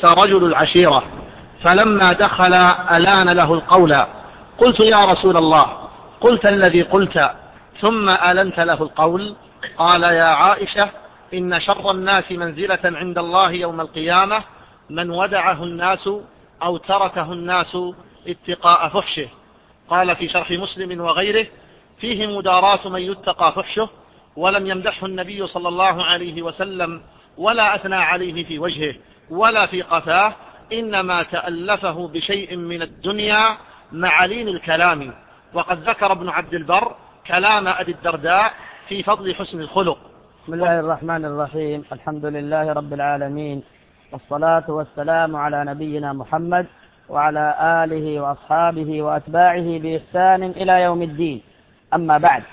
رجل العشيرة، فلما دخل ألان له القول. قلت يا رسول الله، قلت الذي قلت ثم ألنت له القول؟ قال يا عائشة، إن شر الناس منزلة عند الله يوم القيامة من ودعه الناس أو تركه الناس اتقاء فحشه. قال في شرح مسلم وغيره: فيه مداراة من يتقى فحشه، ولم يمدحه النبي صلى الله عليه وسلم ولا أثنى عليه في وجهه ولا في قفاه، إنما تألفه بشيء من الدنيا مع لين الكلام. وقد ذكر ابن عبد البر كلام أبي الدرداء في فضل حسن الخلق. بسم الله الرحمن الرحيم. الحمد لله رب العالمين، والصلاة والسلام على نبينا محمد وعلى آله وأصحابه وأتباعه بإحسان إلى يوم الدين. أما بعد،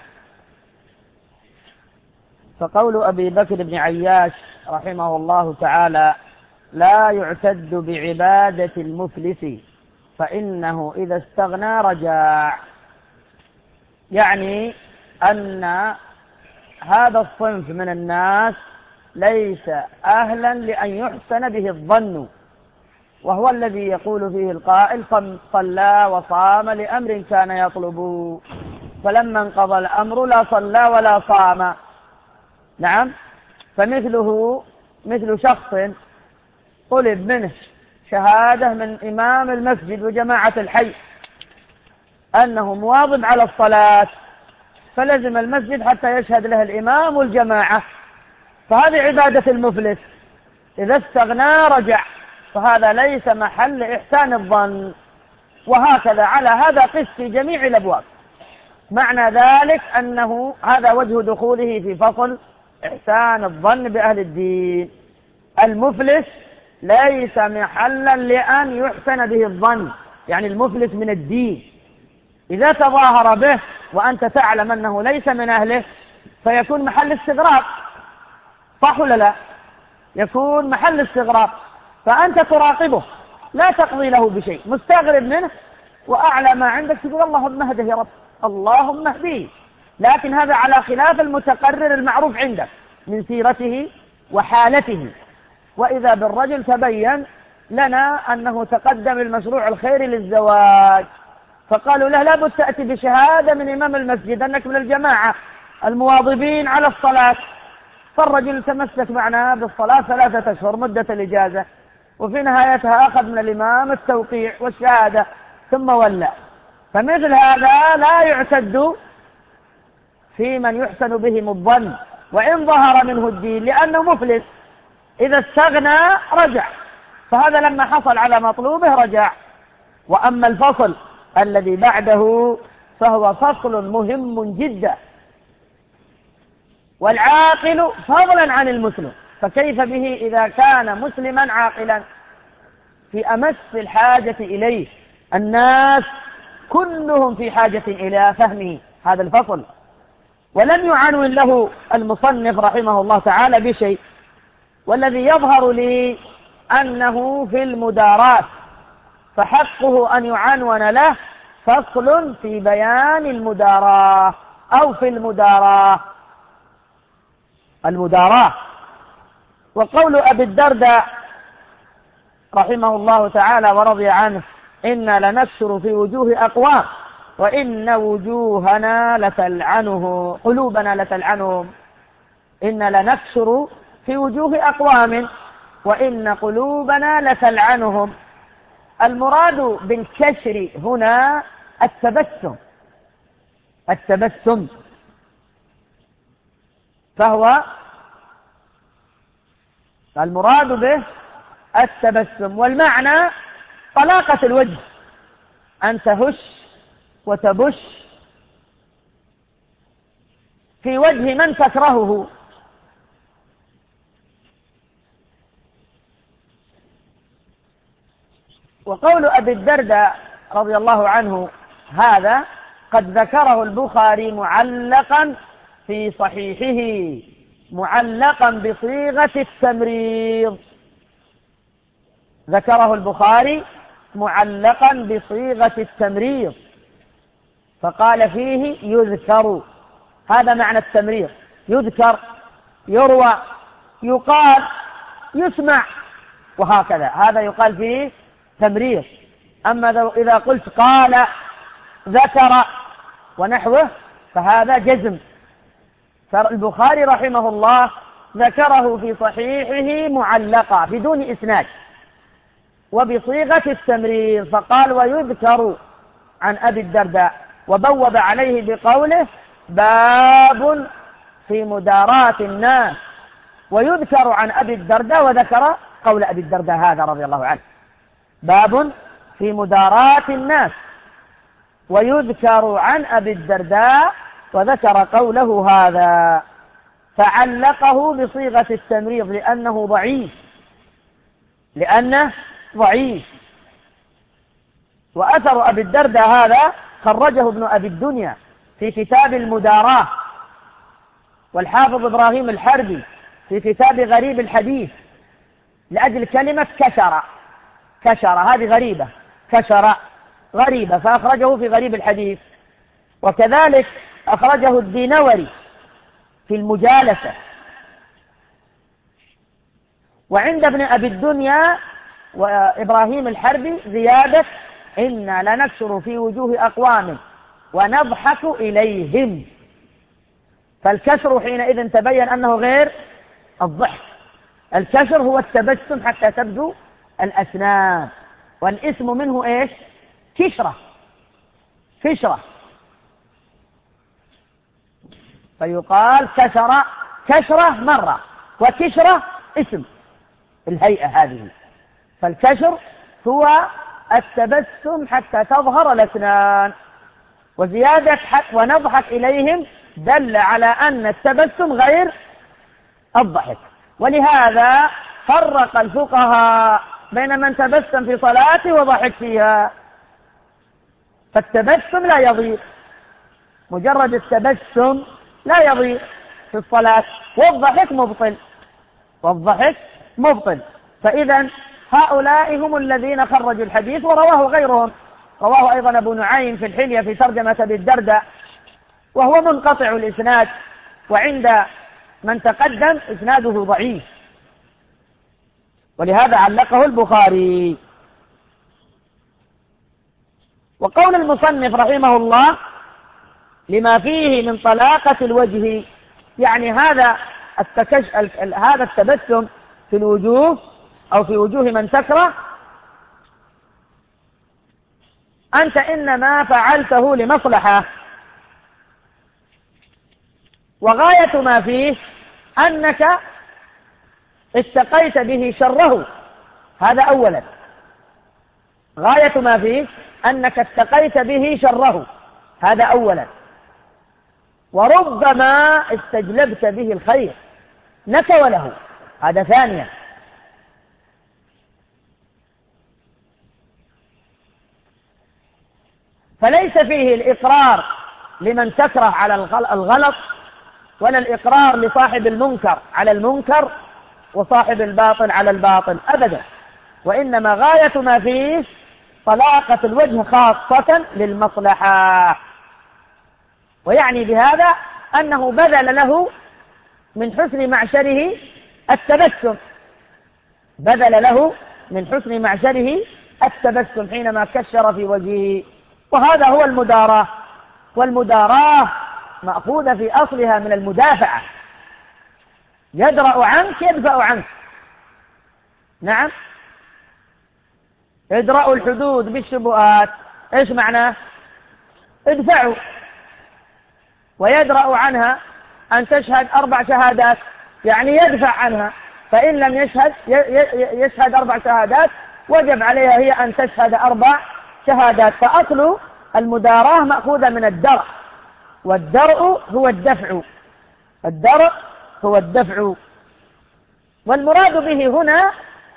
فقول أبي بكر بن عياش رحمه الله تعالى: لا يعتد بعبادة المفلس فإنه إذا استغنى رجاع، يعني أن هذا الصنف من الناس ليس أهلا لأن يحسن به الظن، وهو الذي يقول فيه القائل: صلى وصام لأمر كان يطلبه، فلما انقضى الأمر لا صلى ولا صام. نعم، فمثله مثل شخص طلب منه شهادة من إمام المسجد وجماعة الحي أنه مواظب على الصلاة، فلزم المسجد حتى يشهد له الإمام والجماعة، فهذه عبادة المفلس. إذا استغنى رجع، فهذا ليس محل إحسان الظن. وهكذا على هذا قس في جميع الأبواب. معنى ذلك أنه هذا وجه دخوله في فصل إحسان الظن بأهل الدين. المفلس ليس محلا لأن يحسن به الظن، يعني المفلس من الدين إذا تظاهر به وأنت تعلم أنه ليس من أهله فيكون محل استغراب، صح ولا لا؟ يكون محل استغراب، فأنت تراقبه لا تقضي له بشيء، مستغرب منه، وأعلى ما عندك تقول اللهم اهده يا رب، اللهم اهديه. لكن هذا على خلاف المتقرر المعروف عندك من سيرته وحالته. وإذا بالرجل تبين لنا أنه تقدم المشروع الخيري للزواج، فقالوا له لابد تأتي بشهادة من إمام المسجد أنك من الجماعة المواظبين على الصلاة. فالرجل تمسك معنا بالصلاة 3 أشهر مدة الإجازة، وفي نهايتها أخذ من الإمام التوقيع والشهادة ثم ولى. فمثل هذا لا يعتد في من يحسن بهم الظن وإن ظهر منه الدين، لأنه مفلس. إذا استغنى رجع، فهذا لما حصل على مطلوبه رجع. وأما الفصل الذي بعده فهو فصل مهم جدا. والعاقل فضلا عن المسلم، فكيف به إذا كان مسلما عاقلا في أمس الحاجة إليه؟ الناس كلهم في حاجة إلى فهمه هذا الفصل، ولم يعنون له المصنف رحمه الله تعالى بشيء. والذي يظهر لي أنه في المداراة، فحقه أن يعنون له فصل في بيان المداراة أو في المداراة. وقول أبي الدرداء رحمه الله تعالى ورضي عنه: إنا لنكسر في وجوه أقوام وإن وجوهنا لتلعنه، قلوبنا لتلعنهم. إنا لنكسر في وجوه أقوام وإن قلوبنا لتلعنهم. المراد بالكسر هنا التبسم، فهو المراد به التبسم، والمعنى طلاقة الوجه، أن تهش وتبش في وجه من تكرهه. وقول أبي الدرداء رضي الله عنه هذا قد ذكره البخاري معلقا في صحيحه، معلقا بصيغة التمريض. ذكره البخاري معلقا بصيغة التمريض، فقال فيه يذكر. هذا معنى التمريض: يذكر، يروى، يقال، يسمع. وهكذا، هذا يقال فيه تمرير. أما إذا قلت قال ذكر ونحوه فهذا جزم. فالبخاري رحمه الله ذكره في صحيحه معلقا بدون إسناد وبصيغة التمرير، فقال ويذكر عن أبي الدرداء، وبوب عليه بقوله باب في مداراة الناس، ويذكر عن أبي الدرداء، وذكر قول أبي الدرداء هذا رضي الله عنه، باب في مداراة الناس، ويذكر عن أبي الدرداء، وذكر قوله هذا، فعلقه بصيغة التمريض لأنه ضعيف. وأثر أبي الدرداء هذا خرجه ابن أبي الدنيا في كتاب المداراة، والحافظ إبراهيم الحربي في كتاب غريب الحديث، لأجل كلمة كشر هذه غريبة، كشر غريبة، فأخرجه في غريب الحديث. وكذلك أخرجه الدينوري في المجالسة. وعند ابن أبي الدنيا وإبراهيم الحربي زيادة إنا لنكشر في وجوه أقوام ونضحك إليهم، فالكشر حينئذ تبين أنه غير الضحك. الكشر هو التبسم حتى تبدو الأسنان، والاسم منه إيش؟ كشرة. فيقال كشرة مرة، وكشرة اسم الهيئة هذه. فالكشر هو التبسم حتى تظهر الأسنان، وزيادة ونضحك إليهم دل على أن التبسم غير الضحك. ولهذا فرق الفقهاء بين من تبسم في صلاته وضحك فيها. فالتبسم لا يضير، مجرد التبسم لا يضير في الصلاة، والضحك مبطل. فإذا هؤلاء هم الذين خرجوا الحديث، ورواه غيرهم. رواه أيضا أبو نعيم في الحلية في ترجمة أبي الدرداء، وهو منقطع الإسناد، وعند من تقدم إسناده ضعيف، ولهذا علقه البخاري. وقول المصنف رحمه الله لما فيه من طلاقة الوجه، يعني هذا التبسم في الوجوه أو في وجوه من تكره، أنت إنما فعلته لمصلحة، وغاية ما فيه أنك اتقيت به شره. هذا أولا، غاية ما فيه أنك اتقيت به شره، هذا أولا. وربما استجلبت به الخير لك وله، هذا ثانيا. فليس فيه الإقرار لمن تكره على الغلط، ولا الإقرار لصاحب المنكر على المنكر، وصاحب الباطل على الباطل أبدا، وإنما غاية ما فيه طلاقة الوجه خاصة للمصلحة. ويعني بهذا أنه بذل له من حسن معشره التبسم، حينما كشر في وجهه، وهذا هو المداراة. والمداراة مأخوذة في أصلها من المدافعة، يدرأ عنك يدفع عنك. نعم، ادرأوا الحدود بالشبهات، ايش معناه؟ ادفعوا. ويدرأ عنها أن تشهد 4 شهادات، يعني يدفع عنها. فإن لم يشهد 4 شهادات وجب عليها هي أن تشهد 4 شهادات. فأصل المداراة مأخوذة من الدرء، والدرء هو الدفع. والمراد به هنا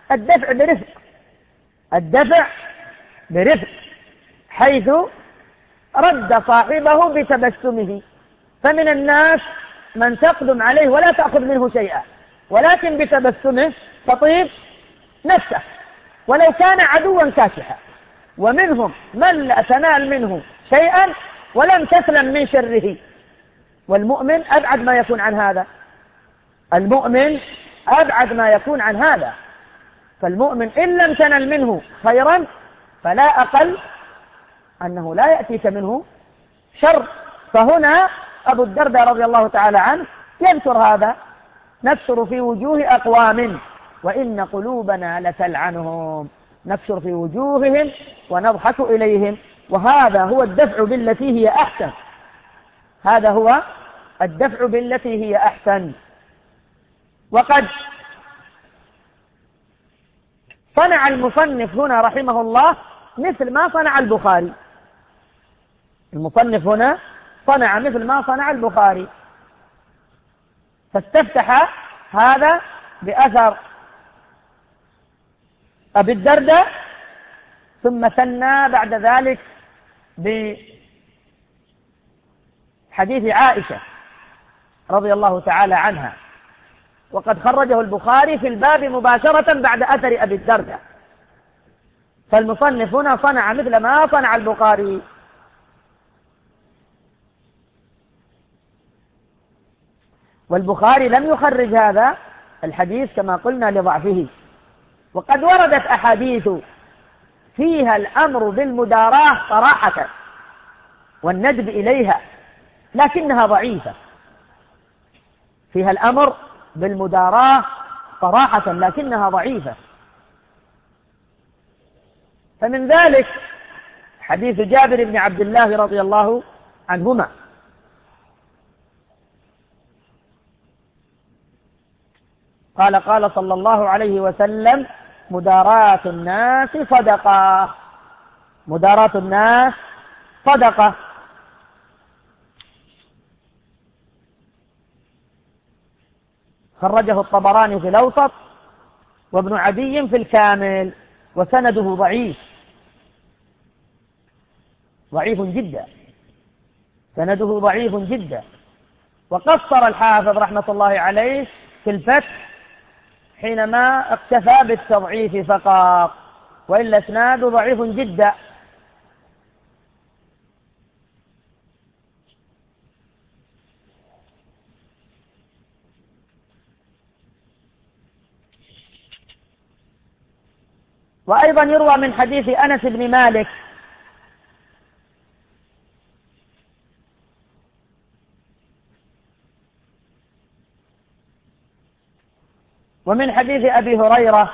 الدفع برفق، حيث رد صاحبه بتبسمه. فمن الناس من تقدم عليه ولا تأخذ منه شيئا، ولكن بتبسمه تطيب نفسه ولو كان عدوا كاشحا. ومنهم من لا تنال منه شيئا ولم تسلم من شره، والمؤمن أبعد ما يكون عن هذا. فالمؤمن إن لم تنل منه خيرا فلا أقل أنه لا يأتيك منه شر. فهنا أبو الدرداء رضي الله تعالى عنه يذكر هذا: نكسر في وجوه أقوام وإن قلوبنا لتلعنهم. نكسر في وجوههم ونضحك إليهم، وهذا هو الدفع بالتي هي أحسن. هذا هو الدفع بالتي هي أحسن. وقد صنع المصنف هنا رحمه الله مثل ما صنع البخاري. المصنف هنا صنع مثل ما صنع البخاري، فاستفتح هذا بأثر أبي الدرداء، ثم ثنى بعد ذلك بحديث عائشة رضي الله تعالى عنها، وقد خرجه البخاري في الباب مباشرة بعد أثر أبي الدرداء. فالمصنف هنا صنع مثل ما صنع البخاري. والبخاري لم يخرج هذا الحديث كما قلنا لضعفه، وقد وردت أحاديث فيها الأمر بالمداراة صراحة والندب إليها، لكنها ضعيفة. فيها الأمر بالمداراة صراحة لكنها ضعيفة. فمن ذلك حديث جابر بن عبد الله رضي الله عنهما: قال صلى الله عليه وسلم: مداراة الناس صدقة. مداراة الناس صدقة. خرجه الطبراني في الأوسط وابن عدي في الكامل، وسنده ضعيف جدا، سنده ضعيف جدا. وقصر الحافظ رحمة الله عليه في الفتح حينما اكتفى بالتضعيف فقط، وإلا اسناده ضعيف جدا. وأيضا يروى من حديث أنس بن مالك ومن حديث أبي هريرة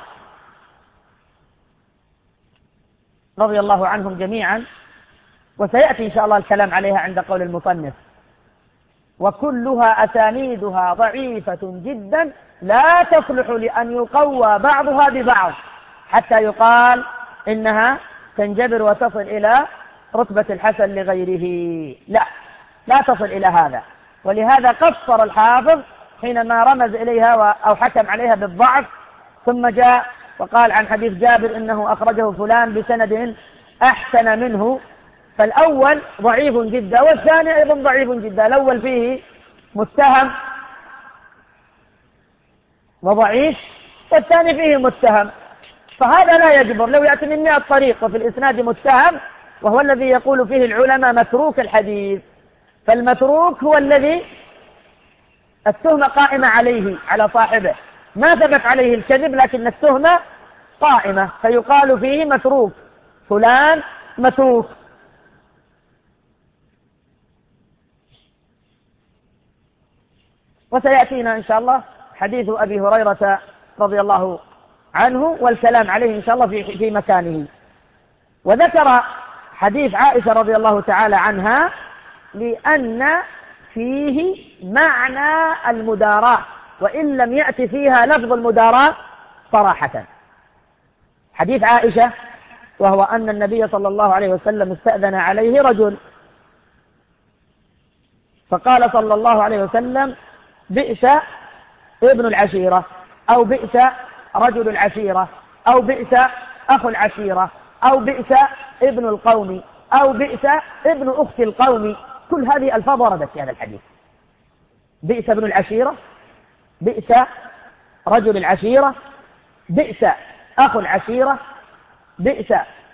رضي الله عنهم جميعا، وسيأتي إن شاء الله الكلام عليها عند قول المصنف: وكلها أسانيدها ضعيفة جدا لا تصلح لأن يقوى بعضها ببعض حتى يقال إنها تنجبر وتصل إلى رتبة الحسن لغيره. لا تصل إلى هذا. ولهذا قصر الحافظ حينما رمز إليها أو حكم عليها بالضعف، ثم جاء وقال عن حديث جابر إنه أخرجه فلان بسند أحسن منه. فالأول ضعيف جدا والثاني أيضا ضعيف جدا. الأول فيه متهم وضعيف، والثاني فيه متهم. فهذا لا يجبر. لو يأتي من 100 طريق وفي الإسناد متهم، وهو الذي يقول فيه العلماء متروك الحديث، فالمتروك هو الذي التهمة قائمة عليه على صاحبه، ما ثبت عليه الكذب لكن التهمة قائمة، فيقال فيه متروك، فلان متروك. وسيأتينا إن شاء الله حديث أبي هريرة رضي الله عنه والكلام عليه إن شاء الله في مكانه. وذكر حديث عائشة رضي الله تعالى عنها لأن فيه معنى المداراة، وإن لم يأتي فيها لفظ المداراة صراحة. حديث عائشة وهو أن النبي صلى الله عليه وسلم استأذن عليه رجل، فقال صلى الله عليه وسلم: بئس ابن العشيرة، أو بئس رجل العشيرة، أو بئس أخو العشيرة، أو بئس ابن القوم، أو بئس ابن أخت القوم. كل هذه ألفاظ وردت في هذا الحديث: بئس ابن العشيرة، بئس رجل العشيرة، بئس أخو العشيرة، بئس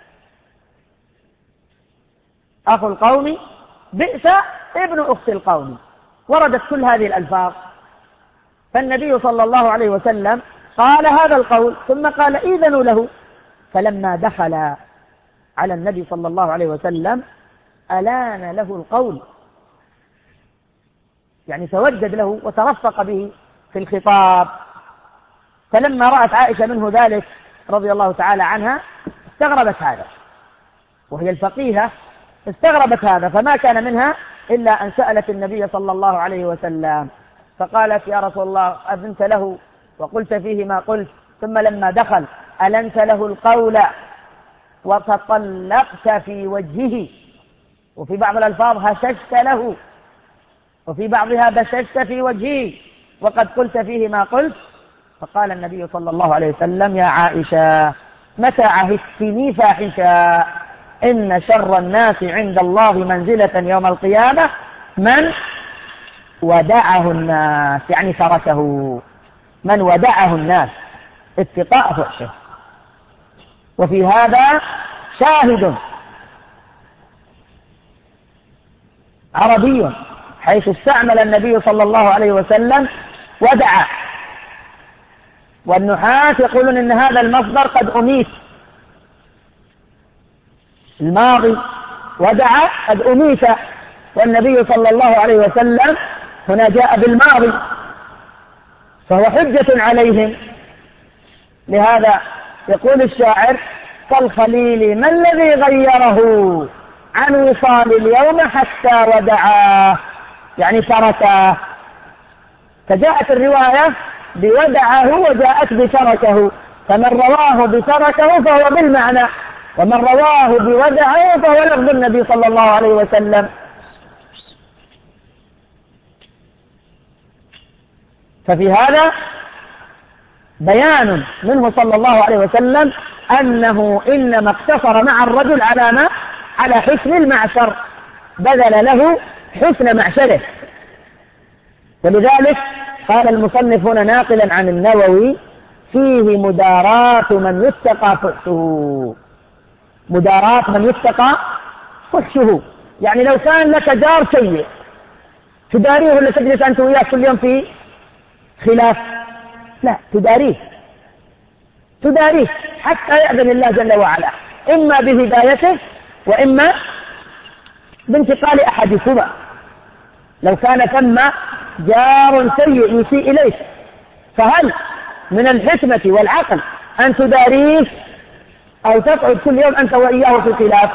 أخو القوم، بئس ابن أخت القوم. وردت كل هذه الألفاظ. فالنبي صلى الله عليه وسلم قال هذا القول ثم قال إذنوا له. فلما دخل على النبي صلى الله عليه وسلم ألان له القول، يعني توجد له وترفق به في الخطاب. فلما رأت عائشة منه ذلك رضي الله تعالى عنها استغربت هذا، وهي الفقيهة استغربت هذا، فما كان منها إلا أن سألت النبي صلى الله عليه وسلم فقالت يا رسول الله أذنت له وقلت فيه ما قلت، ثم لما دخل ألنت له القول وتطلقت في وجهه، وفي بعض الألفاظ هششت له، وفي بعضها بششت في وجهه وقد قلت فيه ما قلت. فقال النبي صلى الله عليه وسلم يا عائشة متى عهدتني فاحشا، إن شر الناس عند الله منزلة يوم القيامة من ودعه الناس، يعني تركه، من ودعه الناس اتقاء فحشه. وفي هذا شاهد عربي حيث استعمل النبي صلى الله عليه وسلم ودع، والنحاة يقولون إن هذا المصدر قد أميت، الماضي ودع قد أميت، والنبي صلى الله عليه وسلم هنا جاء بالماضي فهو حجة عليهم. لهذا يقول الشاعر كالخليل ما الذي غيره عن وصال اليوم حتى ودعاه، يعني تركه. فجاءت الرواية بودعه وجاءت بتركه، فمن رواه بتركه فهو بالمعنى، ومن رواه بودعه فهو لفظ النبي صلى الله عليه وسلم. ففي هذا بيان منه صلى الله عليه وسلم أنه إنما اقتصر مع الرجل على ما؟ على حسن المعشر، بذل له حسن معشره. ولذلك قال المصنف هنا ناقلا عن النووي فيه مداراة من يتقى فحشه، مداراة من يتقى فحشه، يعني لو كان لك جار سيء تداريه ولا تجلس أنت وياه كل يوم في خلاف؟ لا، تداريه حتى يأذن الله جل وعلا، إما بهدايته وإما بانتقال أحدكما. لو كان ثم جار سيء يسيء إليك فهل من الحكمة والعقل أن تداريه أو تقعد كل يوم أنت وإياه في خلاف؟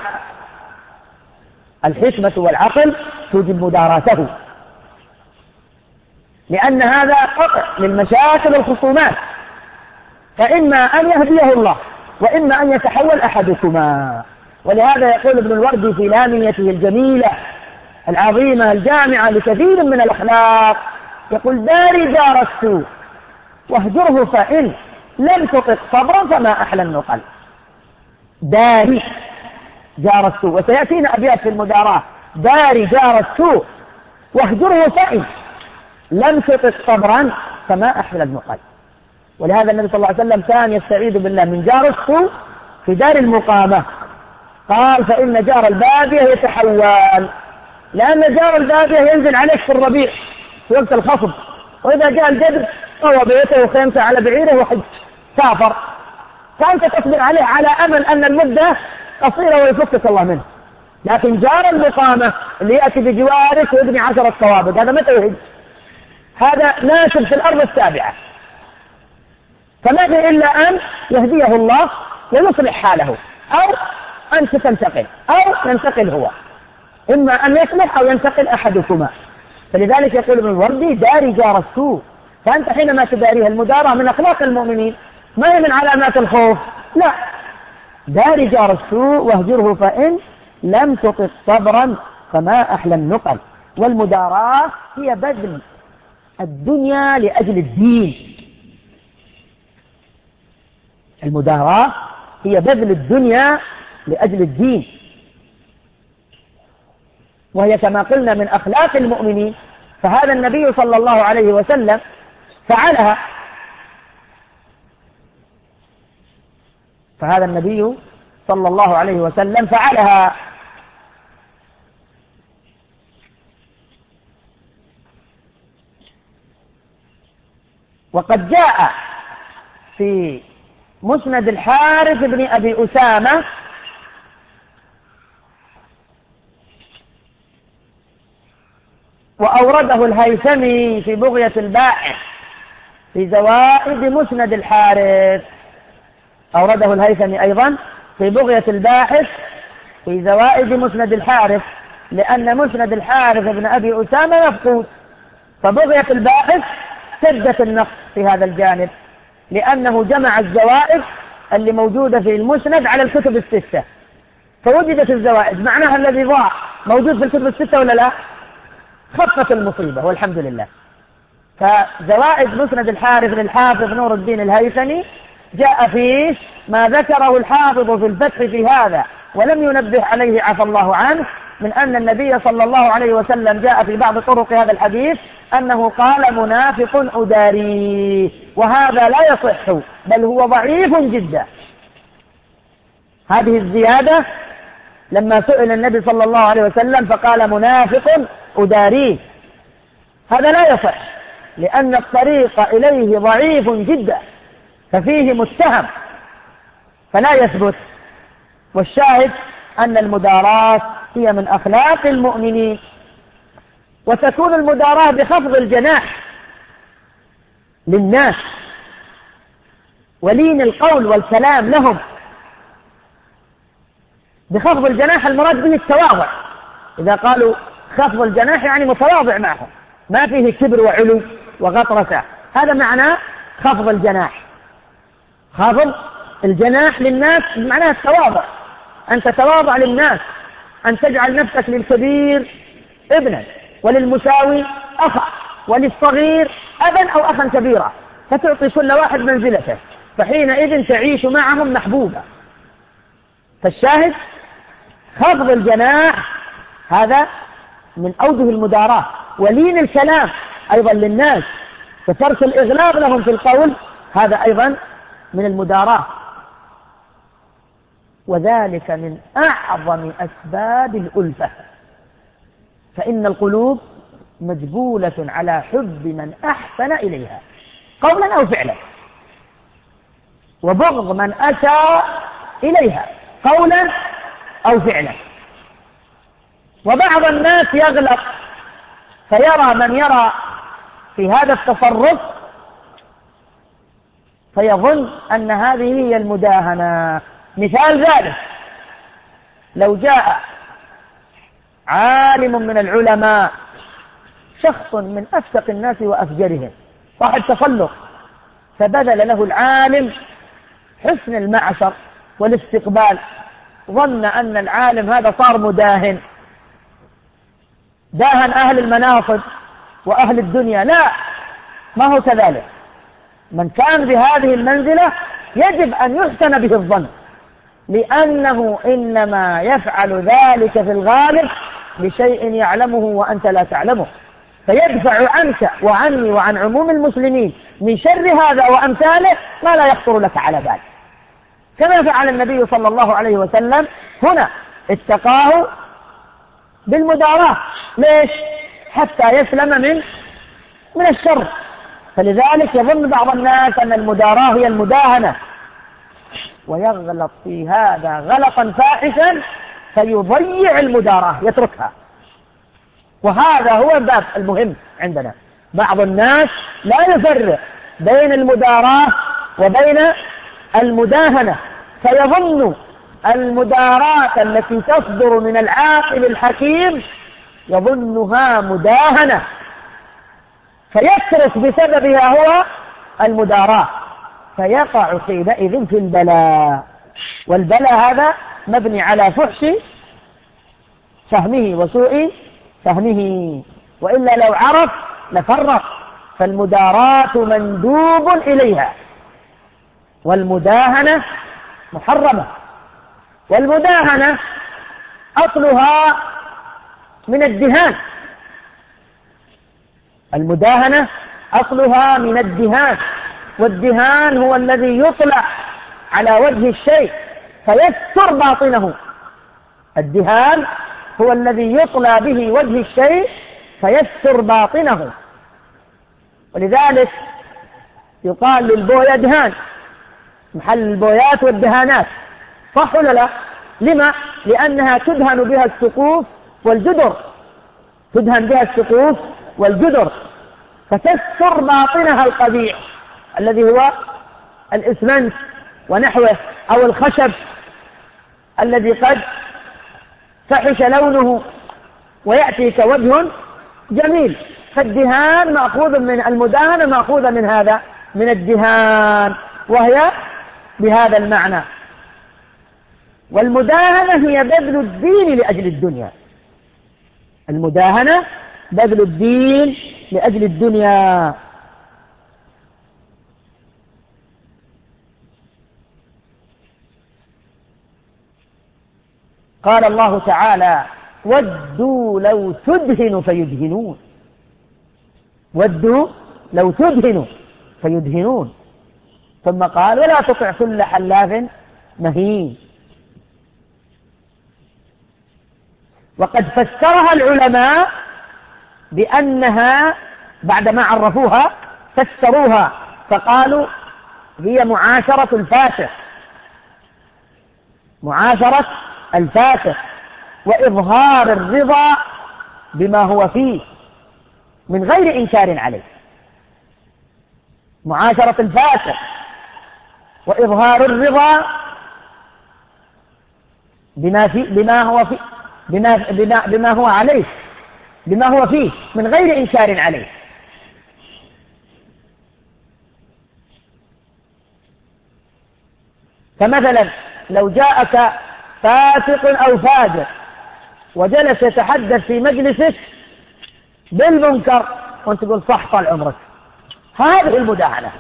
الحكمة والعقل توجب مداراته، لأن هذا قطع للمشاكل والخصومات، فإما أن يهديه الله وإما أن يتحول أحدكما. ولهذا يقول ابن الوردي في لاميته الجميلة العظيمة الجامعة لكثير من الأخلاق، يقول داري جار السوء واهجره فإن لم تطق صبرا فما أحلى النقل. داري جار السوء، وسيأتينا أبيات في المداراة، داري جار السوء واهجره فإن لم تطق صبرا فما أحلى النقل. ولهذا النبي صلى الله عليه وسلم كان يستعيذ بالله من جار السوء في دار المقامة، قال فإن جار البادية يتحول، لأن جار البادية ينزل عليك في الربيع في وقت الخصب، وإذا جاء الجدر طوى بيته وخيمته على بعيره وحج سافر، فأنت تصبر عليه على أمل أن المدة قصيرة ويفكك الله منه. لكن جار المقامة اللي يأتي بجوارك ويبني 10 صوابق، هذا متى يهج؟ هذا ناشب في الأرض السابعة، فما في إلا أن يهديه الله ويصلح حاله، أو أنت تنتقل أو ينتقل هو، إما أن يصلح أو ينتقل أحدكما. فلذلك يقول ابن الوردي داري جار السوء، فأنت حينما تداريها المدارة من أخلاق المؤمنين، ما هي من علامات الخوف، لا، داري جار السوء واهجره فإن لم تطق صبرا فما أحلى النقل. والمداراة هي بذل الدنيا لأجل الدين، المداراة هي بذل الدنيا لأجل الدين، وهي كما قلنا من أخلاق المؤمنين. فهذا النبي صلى الله عليه وسلم فعلها، فهذا النبي صلى الله عليه وسلم فعلها. وقد جاء في مسند الحارث بن أبي أسامة وأورده الهيثمي في بغية الباحث في زوائد مسند الحارث، أورده الهيثمي أيضا في بغية الباحث في زوائد مسند الحارث، لأن مسند الحارث بن أبي أسامة مفقود، فبغية الباحث سدت النقص في هذا الجانب، لأنه جمع الزوائد اللي موجودة في المسند على الكتب الستة، فوجدت الزوائد، معناها الذي ضاع موجود في الكتب الستة ولا لا؟ خفت المصيبة والحمد لله. فزوائد مسند الحارث للحافظ نور الدين الهيثمي جاء فيه ما ذكره الحافظ في الفتح في هذا ولم ينبه عليه عفى الله عنه، من أن النبي صلى الله عليه وسلم جاء في بعض طرق هذا الحديث أنه قال منافق أداريه، وهذا لا يصح بل هو ضعيف جدا. هذه الزيادة لما سئل النبي صلى الله عليه وسلم فقال منافق أداريه، هذا لا يصح لأن الطريق إليه ضعيف جدا، ففيه متهم فلا يثبت. والشاهد أن المداراة هي من أخلاق المؤمنين، وتكون المداراة بخفض الجناح للناس ولين القول والكلام لهم. بخفض الجناح المراد به التواضع، إذا قالوا خفض الجناح يعني متواضع معهم، ما فيه كبر وعلو وغطرسة، هذا معنى خفض الجناح. خفض الجناح للناس معناه التواضع، أن تتواضع للناس، أن تجعل نفسك للكبير ابنا وللمساوي أخا وللصغير أبا أو أخا كبيرا، فتعطي كل واحد منزلته، فحينئذ تعيش معهم محبوبا. فالشاهد خفض الجناح هذا من أوجه المداراة، ولين الكلام أيضا للناس، وترك الإغلاق لهم في القول هذا أيضا من المداراة، وذلك من أعظم أسباب الألفة، فإن القلوب مجبولة على حب من أحسن إليها قولا أو فعلا، وبغض من أساء إليها قولا أو فعلا. وبعض الناس يغلط فيرى من يرى في هذا التصرف فيظن أن هذه هي المداهنة. مثال ذلك لو جاء عالم من العلماء، شخص من أفسق الناس وأفجرهم، صاحب تفلق، فبذل له العالم حسن المعشر والاستقبال، ظن أن العالم هذا صار مداهن، داهن أهل المناصب وأهل الدنيا. لا، ما هو كذلك. من كان بهذه المنزلة يجب أن يحسن به الظن، لأنه إنما يفعل ذلك في الغالب لشيء يعلمه وأنت لا تعلمه، فيدفع عنك وعني وعن عموم المسلمين من شر هذا وأمثاله ما لا يخطر لك على بال، كما فعل النبي صلى الله عليه وسلم هنا، اتقاه بالمداراة. ليش؟ حتى يسلم من الشر. فلذلك يظن بعض الناس أن المداراة هي المداهنة، ويغلط في هذا غلطا فاحشا فيضيع المداراة، يتركها. وهذا هو الباب المهم عندنا. بعض الناس لا يفرق بين المداراة وبين المداهنة، فيظن المداراة التي تصدر من العاقل الحكيم يظنها مداهنة، فيترك بسببها هو المداراة، فيقع حينئذ في البلاء. والبلاء هذا مبني على فحش فهمه وسوء فهمه، وإلا لو عرف لفرق. فالمداراة مندوب إليها، والمداهنة محرمة. والمداهنة أصلها من الدهان، المداهنة أصلها من الدهان، والدهان هو الذي يطلع على وجه الشيء فيستر باطنه. الدهان هو الذي يطلع به وجه الشيء فيستر باطنه، ولذلك يقال للبوية دهان، محل البويات والدهانات، صح ولا لا؟ لما؟ لأنها تدهن بها السقوف والجدر، تدهن بها السقوف والجدر فتستر باطنها القبيح الذي هو الإسمنت ونحوه، أو الخشب الذي قد فحش لونه ويأتي كوجه جميل. فالدهان مأخوذ من المداهنة، مأخوذة من هذا، من الدهان، وهي بهذا المعنى. والمداهنة هي بذل الدين لأجل الدنيا، المداهنة بذل الدين لأجل الدنيا. قال الله تعالى: ودوا لو تدهن فيدهنون، ودوا لو تدهن فيدهنون. ثم قال: ولا تطع كل حلاف مهين. وقد فسرها العلماء بأنها بعدما عرفوها فسروها فقالوا: هي معاشرة الفاسق، معاشرة الفاسق، وإظهار الرضا بما هو فيه من غير إنكار عليه. معاشرة الفاسق وإظهار الرضا بما هو عليه، بما هو فيه من غير إنكار عليه. فمثلا لو جاءك فاسق أو فاجر وجلس يتحدث في مجلسك بالمنكر وانت تقول: صح طال عمرك، هذه المداهنة.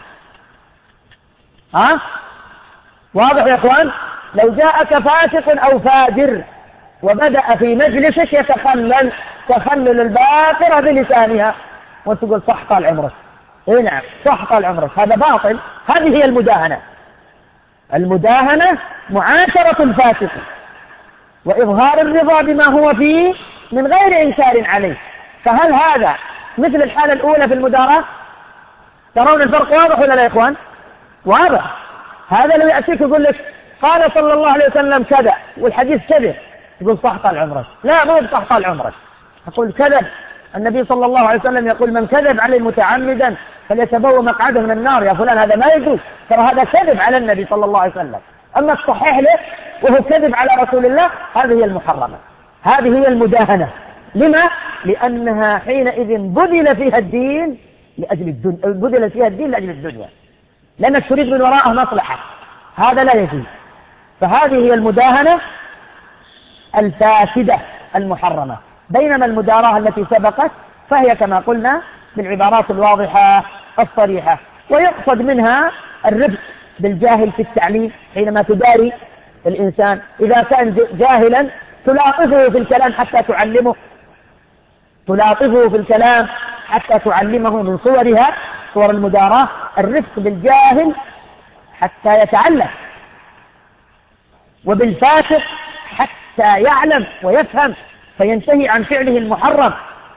واضح يا اخوان؟ لو جاءك فاسق أو فاجر وبدأ في مجلسك يتخلل تخلل الباقرة بلسانها وانت تقول: صح طال عمرك. اي نعم، صح طال عمرك، هذا باطل. هذه هي المداهنة. المداهنة معاشرة الفاسق وإظهار الرضا بما هو فيه من غير إنكار عليه. فهل هذا مثل الحالة الأولى في المداراة؟ ترون الفرق واضح ولا لا يا إخوان؟ واضح. هذا لو يأتيك يقول لك: قال صلى الله عليه وسلم كذا والحديث كذا، يقول: صح طال عمرك. لا، مو صح طال عمرك، أقول كذب. النبي صلى الله عليه وسلم يقول: من كذب عليه متعمدا فليتبوأ مقعده من النار. يا فلان هذا ما يجوز، ترى هذا كذب على النبي صلى الله عليه وسلم. أما الصحيح له وهو كذب على رسول الله، هذه هي المحرمة، هذه هي المداهنة. لما؟ لأنها حينئذ بذل فيها الدين لأجل الدنيا، بذل فيها الدين لأجل الدنيا، لأنك تريد من وراءه مصلحة، هذا لا يجوز. فهذه هي المداهنة الفاسدة المحرمة. بينما المداراة التي سبقت فهي كما قلنا بالعبارات الواضحة الصريحة، ويقصد منها الرفق بالجاهل في التعليم. حينما تداري الإنسان إذا كان جاهلا تلاطفه في الكلام حتى تعلمه، تلاطفه في الكلام حتى تعلمه من صورها، صور المداراة، الرفق بالجاهل حتى يتعلم، وبالفاسق حتى يعلم ويفهم فينتهي عن فعله المحرم،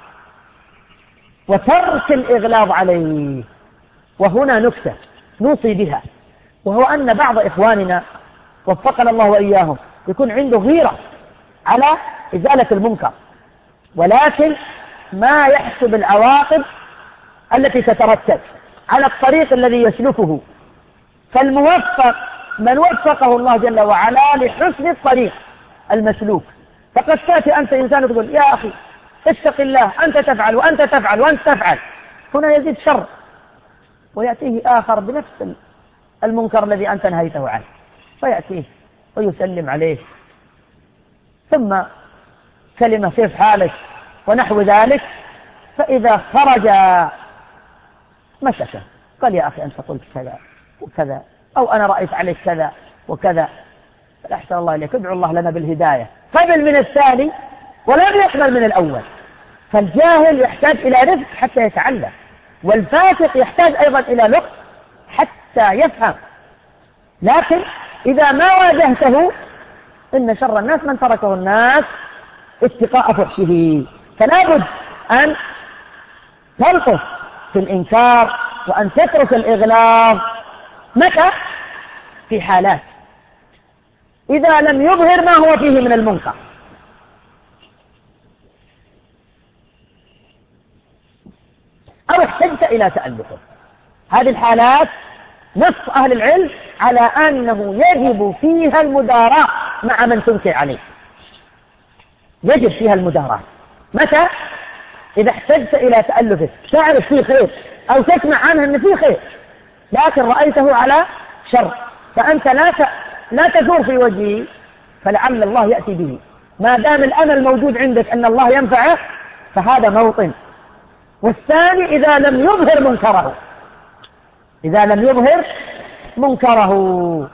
وترك الإغلاظ عليه. وهنا نكتة نوصي بها، وهو أن بعض إخواننا وفقنا الله وإياهم يكون عنده غيرة على إزالة المنكر، ولكن ما يحسب العواقب التي تترتب على الطريق الذي يسلكه. فالموفق من وفقه الله جل وعلا لحسن الطريق المسلوك. فقد تأتي أنت إنسان تقول: يا أخي اتق الله، أنت تفعل وأنت تفعل وأنت تفعل، هنا يزيد شر، ويأتيه آخر بنفس المنكر الذي أنت نهيته عنه، فيأتيه ويسلم عليه، ثم كلمة كيف حالك ونحو ذلك. فإذا خرج مسكه قال: يا أخي أنت قلت كذا وكذا، أو أنا رأيت عليك كذا وكذا، فأحسن الله إليك، ادعو الله لنا بالهداية. قبل من الثاني ولم يقبل من الأول. فالجاهل يحتاج إلى رفق حتى يتعلم، والفاسق يحتاج أيضا إلى لطف حتى يفهم. لكن إذا ما واجهته، إن شر الناس من تركه الناس اتقاء فحشه. فلا بد أن تلطف في الإنكار وأن تترك الإغلاظ. متى؟ في حالات: إذا لم يظهر ما هو فيه من المنكر، أو احتجت إلى تألفه. هذه الحالات نص أهل العلم على أنه يجب فيها المداراة مع من تنكر عليه، يجب فيها المداراة. متى؟ إذا احتجت إلى تألفه، تعرف فيه خير أو تسمع عنه أن فيه خير، لكن رأيته على شر، فأنت لا تثور في وجهه، فلعل الله يأتي به. ما دام الأمل موجود عندك أن الله ينفعه فهذا موطن. والثاني إذا لم يظهر منكره، إذا لم يظهر منكره،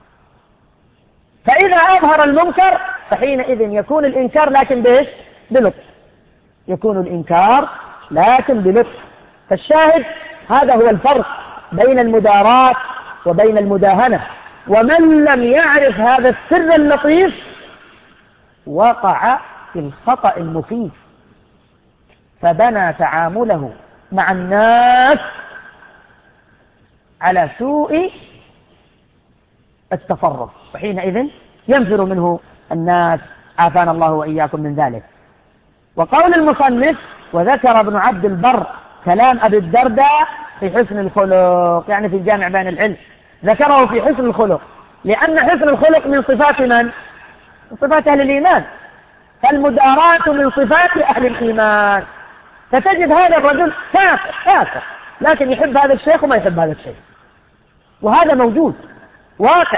فإذا أظهر المنكر فحينئذ يكون الإنكار لكن بإيش؟ بلطف، يكون الإنكار لكن بلطف. فالشاهد هذا هو الفرق بين المداراة وبين المداهنة. ومن لم يعرف هذا السر اللطيف وقع في الخطأ المفيد، فبنى تعامله مع الناس على سوء التصرف، وحينئذ ينفر منه الناس، عافانا الله وإياكم من ذلك. وقول المصنف: وذكر ابن عبد البر كلام أبي الدرداء في حسن الخلق، يعني في الجامع بين العلم، ذكره في حسن الخلق، لأن حسن الخلق من صفات من؟ من صفات أهل الإيمان، فالمداراة من صفات أهل الإيمان. فتجد هذا الرجل كافر لكن يحب هذا الشيخ وما يحب هذا الشيخ، وهذا موجود واقع.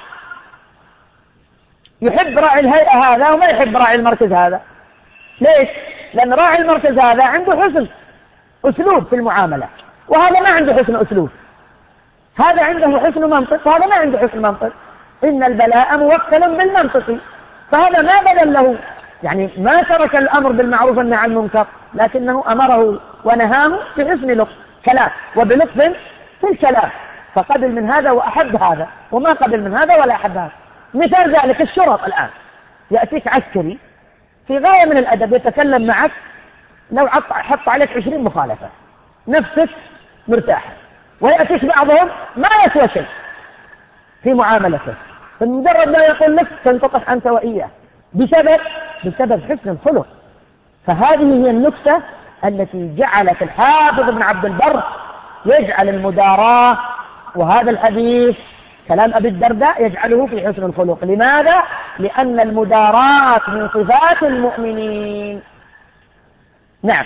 يحب راعي الهيئة هذا وما يحب راعي المركز هذا. ليش؟ لأن راعي المركز هذا عنده حسن أسلوب في المعاملة، وهذا ما عنده حسن أسلوب. هذا عنده حسن منطق وهذا ما عنده حسن منطق. إن البلاء موكل بالمنطق، فهذا ما بدل له، يعني ما ترك الأمر بالمعروف والنهي عن المنكر، لكنه أمره ونهاه بحسن كلام وبلطف في الكلام، فقبل من هذا وأحب هذا، وما قبل من هذا ولا أحب هذا. مثال ذلك الشرط الآن، يأتيك عسكري في غاية من الأدب يتكلم معك، لو حط عليك 20 مخالفة نفسك مرتاحة، ويأتيك بعضهم ما يسوى شيء في معاملته، فمجرد ما يقول لك تنتطح أنت وإياه بسبب حسن الخلق. فهذه هي النكتة التي جعلت الحافظ ابن عبد البر يجعل المداراة، وهذا الحديث كلام أبي الدرداء يجعله في حسن الخلق. لماذا؟ لأن المداراة من صفات المؤمنين. نعم.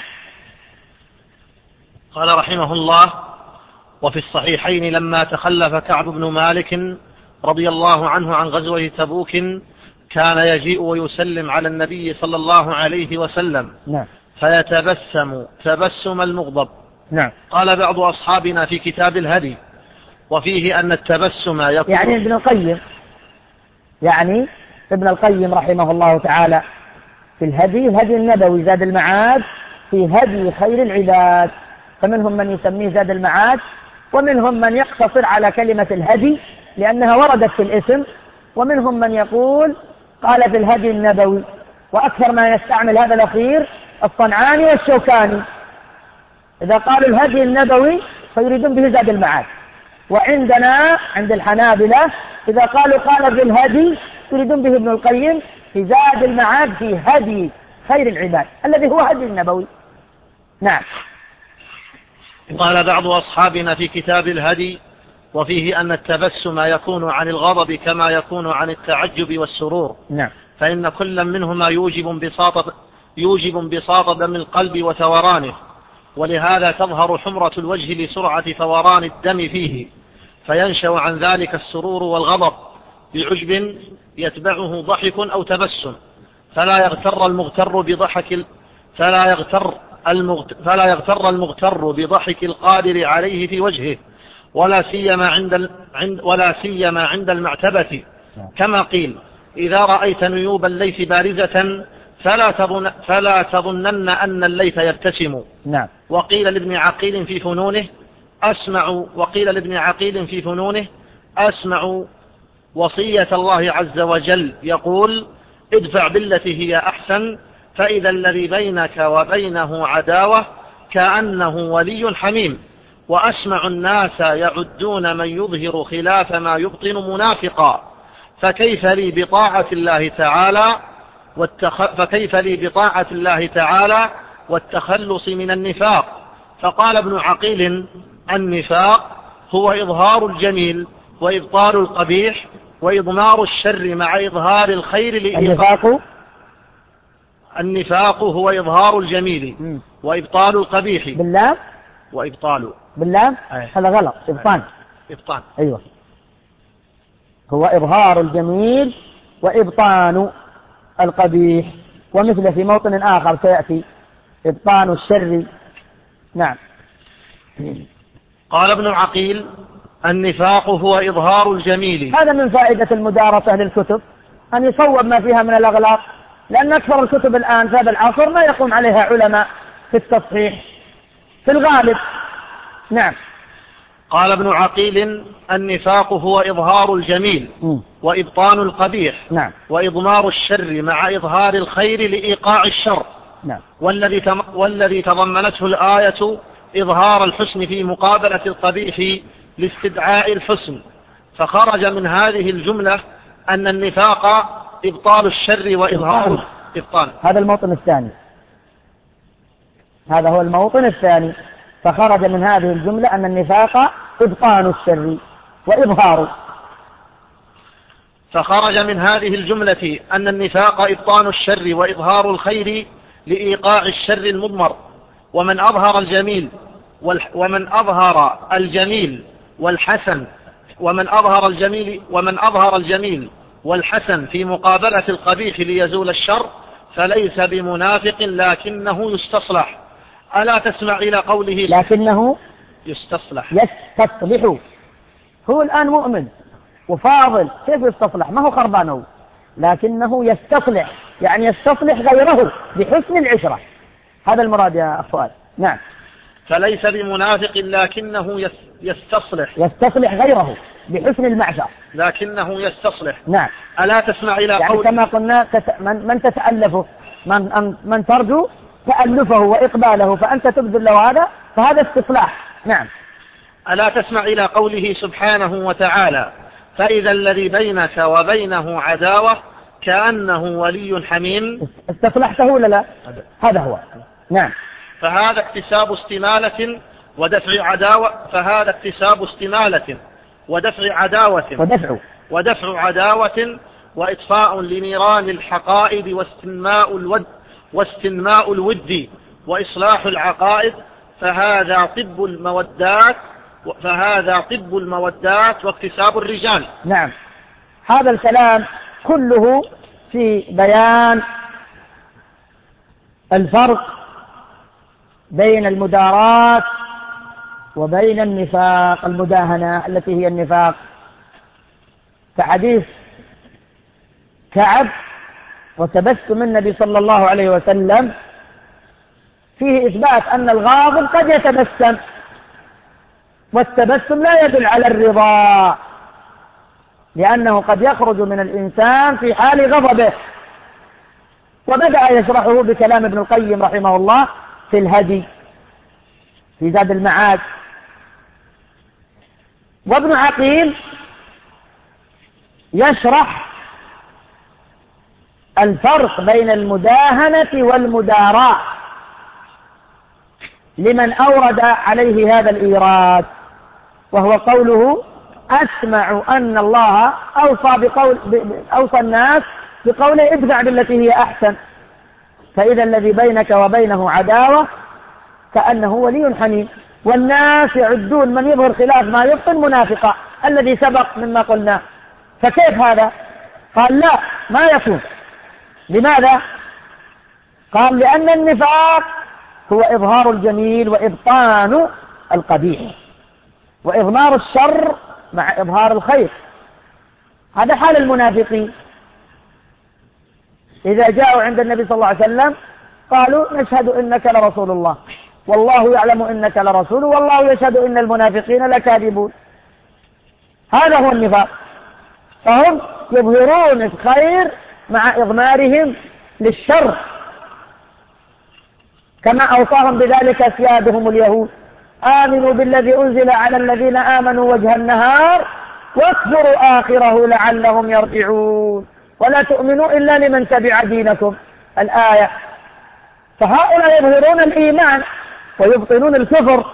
قال رحمه الله: وفي الصحيحين لما تخلف كعب بن مالك رضي الله عنه عن غزوة تبوك كان يجيء ويسلم على النبي صلى الله عليه وسلم، نعم، فيتبسم تبسم المغضب. نعم. قال بعض أصحابنا في كتاب الهدي: وفيه أن التبسم يكون، يعني ابن القيم رحمه الله تعالى في الهدي النبوي زاد المعاد في هدي خير العباد، فمنهم من يسميه زاد المعاد، ومنهم من يقتصر على كلمة الهدي لأنها وردت في الاسم، ومنهم من يقول قال في الهدي النبوي. وأكثر ما يستعمل هذا الأخير الصنعاني والشوكاني، إذا قالوا الهدي النبوي فيريدون به زاد المعاد. وعندنا عند الحنابلة إذا قالوا قال في الهدي يريدون به ابن القيم في زاد المعاد في هدي خير العباد الذي هو هدي النبوي. نعم. قال بعض أصحابنا في كتاب الهدي: وفيه أن التبسم يكون عن الغضب كما يكون عن التعجب والسرور. نعم. فإن كل منهما يوجب انبساط دم القلب وثورانه، ولهذا تظهر حمرة الوجه لسرعة فوران الدم فيه، فينشأ عن ذلك السرور والغضب بعجب يتبعه ضحك أو تبسم، فلا يغتر المغتر بضحك القادر عليه في وجهه، ولا سيما عند المعتبة، كما قيل: إذا رأيت نيوب الليث بارزة فلا تظنن أن الليث يبتسم. نعم. وقيل لابن عقيل في فنونه أسمع وصية الله عز وجل يقول: ادفع بالتي هي أحسن، فإذا الذي بينك وبينه عداوة كأنه ولي حميم، وأسمع الناس يعدون من يظهر خلاف ما يبطن منافقا، فكيف لي بطاعة الله تعالى والتخلص من النفاق؟ فقال ابن عقيل: النفاق هو إظهار الجميل وإبطال القبيح وإضمار الشر مع إظهار الخير النفاق هو إظهار الجميل وإبطال القبيح بالله بالله هذا غلط. إبطان أيوة، هو إظهار الجميل وإبطان القبيح، ومثل في موطن آخر سيأتي إبطان الشر. نعم. قال ابن عقيل: النفاق هو إظهار الجميل. هذا من فائدة المدارسة للكتب أن يصوب ما فيها من الأغلاط، لأن أكثر الكتب الآن في هذا العصر ما يقوم عليها علماء في التصحيح في الغالب. نعم. قال ابن عقيل: النفاق هو إظهار الجميل وإبطان القبيح نعم. وإضمار الشر مع إظهار الخير لإيقاع الشر. نعم. والذي تضمنته الآية إظهار الحسن في مقابلة القبيح لاستدعاء الحسن، فخرج من هذه الجملة أن النفاق إبطال الشر وإظهار إبطال. هذا الموطن الثاني، هذا هو الموطن الثاني. فخرج من هذه الجملة أن النفاق إبطال الشر وإظهاره. فخرج من هذه الجملة أن النفاق إبطال الشر وإظهار الخير لإيقاع الشر المضمر. ومن أظهر الجميل والحسن في مقابلة القبيح ليزول الشر فليس بمنافق لكنه يستصلح. ألا تسمع إلى قوله لكنه يستصلح. هو الآن مؤمن وفاضل، كيف يستصلح؟ ما هو خربانه، لكنه يستصلح، يعني يستصلح غيره بحسن العشرة. هذا المراد يا أخوان. نعم. فليس بمنافق لكنه يستصلح غيره بحسن المعشر، لكنه يستصلح. نعم. ألا تسمع إلى يعني كما قلنا من تتألفه، من ترجو تألفه وإقباله، فأنت تبذل له هذا، فهذا استصلاح. نعم. ألا تسمع إلى قوله سبحانه وتعالى: فإذا الذي بينك وبينه عداوة كأنه ولي حميم. استصلحته ولا لا؟ هذا هو. نعم. فهذا اكتساب استمالة ودفع عداوة وإطفاء لنيران الحقائد واستنماء الود وإصلاح العقائد، فهذا طب المودات واكتساب الرجال. نعم. هذا الكلام كله في بيان الفرق بين المداراة وبين النفاق، المداهنة التي هي النفاق. كحديث كعب: وتبسم النبي صلى الله عليه وسلم، فيه إثبات أن الغاضب قد يتبسم، والتبسم لا يدل على الرضا، لأنه قد يخرج من الإنسان في حال غضبه. وبدأ يشرحه بكلام ابن القيم رحمه الله في الهدي في زاد المعاد. وابن عقيل يشرح الفرق بين المداهنة والمداراة لمن أورد عليه هذا الإيراد، وهو قوله: أسمع أن الله أوصى الناس بقوله: ادفع بالتي هي أحسن، فإذا الذي بينك وبينه عداوة كأنه ولي حميم. والناس يعدون من يظهر خلاف ما يبطن منافقا، الذي سبق مما قلنا. فكيف هذا؟ قال: لا، ما يكون. لماذا؟ قال: لأن النفاق هو إظهار الجميل وإبطان القبيح وإضمار الشر مع إظهار الخير. هذا حال المنافقين. إذا جاءوا عند النبي صلى الله عليه وسلم قالوا: نشهد إنك لرسول الله، والله يعلم إنك لرسول، والله يشهد إن المنافقين لكاذبون. هذا هو النفاق. فهم يظهرون الخير مع إضمارهم للشر، كما أوصاهم بذلك سيادهم اليهود آمنوا بالذي أنزل على الذين آمنوا وجه النهار واكفروا آخره لعلهم يرجعون ولا تؤمنوا إلا لمن تبع دينكم. الآية. فهؤلاء يظهرون الإيمان ويبطنون الكفر،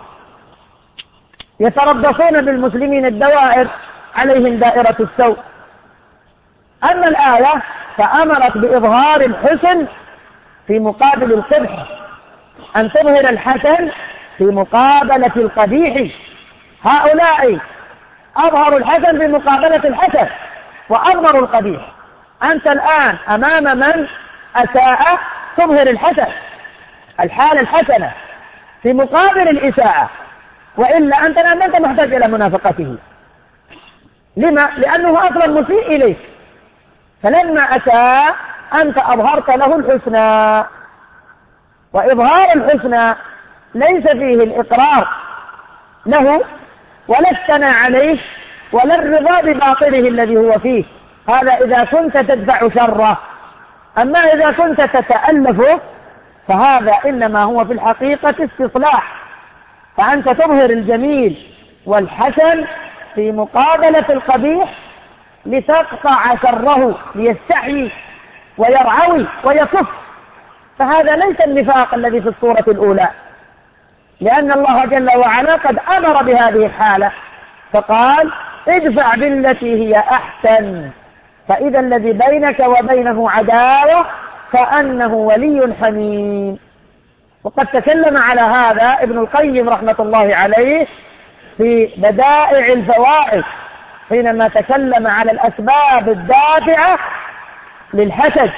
يتربصون بالمسلمين الدوائر، عليهم دائرة السوء. أما الآية فأمرت بإظهار الحسن في مقابل القبح، أن تظهر الحسن في مقابلة القبيح. هؤلاء أظهروا الحسن في مقابلة الحسن وأظهروا القبيح. أنت الآن أمام من أساء تظهر الحسن، الحالة الحسنة في مقابل الإساءة، وإلا أنت لم أنت محتاج إلى منافقته. لما؟ لأنه أصلا مسيء إليك، فلما أساء أنت أظهرت له الحسنى. وإظهار الحسنى ليس فيه الإقرار له ولا الثناء عليه ولا الرضا بباطله الذي هو فيه، هذا إذا كنت تدفع شره. أما إذا كنت تتألفه فهذا إنما هو في الحقيقة استصلاح، فأنت تظهر الجميل والحسن في مقابلة القبيح لتقطع شره، ليستحيي ويرعوي ويكف. فهذا ليس النفاق الذي في الصورة الأولى، لأن الله جل وعلا قد أمر بهذه الحالة فقال ادفع بالتي هي أحسن، فإذا الذي بينك وبينه عداوة فأنه ولي حميم. وقد تكلم على هذا ابن القيم رحمة الله عليه في بدائع الفوائد حينما تكلم على الأسباب الدافعة للحسد.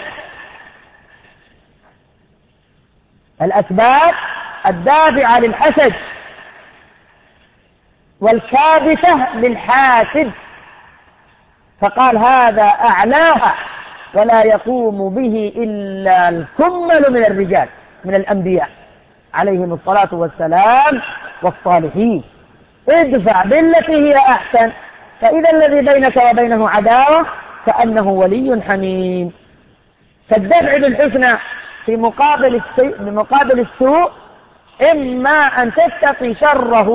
الأسباب الدافعة للحسد والكابتة للحاسد، فقال هذا أعلاها ولا يقوم به إلا الكمل من الرجال من الأنبياء عليهم الصلاة والسلام والصالحين. ادفع بالتي هي أحسن فإذا الذي بينك وبينه عداوة فأنه ولي حميم. فالدفع بالحسنى في مقابل السوء إما أن تتقي شره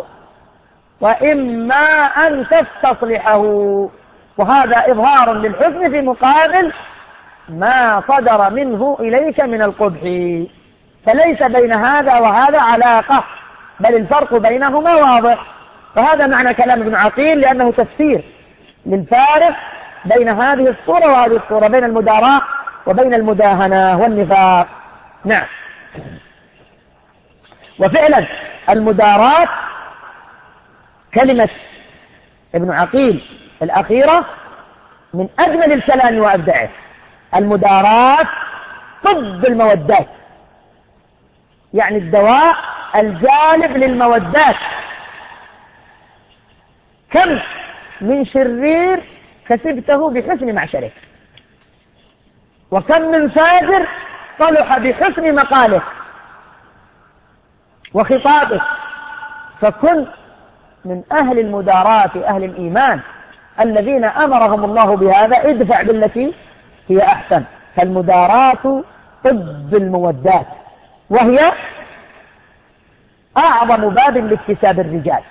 وإما أن تستصلحه، وهذا إظهار للحسن في مقابل ما صدر منه إليك من القبح. فليس بين هذا وهذا علاقة، بل الفرق بينهما واضح. فهذا معنى كلام ابن عقيل، لأنه تفسير للفارق بين هذه الصورة وهذه الصورة، بين المداراة وبين المداهنة والنفاق. نعم. وفعلا المداراة كلمة ابن عقيل الأخيرة من أجمل الكلام وأبدعه. المداراة طب المودات، يعني الدواء الجالب للمودات. كم من شرير كسبته بحسن معشره، وكم من فاجر صلح بحسن مقاله وخطابه. فكن من أهل المداراة أهل الإيمان الذين أمرهم الله بهذا، ادفع بالتي هي أحسن. فالمداراة طب المودات، وهي أعظم باب لاكتساب الرجال،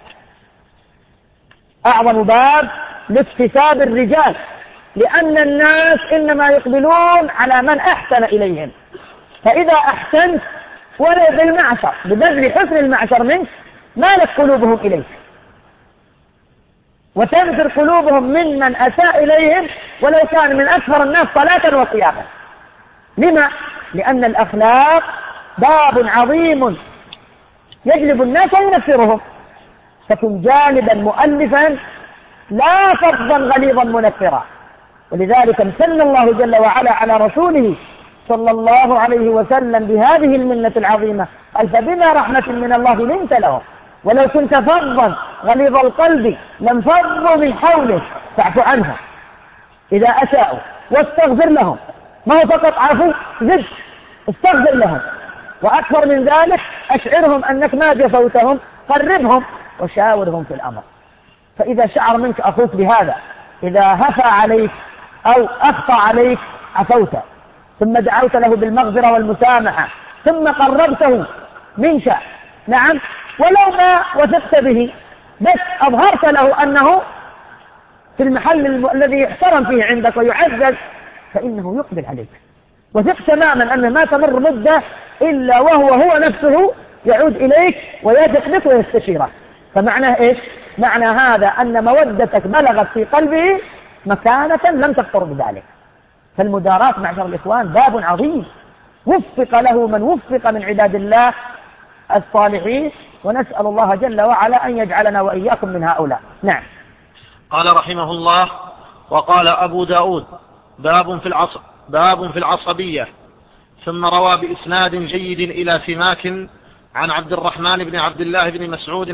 أعظم باب لاكتساب الرجال، لأن الناس إنما يقبلون على من أحسن إليهم. فإذا أحسنت ولو بالمعشر ببذل حسن المعشر منك مالت قلوبهم إليك، وتنفر قلوبهم ممن أساء إليهم ولو كان من أكثر الناس صلاة وصياما. لما؟ لأن الأخلاق باب عظيم يجلب الناس وينفرهم، فكن جانبا مؤلفا لا فظا غليظا منفرا. ولذلك امتن الله جل وعلا على رسوله صلى الله عليه وسلم بهذه المنة العظيمة، قال فبما رحمة من الله لنت لهم ولو كنت فظا غليظ القلب لانفضوا من حولك فاعف عنهم إذا أساءوا واستغفر لهم. ما هو فقط عفو، زد استغفر لهم، وأكثر من ذلك أشعرهم أنك ما جفوتهم، قربهم وشاورهم في الأمر. فإذا شعر منك أخوك بهذا، إذا هفى عليك أو أخطأ عليك عفوت، ثم دعوت له بالمغفرة والمسامحة، ثم قربته منك، نعم، ولو ما وثقت به، بس أظهرت له أنه في المحل الذي يحترم فيه عندك ويعزز، فإنه يقبل عليك. وثق تماما أن ما تمر مدة إلا وهو نفسه يعود إليك ويثق بك ويستشيرك. فمعنى إيش؟ معنى هذا أن مودتك بلغت في قلبه مكانة لم تخطر بذلك. فالمداراة معشر الإخوان باب عظيم وفق له من وفق من عباد الله الصالحين، ونسأل الله جل وعلا أن يجعلنا وإياكم من هؤلاء. نعم. قال رحمه الله: وقال أبو داود: باب في العصبية. ثم روى بإسناد جيد إلى سماك عن عبد الرحمن بن عبد الله بن مسعود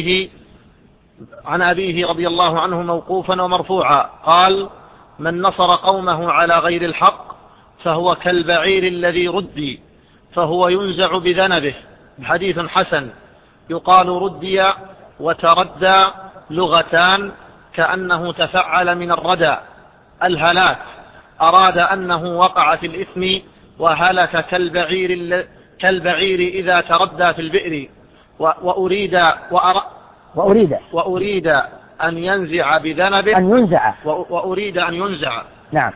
عن أبيه رضي الله عنه موقوفا ومرفوعا قال: من نصر قومه على غير الحق فهو كالبعير الذي ردي فهو ينزع بذنبه. حديث حسن. يقال ردي وتردى لغتان، كأنه تفعل من الردى الهلاك، أراد أنه وقع في الإثم، وهلك كالبعير إذا تردى في البئر. وأريد أن ينزع بذنبه، وأريد أن ينزع. نعم.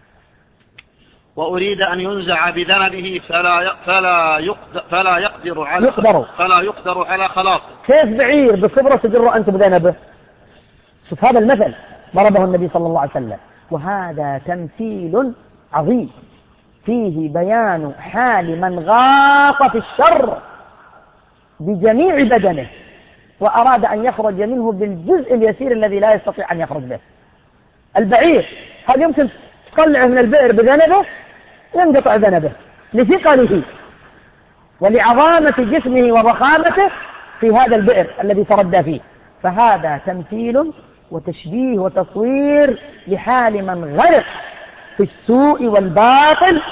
وأريد أن ينزع بذنبه فلا يقدر على خلاصه. كيف بعير بكبره تجر أنت بذنبه؟ شوف هذا المثل ضربه النبي صلى الله عليه وسلم، وهذا تمثيل عظيم فيه بيان حال من غاط في الشر بجميع بدنه وأراد أن يخرج منه بالجزء اليسير الذي لا يستطيع أن يخرج به. البعير هل يمكن تطلعه من البئر بذنبه؟ ينقطع ذنبه لثقله ولعظامة جسمه وضخامته في هذا البئر الذي تردى فيه. فهذا تمثيل وتشبيه وتصوير لحال من غرق في السوء والباطل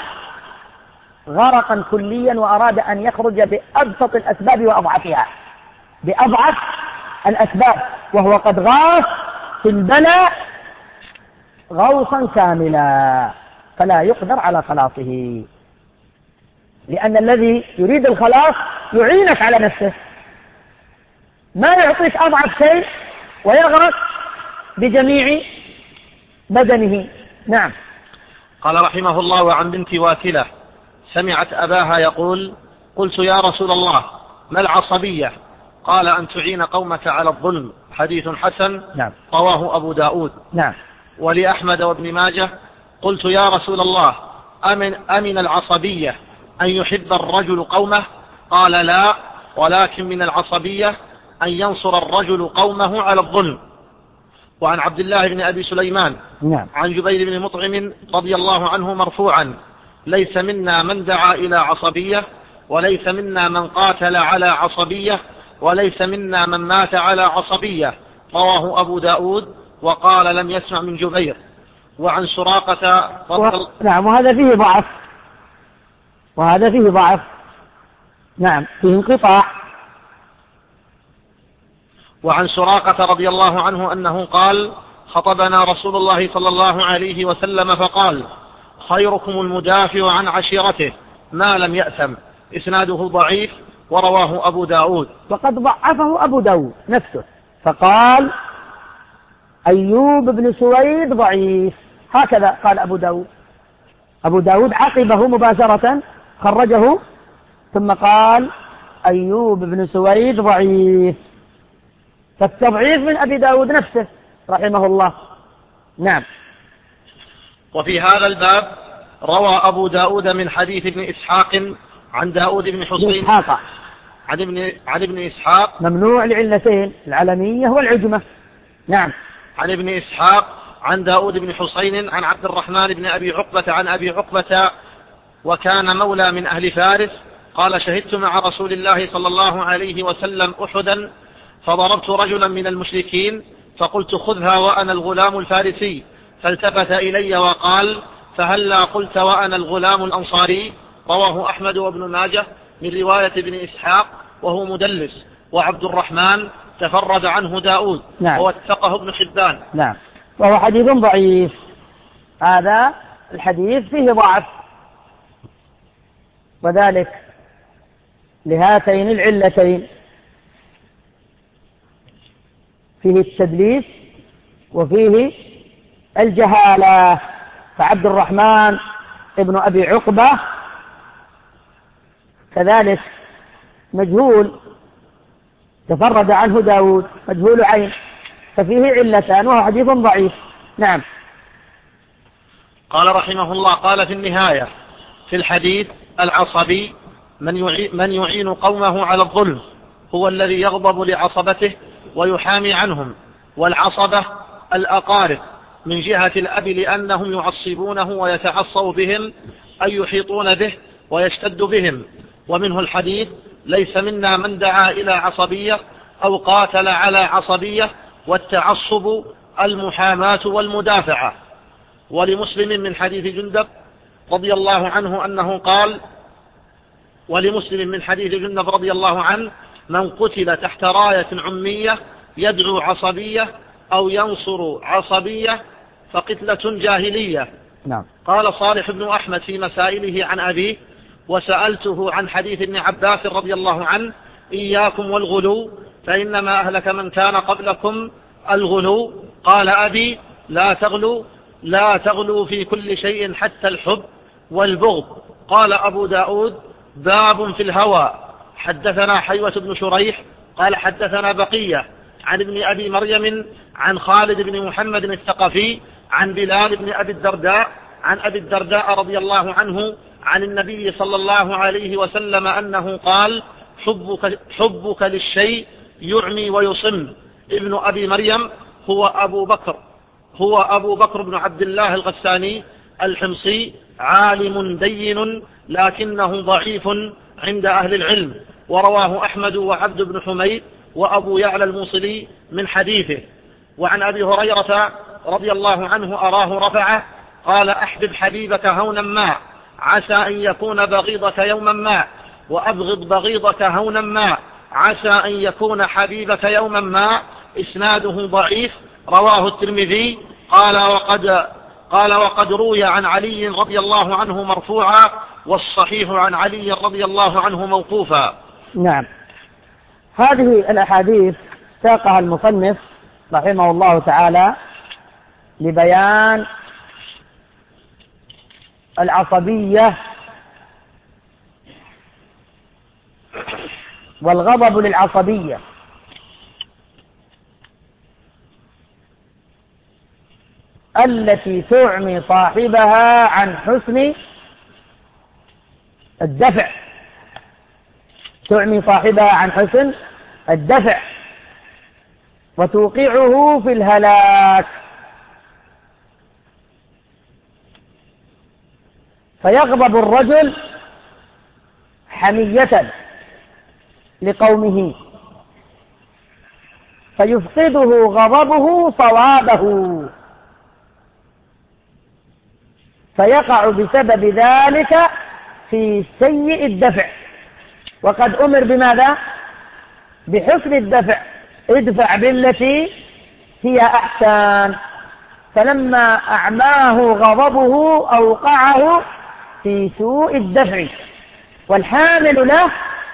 غرقا كليا وأراد أن يخرج بأبسط الأسباب وأضعفها، بأضعف الأسباب، وهو قد غاص في البلاء غوصا كاملا فلا يقدر على خلاصه، لأن الذي يريد الخلاص يعينك على نفسه، ما يعطيك أضعف شيء ويغرق بجميع بدنه. نعم. قال رحمه الله: وعن بنت واثلة سمعت أباها يقول: قلت يا رسول الله ما العصبية؟ قال: أن تعين قومك على الظلم. حديث حسن. نعم. رواه أبو داود. نعم. ولأحمد وابن ماجه: قلت يا رسول الله أمن العصبية أن يحب الرجل قومه؟ قال: لا، ولكن من العصبية أن ينصر الرجل قومه على الظلم. وعن عبد الله بن أبي سليمان عن جبير بن مطعم رضي الله عنه مرفوعا: ليس منا من دعا إلى عصبية، وليس منا من قاتل على عصبية، وليس منا من مات على عصبية. رواه أبو داود وقال لم يسمع من جبير. وعن سراقة نعم. وهذا فيه ضعف. نعم، فيه انقطاع. وعن سراقة رضي الله عنه أنه قال: خطبنا رسول الله صلى الله عليه وسلم فقال: خيركم المدافع عن عشيرته ما لم يأثم. إسناده ضعيف ورواه أبو داود. وقد ضعفه أبو داود نفسه فقال: أيوب بن سويد ضعيف، هكذا قال أبو داود. أبو داود عقبه مباشرة خرجه ثم قال: أيوب بن سويد ضعيف. فالتضعيف من أبي داود نفسه رحمه الله. نعم. وفي هذا الباب روى أبو داود من حديث ابن إسحاق عن داود بن حسين عن ابن إسحاق ممنوع لعلتين: العلمية والعجمة. نعم. عن ابن إسحاق عن داود بن حسين عن عبد الرحمن بن أبي عقبة عن أبي عقبة وكان مولى من أهل فارس قال: شهدت مع رسول الله صلى الله عليه وسلم أحدا فضربت رجلا من المشركين فقلت: خذها وأنا الغلام الفارسي. فالتفت إلي وقال: فهلا قلت وأنا الغلام الأنصاري. رواه أحمد وابن ماجه من رواية ابن إسحاق وهو مدلس. وعبد الرحمن تفرد عنه داود. نعم. ووثقه ابن حبان. نعم. وهو حديث ضعيف. هذا الحديث فيه ضعف، وذلك لهاتين العلتين: فيه التدليس وفيه الجهالة. فعبد الرحمن ابن أبي عقبة كذلك مجهول، تفرد عنه داود، مجهول عين، ففيه علتان وهو حديث ضعيف. نعم. قال رحمه الله: قال في النهاية في الحديث: العصبي من يعين قومه على الظلم، هو الذي يغضب لعصبته ويحامي عنهم، والعصبة الأقارب من جهة الأب لأنهم يعصبونه ويتعصب بهم أي يحيطون به ويشتد بهم. ومنه الحديث: ليس منا من دعا إلى عصبية أو قاتل على عصبية، والتعصب المحاماة والمدافعة. ولمسلم من حديث جندب رضي الله عنه أنه قال: ولمسلم من حديث جندب رضي الله عنه: من قتل تحت راية عمية يدعو عصبية أو ينصر عصبية فقتلة جاهلية. نعم. قال صالح بن أحمد في مسائله عن أبيه: وسألته عن حديث ابن عباس رضي الله عنه: إياكم والغلو فإنما أهلك من كان قبلكم الغلو. قال أبي: لا تغلو في كل شيء حتى الحب والبغض. قال أبو داود: باب في الهوى. حدثنا حيوة بن شريح قال حدثنا بقية عن ابن أبي مريم عن خالد بن محمد الثقفي عن بلال بن أبي الدرداء عن أبي الدرداء رضي الله عنه عن النبي صلى الله عليه وسلم أنه قال: حبك للشيء يعمي ويصم. ابن أبي مريم هو أبو بكر بن عبد الله الغساني الحمصي، عالم دين لكنه ضعيف عند أهل العلم، ورواه أحمد وعبد بن حميد وأبو يعلى الموصلي من حديثه. وعن أبي هريرة رضي الله عنه أراه رفعه قال: أحبب حبيبك هونا ما عسى أن يكون بغيضك يوما ما، وأبغض بغيضك هونا ما عسى أن يكون حبيبك يوما ما. إسناده ضعيف، رواه الترمذي. قال وقد روي عن علي رضي الله عنه مرفوعا، والصحيح عن علي رضي الله عنه موقوفا. نعم. هذه الأحاديث ساقها المصنف رحمه الله تعالى لبيان العصبية والغضب للعصبية، التي تعمي صاحبها عن حسن الدفع، تعمي صاحبها عن حسن الدفع وتوقعه في الهلاك. فيغضب الرجل حمية لقومه فيفقده غضبه صوابه، فيقع بسبب ذلك في سيء الدفع. وقد أمر بماذا؟ بحسن الدفع، ادفع بالتي هي أحسن. فلما أعماه غضبه أوقعه في سوء الدفع، والحامل له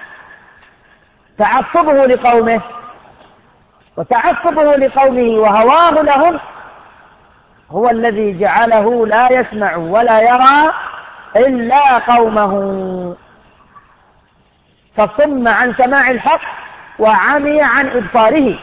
تعصبه لقومه، وتعصبه لقومه وهواه لهم هو الذي جعله لا يسمع ولا يرى إلا قومه، فصم عن سماع الحق وعمي عن إبصاره.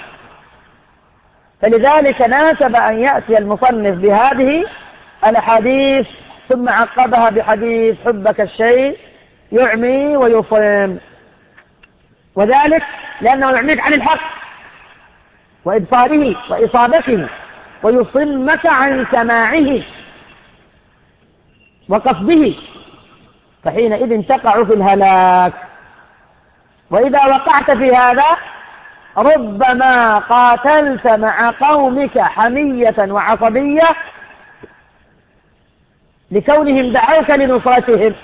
فلذلك ناسب أن يأتي المصنف بهذه الأحاديث ثم عقبها بحديث حبك الشيء يعمي ويصم، وذلك لأنه يعميك عن الحق وإبصاره وإصابته، ويصمك عن سماعه وقصده، فحينئذ تقع في الهلاك. وإذا وقعت في هذا ربما قاتلت مع قومك حمية وعصبية لكونهم دعوك لنصرتهم،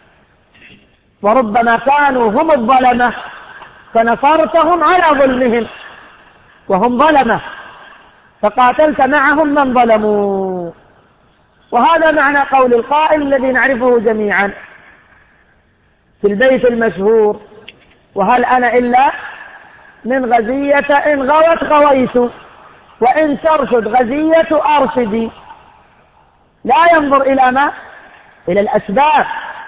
وربما كانوا هم الظلمة فنصرتهم على ظلمهم وهم ظلمة، فقاتلت معهم من ظلموا. وهذا معنى قول القائل الذي نعرفه جميعا في البيت المشهور: وهل أنا إلا من غزية إن غوت غويت. وإن ترشد غزية أرشدي. لا ينظر إلى ما؟ إلى الأسباب،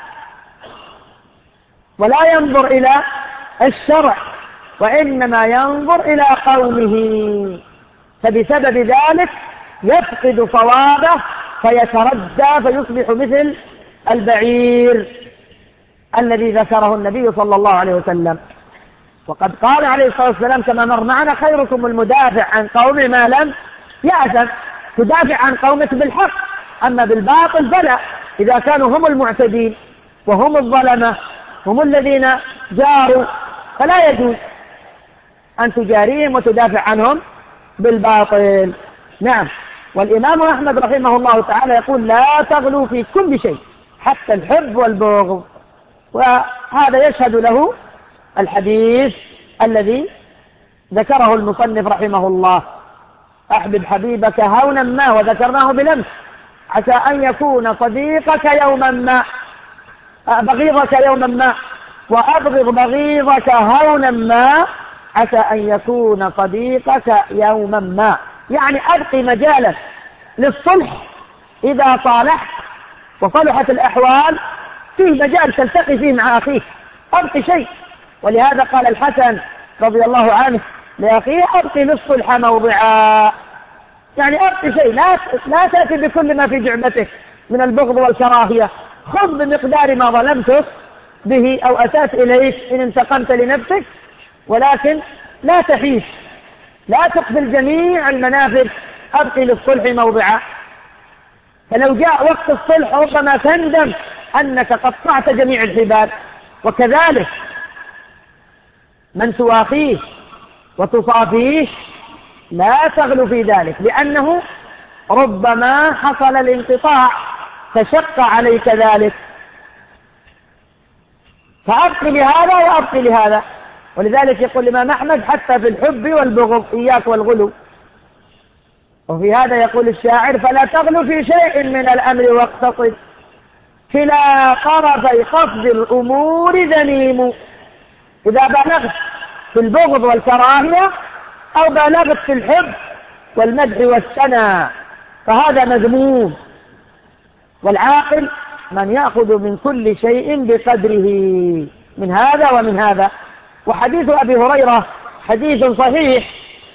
ولا ينظر إلى الشرع، وإنما ينظر إلى قومه، فبسبب ذلك يفقد صوابه فيتردى فيصبح مثل البعير الذي ذكره النبي صلى الله عليه وسلم. وقد قال عليه الصلاة والسلام كما مر معنا: خيركم المدافع عن قومه ما لم يأثم. تدافع عن قومك بالحق، أما بالباطل فلا. إذا كانوا هم المعتدين وهم الظلمة هم الذين جاروا فلا يجوز أن تجاريهم وتدافع عنهم بالباطل. نعم. والإمام أحمد رحمه الله تعالى يقول: لا تغلوا في كل شيء حتى الحب والبغض. وهذا يشهد له الحديث الذي ذكره المصنف رحمه الله: أحبب حبيبك هونا ما، وذكرناه بالأمس، عسى أن يكون صديقك يوما ما، بغيضك يوما ما، وأبغض بغيضك هونا ما، عسى أن يكون صديقك يوما ما. يعني أبقي مجالا للصلح إذا صالحت وصلحت الأحوال، فيه مجال تلتقي فيه مع أخيك، أبقي شيء. ولهذا قال الحسن رضي الله عنه لأخيه: أبقي للصلح موضعا. يعني أبقي شيء، لا تأتي بكل ما في جعبتك من البغض والكراهية، خذ بمقدار ما ظلمتك به أو أتات إليك إن انتقمت لنفسك، ولكن لا تحيش، لا تقبل جميع المنافذ، أبقي للصلح موضعا. فلو جاء وقت الصلح ربما تندم أنك قطعت جميع الحبال. وكذلك من تواخيه وتصافيه لا تغلو في ذلك، لأنه ربما حصل الانقطاع فشق عليك ذلك، فأبقي لهذا وأبقي لهذا. ولذلك يقول الإمام أحمد: حتى في الحب والبغض إياك والغلو. وفي هذا يقول الشاعر: فلا تغلو في شيء من الأمر واقتصد، كلا طرفي خفض الأمور ذميم. إذا بلغت في البغض والكراهية أو بلغت في الحب والمدح والثناء فهذا مذموم. والعاقل من يأخذ من كل شيء بقدره، من هذا ومن هذا. وحديث أبي هريرة حديث صحيح: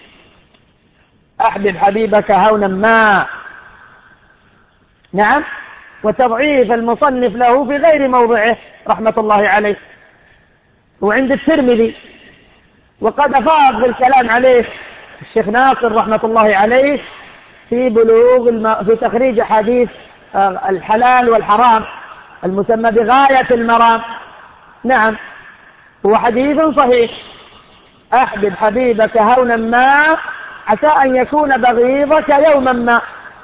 أحبب حبيبك هونا ما. نعم. وتضعيف المصنف له في غير موضعه رحمة الله عليه، وعند الترمذي. وقد أفاض بالكلام عليه الشيخ ناصر رحمة الله عليه في في تخريج حديث الحلال والحرام المسمى بغاية المرام. نعم. هو حديث صحيح: أحبب حبيبك هونا ما، عسى أن يكون بغيضك يوما ما.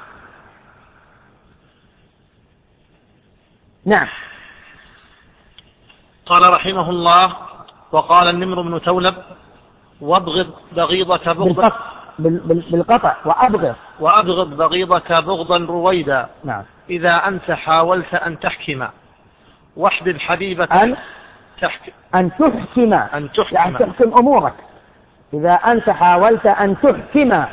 نعم. قال رحمه الله: وقال النمر بن ثولب: وابغض بغيضك بغضا بالقطع وأبغض بغيضك بغضا رويدا. نعم. إذا أنت حاولت أن تحكم، واحبب حبيبك أن تحكم يعني تحكم أمورك. إذا أنت حاولت أن تحكم،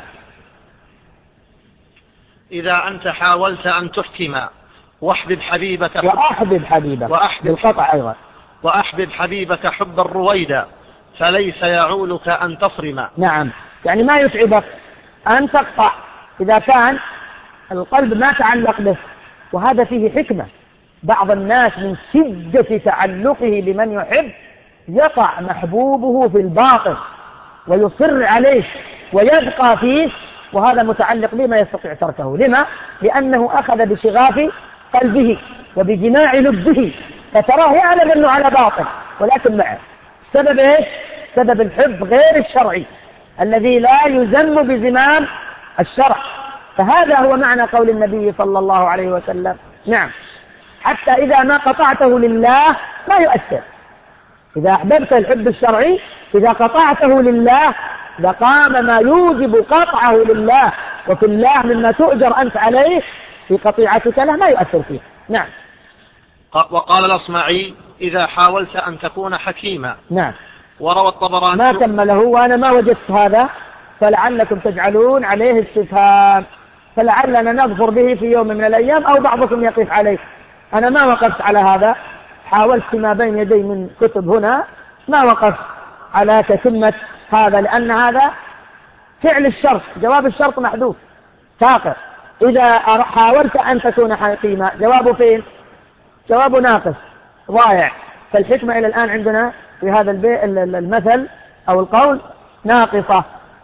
واحبب حبيبك بالقطع أيضا. وأحبب حبيبك حبا رويدا، فليس يعولك أن تصرم. نعم. يعني ما يتعبك أن تقطع إذا كان القلب ما تعلق به، وهذا فيه حكمة. بعض الناس من شدة تعلقه بمن يحب يقع محبوبه في الباطل ويصر عليه ويبقى فيه، وهذا متعلق به ما يستطيع تركه. لما؟ لأنه أخذ بشغاف قلبه وبجماع لبه، فتراه يعلم أنه على باطل ولكن معه. سبب إيش؟ سبب الحب غير الشرعي الذي لا يزم بزمام الشرع. فهذا هو معنى قول النبي صلى الله عليه وسلم. نعم. حتى إذا ما قطعته لله ما يؤثر. إذا أحببت الحب الشرعي، إذا قطعته لله، إذا قام ما يوجب قطعه لله وفي الله مما تؤجر أنت عليه في قطيعتك له ما يؤثر فيه. نعم. وقال الأصمعي: إذا حاولت أن تكون حكيما. نعم. وروى الطبراني. ما كمله وأنا ما وجدت هذا فلعلكم تجعلون عليه استفهام، فلعلنا نظفر به في يوم من الأيام أو بعضكم يقف عليه. أنا ما وقفت على هذا، حاولت ما بين يدي من كتب هنا، ما وقفت على تتمة هذا، لأن هذا فعل الشرط، جواب الشرط محذوف ساقط. إذا حاولت أن تكون حكيما، جوابه فين؟ جوابه ناقص ضائع. فالحكمة إلى الآن عندنا في هذا المثل أو القول ناقصة.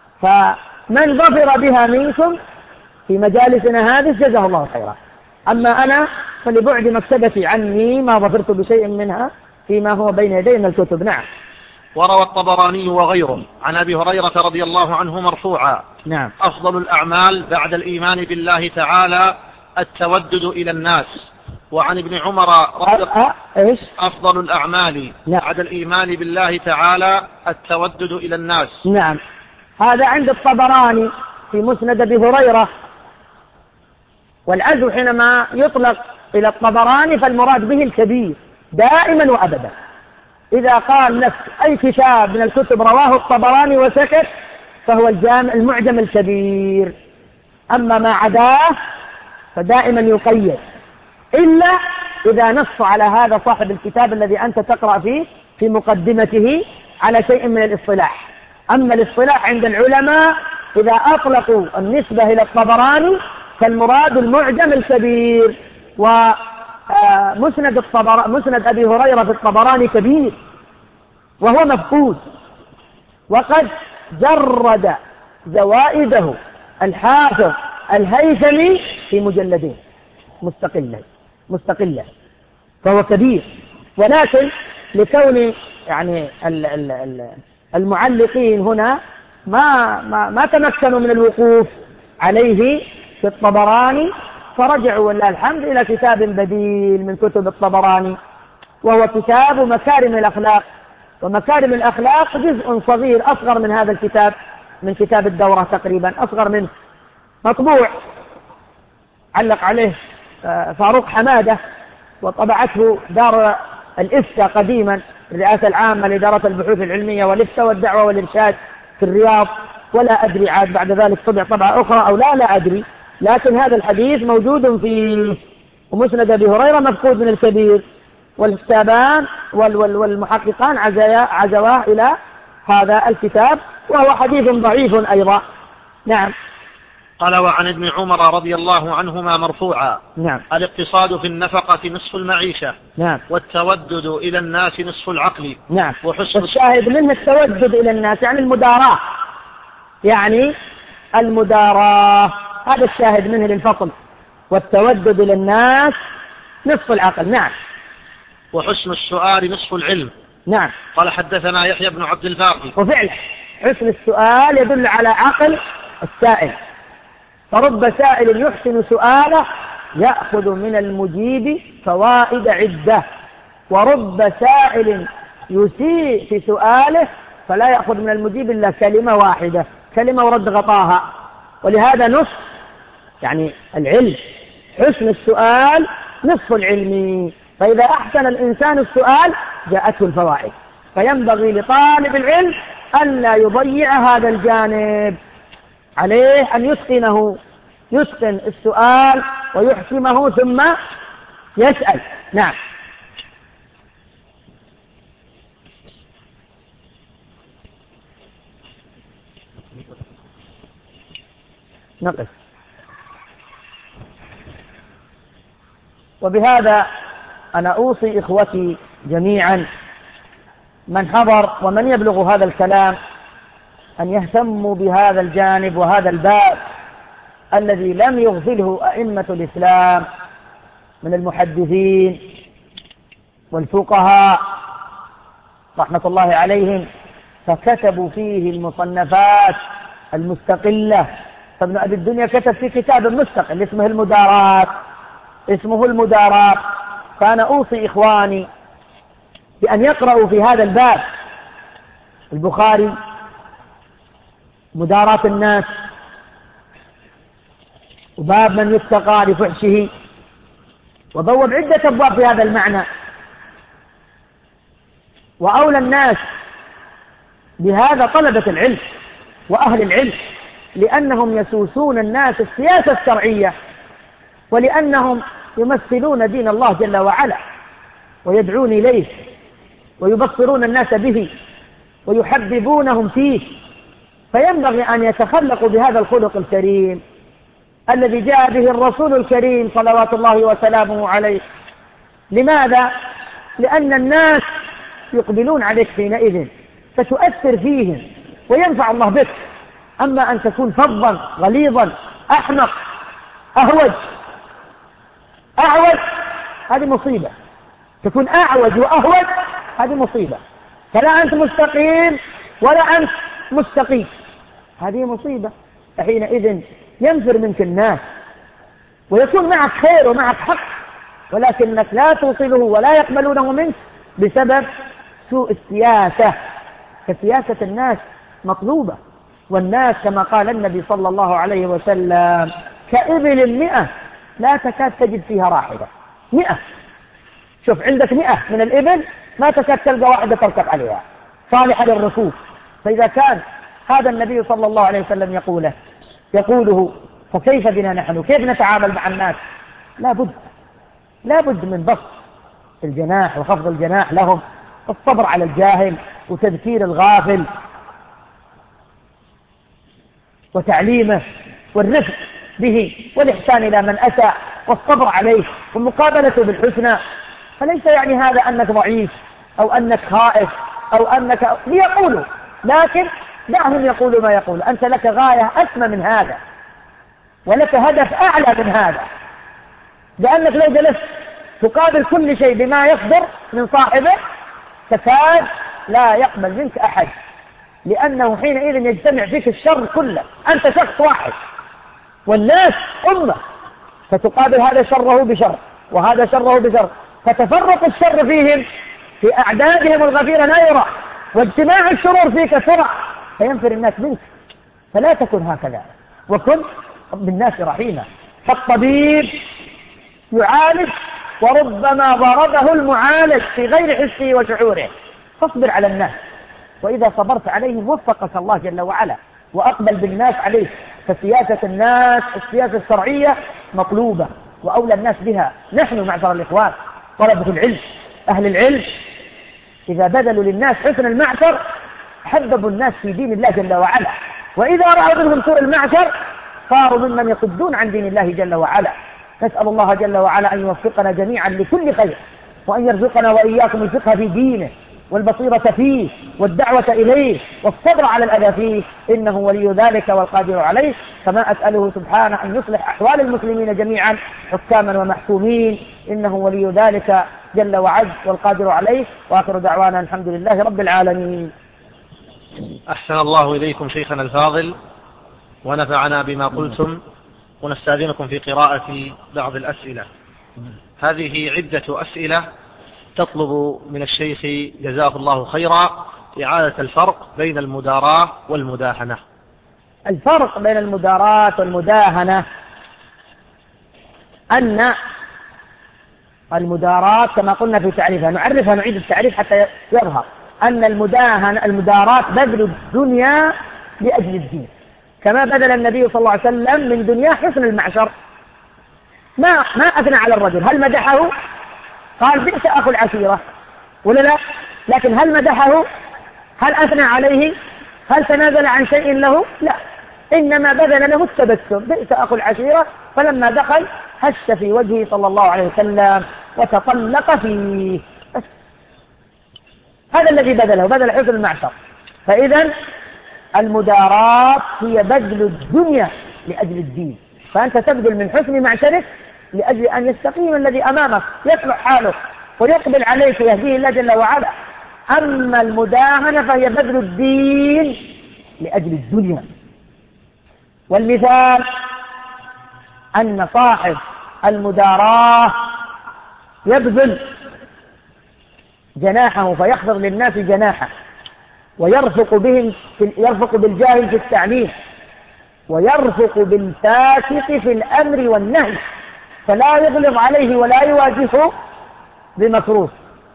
فمن ظفر بها منكم في مجالسنا هذه جزاه الله خيرا. أما أنا فلبعد مكتبتي عني ما ظفرت بشيء منها فيما هو بين يدي من الكتب. نعم. وروى الطبراني وغيره عن أبي هريرة رضي الله عنه مرفوعا: نعم، أفضل الأعمال بعد الإيمان بالله تعالى التودد إلى الناس. وعن ابن عمر إيش؟ أفضل الأعمال بعد الإيمان بالله تعالى التودد إلى الناس. نعم، هذا عند الطبراني في مسند أبي هريرة. والعزو حينما يطلق إلى الطبراني فالمراد به الكبير دائما وأبدا. إذا قال لك أي كتاب من الكتب رواه الطبراني وسكت فهو المعجم الكبير. أما ما عداه فدائما يقيد، إلا إذا نص على هذا صاحب الكتاب الذي أنت تقرأ فيه في مقدمته على شيء من الاصطلاح. أما الاصطلاح عند العلماء إذا أطلقوا النسبة إلى الطبراني فالمراد المعجم الكبير. ومسند مسند أبي هريرة في الطبراني كبير وهو مفقود، وقد جرد زوائده الحافظ الهيثمي في مجلدين مستقلة، فهو كبير. ولكن لكون يعني المعلقين هنا ما تمكنوا من الوقوف عليه في الطبراني، فرجعوا ولله الحمد إلى كتاب بديل من كتب الطبراني، وهو كتاب مكارم الأخلاق. ومكارم الأخلاق جزء صغير أصغر من هذا الكتاب، من كتاب الدورة تقريبا، أصغر منه، مطبوع، علق عليه فاروق حمادة، وطبعته دار الإفتاء قديما، الرئاسة العامة لإدارة البحوث العلمية والإفتاء والدعوة والإرشاد في الرياض. ولا أدري عاد بعد ذلك طبع طبعة أخرى أو لا أدري، لكن هذا الحديث موجود في مسند أبي هريرة مفقود من الكبير. والكتابان والمحققان عزواه إلى هذا الكتاب، وهو حديث ضعيف أيضا. نعم. قال: وعن ابن عمر رضي الله عنهما مرفوعا: نعم، الاقتصاد في النفقة نصف المعيشة. نعم. والتودد إلى الناس نصف العقل. نعم. والشاهد منه التودد إلى الناس يعني المداراة، هذا الشاهد منه للفصل. والتودد إلى الناس نصف العقل. نعم. وحسن السؤال نصف العلم. نعم. قال: حدثنا يحيى بن عبد الباقي. وفعلا حسن السؤال يدل على عقل السائل، فرب سائل يحسن سؤاله يأخذ من المجيب فوائد عدة، ورب سائل يسيء في سؤاله فلا يأخذ من المجيب إلا كلمة واحدة، كلمة ورد غطاها. ولهذا نصف يعني العلم، حسن السؤال نصف العلم. فإذا أحسن الإنسان السؤال جاءته الفوائد، فينبغي لطالب العلم أن لا يضيع هذا الجانب، عليه أن يتقن السؤال ويحكمه ثم يسأل. نعم. نقف. وبهذا أنا أوصي إخوتي جميعا من حضر ومن يبلغ هذا الكلام أن يهتموا بهذا الجانب وهذا الباب الذي لم يغفله أئمة الإسلام من المحدثين والفقهاء رحمة الله عليهم، فكتبوا فيه المصنفات المستقلة. فابن أبي الدنيا كتب في كتاب مستقل اسمه المدارات. فأنا أوصي إخواني بأن يقرأوا في هذا الباب، البخاري مداراة الناس، وباب من يتقى لفحشه، وبوب عدة أبواب في هذا المعنى. وأولى الناس بهذا طلبة العلم، وأهل العلم، لأنهم يسوسون الناس السياسة الشرعية، ولأنهم يمثلون دين الله جل وعلا ويدعون إليه ويبصرون الناس به ويحببونهم فيه، فينبغي أن يتخلقوا بهذا الخلق الكريم الذي جاء به الرسول الكريم صلوات الله وسلامه عليه. لماذا؟ لأن الناس يقبلون عليك حينئذ فتؤثر فيهم وينفع الله بك. أما أن تكون فظا غليظا أحمق أهوج أعوج، هذه مصيبة. تكون أعوج وأهوج، هذه مصيبة. فلا أنت مستقيم ولا أنت مستقيم، هذه مصيبة. حينئذ ينفر منك الناس ويكون معك خير ومعك حق، ولكنك لا توصله ولا يقبلونه منك بسبب سوء السياسة. فسياسة الناس مطلوبة، والناس كما قال النبي صلى الله عليه وسلم كإبل 100 لا تكاد تجد فيها راحلة. 100، شوف عندك 100 من الإبل ما تكاد تلقى واحدة تركب عليها صالحة للركوب. فإذا كان هذا النبي صلى الله عليه وسلم يقوله فكيف بنا نحن؟ كيف نتعامل مع الناس؟ لا بد من بسط الجناح وخفض الجناح لهم، الصبر على الجاهل وتذكير الغافل وتعليمه والرفق به والإحسان إلى من أساء والصبر عليه ومقابلته بالحسنى. فليس يعني هذا أنك ضعيف أو أنك خائف أو أنك ليقولوا، لكن دعهم يقولوا ما يقول. أنت لك غاية أسمى من هذا ولك هدف أعلى من هذا، لأنك لو جلست تقابل كل شيء بما يصدر من صاحبه تكاد لا يقبل منك أحد، لأنه حينئذ يجتمع فيك الشر كله. أنت شخص واحد والناس أمة، فتقابل هذا شره بشر وهذا شره بشر، فتفرق الشر فيهم في أعدادهم الغفيرة لا يرى، واجتماع الشرور فيك سرع فينفر الناس منك. فلا تكن هكذا، وكن بالناس رحيما. فالطبيب يعالج وربما ضربه المعالج في غير حسه وشعوره، فاصبر على الناس، وإذا صبرت عليهم وفقك الله جل وعلا وأقبل بالناس عليه. فسياسة الناس السياسة الشرعية مطلوبة وأولى الناس بها. نحن معشر الإخوان طلبة العلم أهل العلم إذا بذلوا للناس حسن المعشر حببوا الناس في دين الله جل وعلا، وإذا رأوا منهم سوء المعشر صاروا ممن يصدون عن دين الله جل وعلا. نسأل الله جل وعلا أن يوفقنا جميعا لكل خير، وأن يرزقنا وإياكم الفقه في دينه والبصيرة فيه والدعوة إليه والصبر على الأذى فيه، إنه ولي ذلك والقادر عليه. كما أسأله سبحانه أن يصلح أحوال المسلمين جميعا حكاما ومحكومين، إنه ولي ذلك جل وعز والقادر عليه. وآخر دعوانا الحمد لله رب العالمين. أحسن الله إليكم شيخنا الفاضل ونفعنا بما قلتم، ونستأذنكم في قراءة بعض الأسئلة. هذه عدة أسئلة تطلب من الشيخ جزاه الله خيرا إعادة الفرق بين المداراة والمداهنة. الفرق بين المداراة والمداهنة أن المداراة كما قلنا في تعريفها، نعرفها نعيد التعريف حتى يظهر أن المداراة بذل الدنيا لأجل الدين، كما بذل النبي صلى الله عليه وسلم من دنيا حسن المعشر. ما أثنى على الرجل، هل مدحه؟ قال بئس أخو العشيرة ولا لا؟ لكن هل مدحه؟ هل أثنى عليه؟ هل تنازل عن شيء له؟ لا، إنما بذل له التبسم، بئس أخو العشيرة. فلما دخل هش في وجهه صلى الله عليه وسلم وتطلق فيه. هذا الذي بذل حسن المعشر. فإذا المداراة هي بذل الدنيا لأجل الدين، فأنت تبذل من حسن معشرك لأجل أن يستقيم الذي أمامك، يصلح حاله ويقبل عليك ويهديه الله جل وعلا. أما المداهنة فهي بذل الدين لأجل الدنيا. والمثال أن صاحب المداراة يبذل جناحه فيخفض للناس جناحه، ويرفق بالجاهل في التعليم، ويرفق بالفاسق في الأمر والنهي، فلا يغلظ عليه ولا يواجهه بمكروه.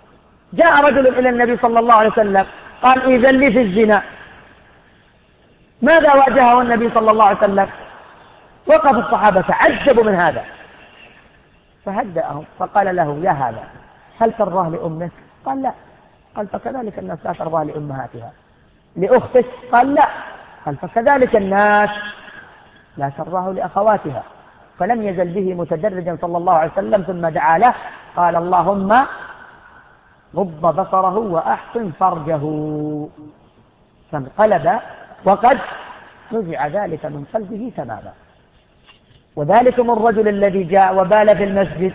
جاء رجل إلى النبي صلى الله عليه وسلم قال إذن لي في الزنا، ماذا واجهه النبي صلى الله عليه وسلم؟ وقف الصحابة تعجبوا من هذا، فهدأهم فقال له: يا هذا، هل ترضاه لأمك؟ قال: لا. قال: فكذلك الناس لا ترضاه لأمهاتها. لأختك؟ قال: لا. قال: فكذلك الناس لا ترضاه لأخواتها. فلم يزل به متدرجا صلى الله عليه وسلم، ثم دعا له قال: اللهم غض بصره وأحسن فرجه. فانقلب وقد نزع ذلك من قلبه تماما. وذلكم الرجل الذي جاء وبال في المسجد،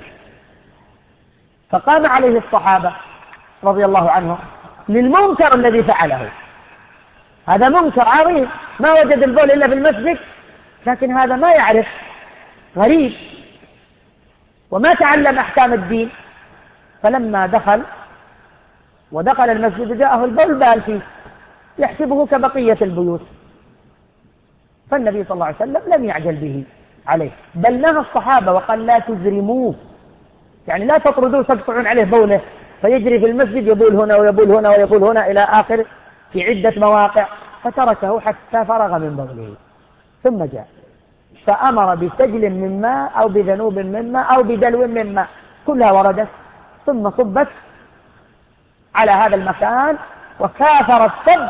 فقام عليه الصحابة رضي الله عنهم للمنكر الذي فعله. هذا منكر عظيم، ما وجد البول إلا في المسجد، لكن هذا ما يعرف، غريب وما تعلم أحكام الدين. فلما ودخل المسجد جاءه البول بال فيه، يحسبه كبقية البيوت. فالنبي صلى الله عليه وسلم لم يعجل به عليه، بل نهى الصحابة وقال: لا تزرموه، يعني لا تطردوه تقطعون عليه بوله فيجري في المسجد، يبول هنا ويبول هنا ويبول هنا إلى آخر في عدة مواقع. فتركه حتى فرغ من بوله، ثم جاء فأمر بسجل من ماء أو بذنوب من ماء أو بدلو من ماء، كلها وردت، ثم صبت على هذا المكان وكاثر الصب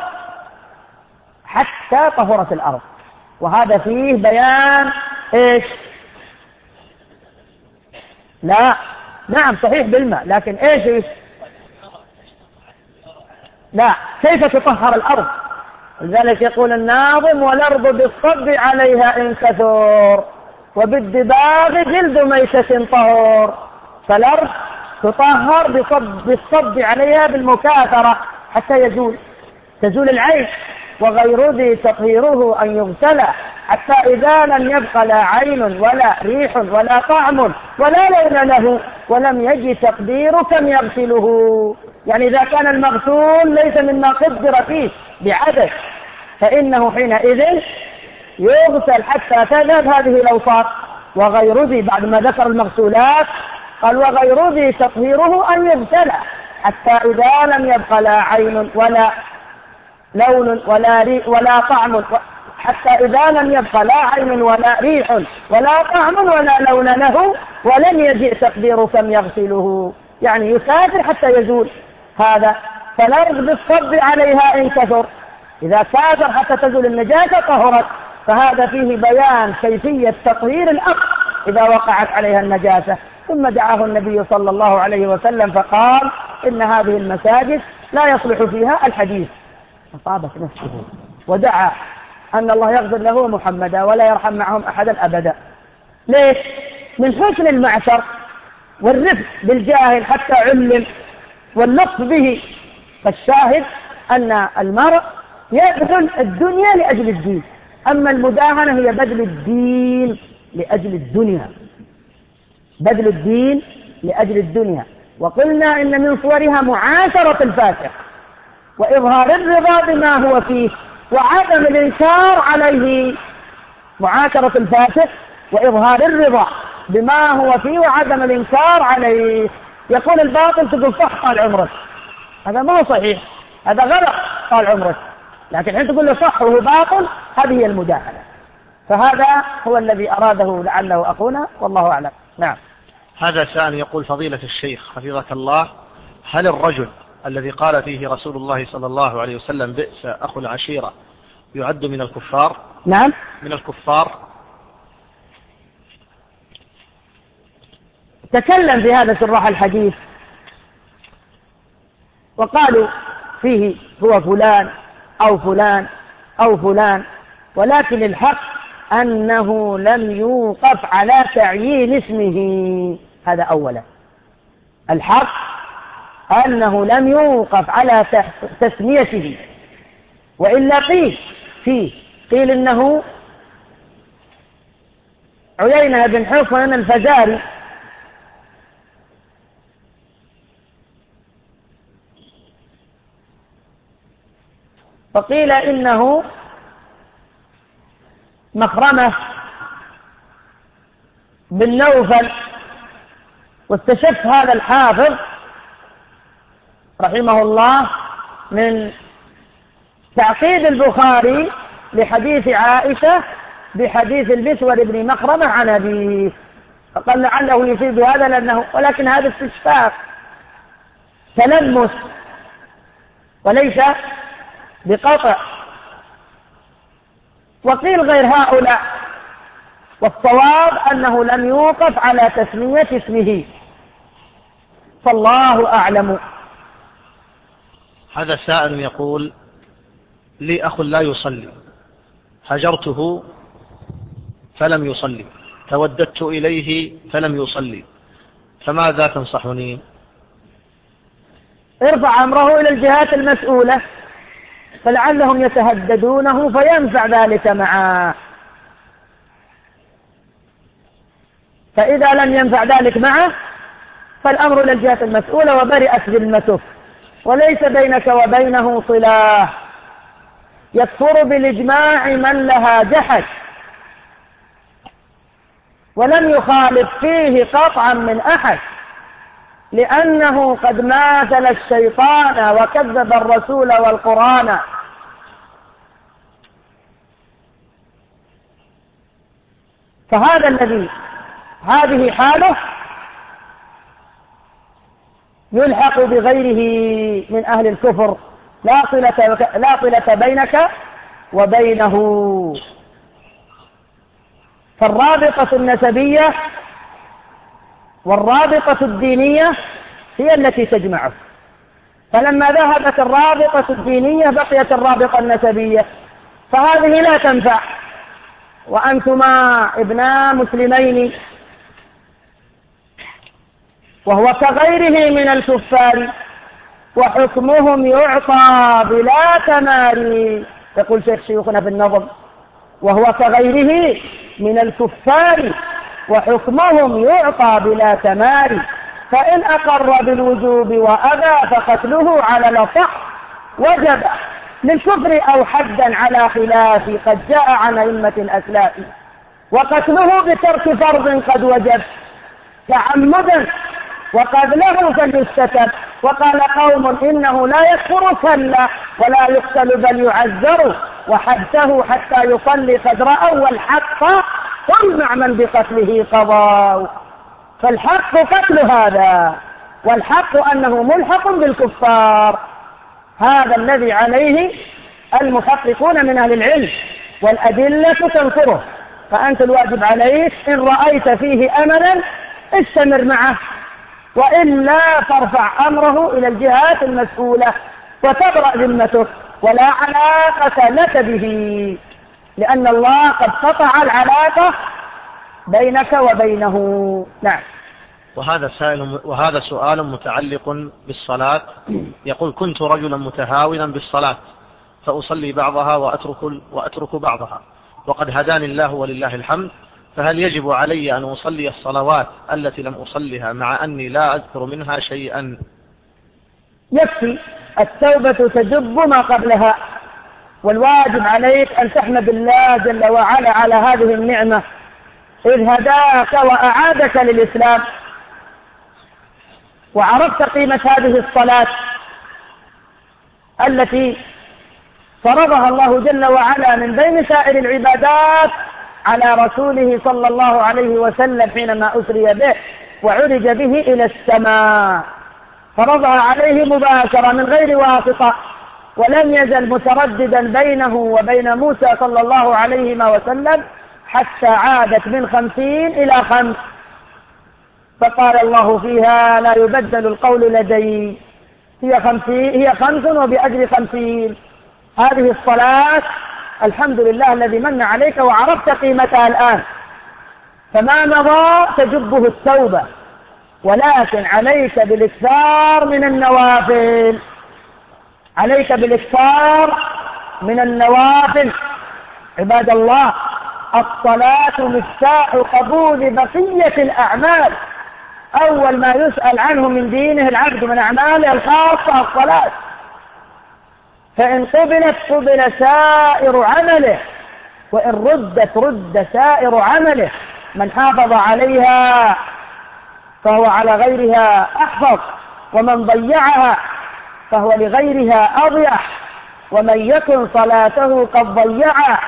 حتى طهرت الأرض. وهذا فيه بيان إيش؟ لا، نعم صحيح بالماء، لكن إيش؟ لا، كيف تطهر الأرض؟ لذلك يقول الناظم: والأرض بالصب عليها إن كثر وبالدباغ جلد ميتة طهور. فالأرض تطهر بالصب عليها بالمكاثرة حتى تزول العين. وغير ذي تطهيره أن يغسل حتى إذا لم يبق لا عين ولا ريح ولا طعم ولا لون له ولم يجي تقدير كم يغسله. يعني إذا كان المغسول ليس مما قدر فيه بعدد، فإنه حينئذ يغسل حتى تذهب هذه الأوصاف. وغير ذي، بعد ما ذكر المغسولات قال: وغير ذي تطهيره أن يغسل حتى إذا لم يبق لا عين ولا لون ولا طعم، حتى إذا لم يبق لا عين ولا ريح ولا طعم ولا لون له ولم يجئ تقدير كم يغسله، يعني يكاثر حتى يزول هذا. فالأرض بالصب عليها إن كثر، إذا كاثر حتى تزول النجاسة طهرت. فهذا فيه بيان كيفية تطهير الأرض إذا وقعت عليها النجاسة. ثم دعاه النبي صلى الله عليه وسلم فقال: إن هذه المساجد لا يصلح فيها الحديث. فطابت نفسه ودعا أن الله يغفر له محمدا ولا يرحم معهم أحدا أبدا. ليش؟ من حسن المعشر والرفق بالجاهل حتى علم واللطف به. فالشاهد أن المرء يبذل الدنيا لأجل الدين، أما المداهنة هي بذل الدين لأجل الدنيا، بذل الدين لأجل الدنيا. وقلنا إن من صورها معاشرة الفاسق وإظهار الرضا بما هو فيه وعدم الإنكار عليه. معاشرة الفاسق وإظهار الرضا بما هو فيه وعدم الإنكار عليه. يقول الباطل تقول صح طال عمرك، هذا ما هو صحيح، هذا غلط طال عمرك، لكن حين تقول له صح وهو باطل، هذه هي المداهنة. فهذا هو الذي أراده لعله أخونا، والله أعلم. نعم. هذا سائل يقول: فضيلة الشيخ حفظك الله، هل الرجل الذي قال فيه رسول الله صلى الله عليه وسلم بئس أخو العشيرة يعد من الكفار؟ نعم، من الكفار. تكلم في هذا شراح الحديث وقالوا فيه هو فلان أو فلان أو فلان، ولكن الحق أنه لم يوقف على تعيين اسمه. هذا أولا، الحق أنه لم يوقف على تسميته، وإلا قيل إنه عيينة بن حصن الفزاري فقيل إنه مخرمة بن نوفل. واستشف هذا الحافظ رحمه الله من تعقيد البخاري لحديث عائشة بحديث المسور بن مخرمة عن أبيه، فقال لعله يفيد هذا لأنه، ولكن هذا استشفاف تلمس وليس بقطع. وقيل غير هؤلاء، والصواب أنه لم يوقف على تسمية اسمه، فالله أعلم. هذا سائل يقول: لي أخ لا يصلي، هجرته فلم يصلي، توددت إليه فلم يصلي، فماذا تنصحني؟ ارفع أمره إلى الجهات المسؤولة فلعلهم يتهددونه فينفع ذلك معه، فإذا لم ينفع ذلك معه فالأمر إلى الجهات المسؤولة وبرئت ذمته، وليس بينك وبينه صلة. يكفر بالإجماع من لها جحد، ولم يخالف فيه قطعا من أحد، لأنه قد ماثل الشيطان وكذب الرسول والقرآن. فهذا الذي هذه حاله يلحق بغيره من أهل الكفر، لا صلة بينك وبينه. فالرابطة النسبية والرابطة الدينية هي التي تجمعه، فلما ذهبت الرابطة الدينية بقيت الرابطة النسبية، فهذه لا تنفع. وأنتما ابنا مسلمين وهو كغيره من الكفار وحكمهم يعطى بلا تماري، يقول شيخ شيوخنا في النظم: وهو كغيره من الكفار وحكمهم يعطى بلا تماري، فإن أقر بالوجوب وأبى فقتله على الأصح وجب للكفر أو حدا على خلاف قد جاء عن أئمة الأسلاف، وقتله بترك فرض قد وجب تعمدا وقد له فليستتب. وقال قوم إنه لا يكفر كلا ولا يقتل بل يعذر، وحبسه حتى يصلي قد رأوا الحق قل مع من بقتله قضاء. فالحق قتل هذا، والحق أنه ملحق بالكفار، هذا الذي عليه المحققون من أهل العلم، والأدلة تنصره. فأنت الواجب عليك إن رأيت فيه أملا استمر معه، وإلا فارفع أمره إلى الجهات المسؤولة وتبرأ ذمتك، ولا علاقة لك به، لأن الله قد قطع العلاقة بينك وبينه. نعم. وهذا سؤال متعلق بالصلاة. يقول: كنت رجلا متهاونا بالصلاة فأصلي بعضها وأترك بعضها، وقد هداني الله ولله الحمد، فهل يجب علي أن أصلي الصلوات التي لم أصلها مع أني لا أذكر منها شيئا؟ يكفي التوبة تجب ما قبلها، والواجب عليك أن تحمد الله جل وعلا على هذه النعمة إذ هداك وأعادك للإسلام، وعرفت قيمة هذه الصلاة التي فرضها الله جل وعلا من بين سائر العبادات على رسوله صلى الله عليه وسلم حينما أسري به وعرج به إلى السماء، فرضها عليه مباشرة من غير واسطة، ولم يزل مترددا بينه وبين موسى صلى الله عليه وسلم حتى عادت من 50 إلى 5، فقال الله فيها: لا يبدل القول لدي، هي 5 وبأجر 50. هذه الصلاة الحمد لله الذي من عليك وعرفت قيمتها الآن، فما مضى تجبه التوبة، ولكن عليك بالإكثار من النوافل، عليك بالإكثار من النوافل. عباد الله، الصلاة مفتاح قبول بقية الأعمال، أول ما يسأل عنه من دينه العبد من أعماله الخاصة الصلاة، فإن قبلت قبل سائر عمله، وإن ردت رد سائر عمله. من حافظ عليها فهو على غيرها أحفظ، ومن ضيعها فهو لغيرها أضيع، ومن يكن صلاته قد ضيعها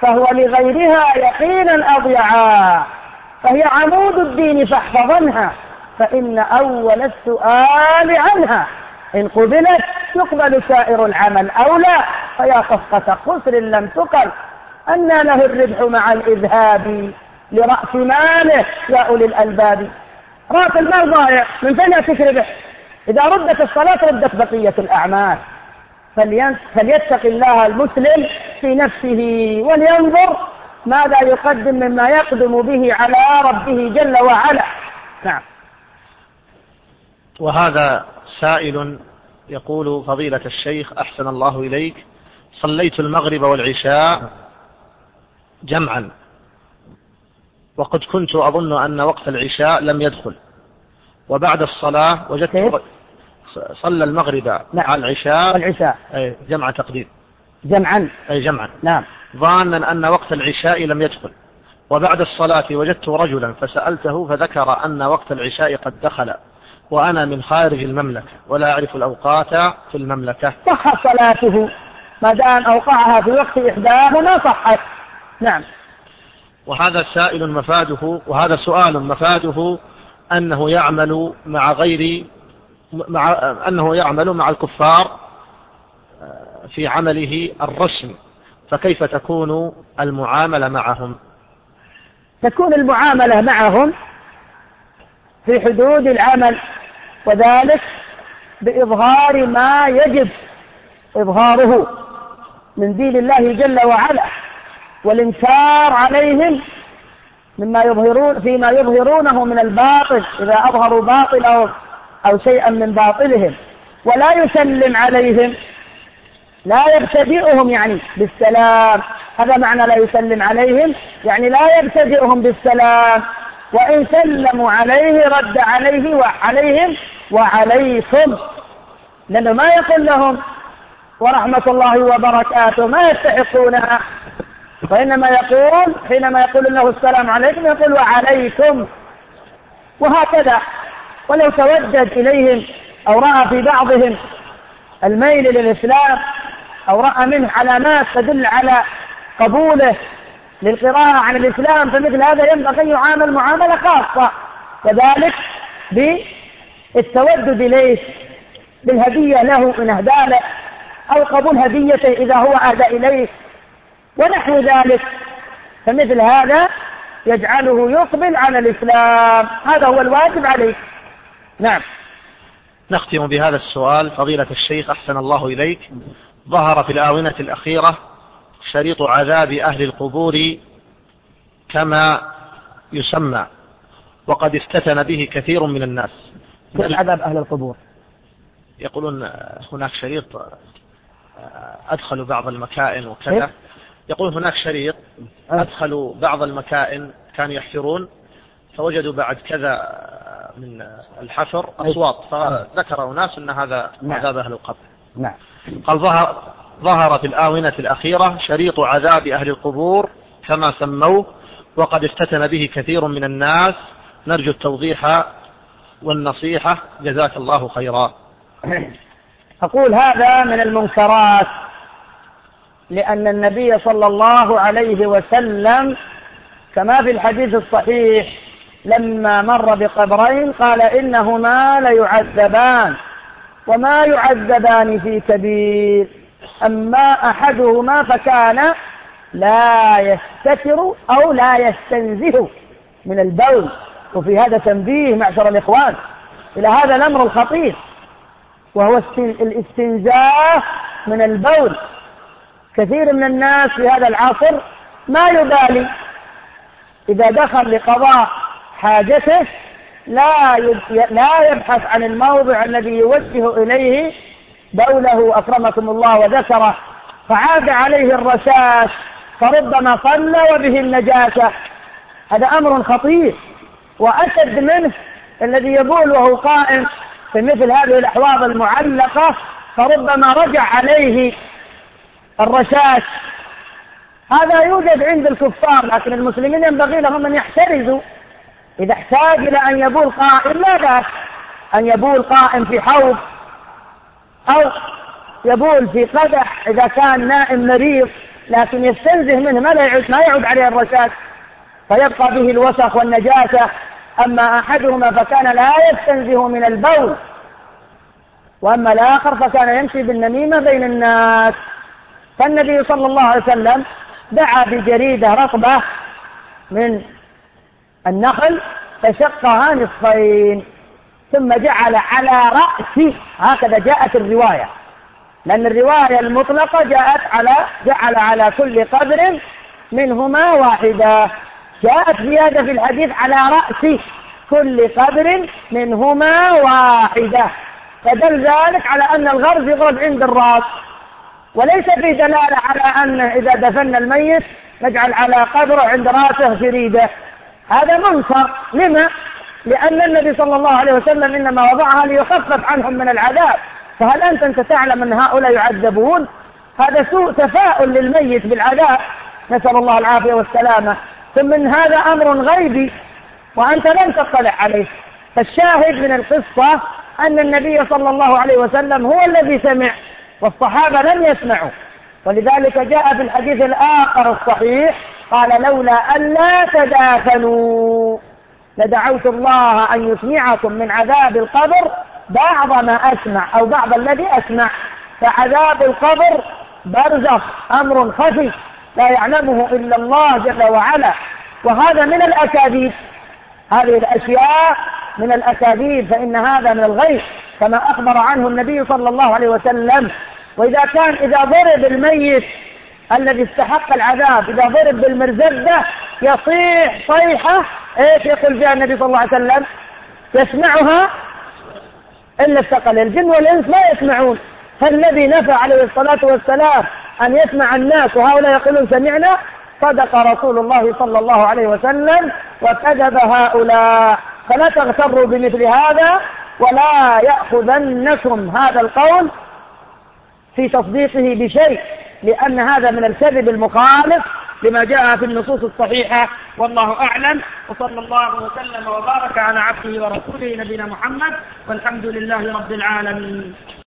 فهو لغيرها يقينا أضيعا، فهي عمود الدين فاحفظنها، فإن أول السؤال عنها إن قبلت يقبل سائر العمل، أو لا فيا صفقة خسر لم تقل أن له الربح مع الإذهاب لرأس ماله يا أولي الألباب. رأس المال ضائع، من فين يأتيك ربح؟ إذا ردت الصلاة ردت بقية الأعمال. فليتق الله المسلم في نفسه ولينظر ماذا يقدم مما يقدم به على ربه جل وعلا. نعم. وهذا سائل يقول: فضيلة الشيخ أحسن الله إليك، صليت المغرب والعشاء جمعا، وقد كنت أظن أن وقت العشاء لم يدخل، وبعد الصلاة وجدت صلى المغرب مع العشاء والعشاء جمع تقديم جمعا جمعا، نعم، ظانا أن وقت العشاء لم يدخل، وبعد الصلاة وجدت رجلا فسألته فذكر أن وقت العشاء قد دخل، وأنا من خارج المملكة ولا أعرف الأوقات في المملكة. صح صلاته ما دام أوقعها في وقت إحداهما صحت. نعم. وهذا سائل مفاده، وهذا سؤال مفاده أنه يعمل مع الكفار في عمله الرسم، فكيف تكون المعاملة معهم؟ تكون المعاملة معهم في حدود العمل، وذلك بإظهار ما يجب إظهاره من دين الله جل وعلا، والإنكار عليهم فيما يظهرونه من الباطل إذا أظهروا باطلهم أو شيئا من باطلهم، ولا يسلم عليهم، لا يبتدئهم يعني بالسلام. هذا معنى لا يسلم عليهم، يعني لا يبتدئهم بالسلام، وإن سلموا عليه رد عليهم وعليكم، لأنه ما يقول لهم ورحمة الله وبركاته، ما يستحقونها، وإنما يقول حينما يقول له السلام عليكم يقول وعليكم، وهكذا. ولو تودد إليهم أو رأى في بعضهم الميل للإسلام أو رأى منه علامات تدل على قبوله للقراءة عن الإسلام، فمثل هذا ينبغي أن يعامل معاملة خاصة، كذلك بالتودد إليه بالهدية له إن أهدى له، أو قبول هديته إذا هو أهدى إليه ونحو ذلك، فمثل هذا يجعله يقبل على الإسلام، هذا هو الواجب عليه. نعم. نختم بهذا السؤال: فضيلة الشيخ أحسن الله إليك، ظهر في الآونة الأخيرة شريط عذاب أهل القبور كما يسمى، وقد افتتن به كثير من الناس. عذاب أهل القبور يقولون هناك شريط أدخلوا بعض المكائن وكذا، يقول هناك شريط أدخلوا بعض المكائن كانوا يحفرون فوجدوا بعد كذا من الحفر أصوات، فذكر أناس أن هذا عذاب أهل القبر. نعم. قال ظهر في الآونة الأخيرة شريط عذاب أهل القبور كما سموه، وقد افتتن به كثير من الناس، نرجو التوضيح والنصيحة، جزاك الله خيرا. أقول هذا من المنكرات، لأن النبي صلى الله عليه وسلم كما في الحديث الصحيح لما مر بقبرين قال إنهما ليعذبان وما يعذبان في كبير، أما أحدهما فكان لا يستتر أو لا يستنزه من البول، وفي هذا تنبيه معشر الإخوان إلى هذا الأمر الخطير، وهو الاستنزاه من البول. كثير من الناس في هذا العصر ما يبالي إذا دخل لقضاء حاجته لا يبحث عن الموضع الذي يوجه إليه بوله أكرمكم الله وذكره، فعاد عليه الرشاش فربما صلى وبه النجاسة. هذا أمر خطير، وأشد منه الذي يبول وهو قائم في مثل هذه الأحواض المعلقة فربما رجع عليه الرشاش. هذا يوجد عند الكفار، لكن المسلمين ينبغي لهم أن يحترزوا. إذا احتاج إلى أن يبول قائم لا بأس أن يبول قائم في حوض، أو يبول في قدح إذا كان نائم مريض لكن يستنزه منه ما يعود عليه الرشاد، فيبقى به الوسخ والنجاسة. أما أحدهما فكان لا يستنزه من البول، وأما الآخر فكان يمشي بالنميمة بين الناس. فالنبي صلى الله عليه وسلم دعا بجريدة رطبة من النخل فشقها نصفين، ثم جعل على رأسه، هكذا جاءت الرواية، لأن الرواية المطلقة جعل على كل قدر منهما واحدة. جاءت زيادة في الحديث على رأس كل قدر منهما واحدة، فدل ذلك على أن الغرز يغرز عند الرأس، وليس في دلالة على أن إذا دفن الميت نجعل على قبره عند رأسه جريدة. هذا منكر. لما؟ لأن النبي صلى الله عليه وسلم إنما وضعها ليخفف عنهم من العذاب. فهل أنت تعلم أن هؤلاء يعذبون؟ هذا سوء تفاؤل للميت بالعذاب، نسأل الله العافية والسلامة. ثم من هذا أمر غيبي وأنت لم تطلع عليه. فالشاهد من القصة أن النبي صلى الله عليه وسلم هو الذي سمع والصحابة لم يسمعوا، ولذلك جاء في الحديث الآخر الصحيح قال: لولا أن لا تدافنوا لدعوت الله أن يسمعكم من عذاب القبر بعض ما أسمع أو بعض الذي أسمع. فعذاب القبر برزخ، أمر خفي لا يعلمه إلا الله جل وعلا، وهذا من الأكاذيب. هذه الأشياء من الأكاذيب، فإن هذا من الغيب كما أخبر عنه النبي صلى الله عليه وسلم. إذا ضرب الميت الذي استحق العذاب، إذا ضرب بالمرزبة يصيح صيحة، إيش يقول فيها النبي صلى الله عليه وسلم؟ يسمعها إلا الثقلين، الجن والإنس ما يسمعون. فالذي نفى عليه الصلاة والسلام أن يسمع الناس وهؤلاء يقولون سمعنا، صدق رسول الله صلى الله عليه وسلم وكذب هؤلاء. فلا تغتروا بمثل هذا، ولا يأخذنكم هذا القول في تصديقه بشيء، لأن هذا من الكذب المخالف لما جاء في النصوص الصحيحة. والله أعلم، وصلى الله وسلم وبارك على عبده ورسوله نبينا محمد، والحمد لله رب العالمين.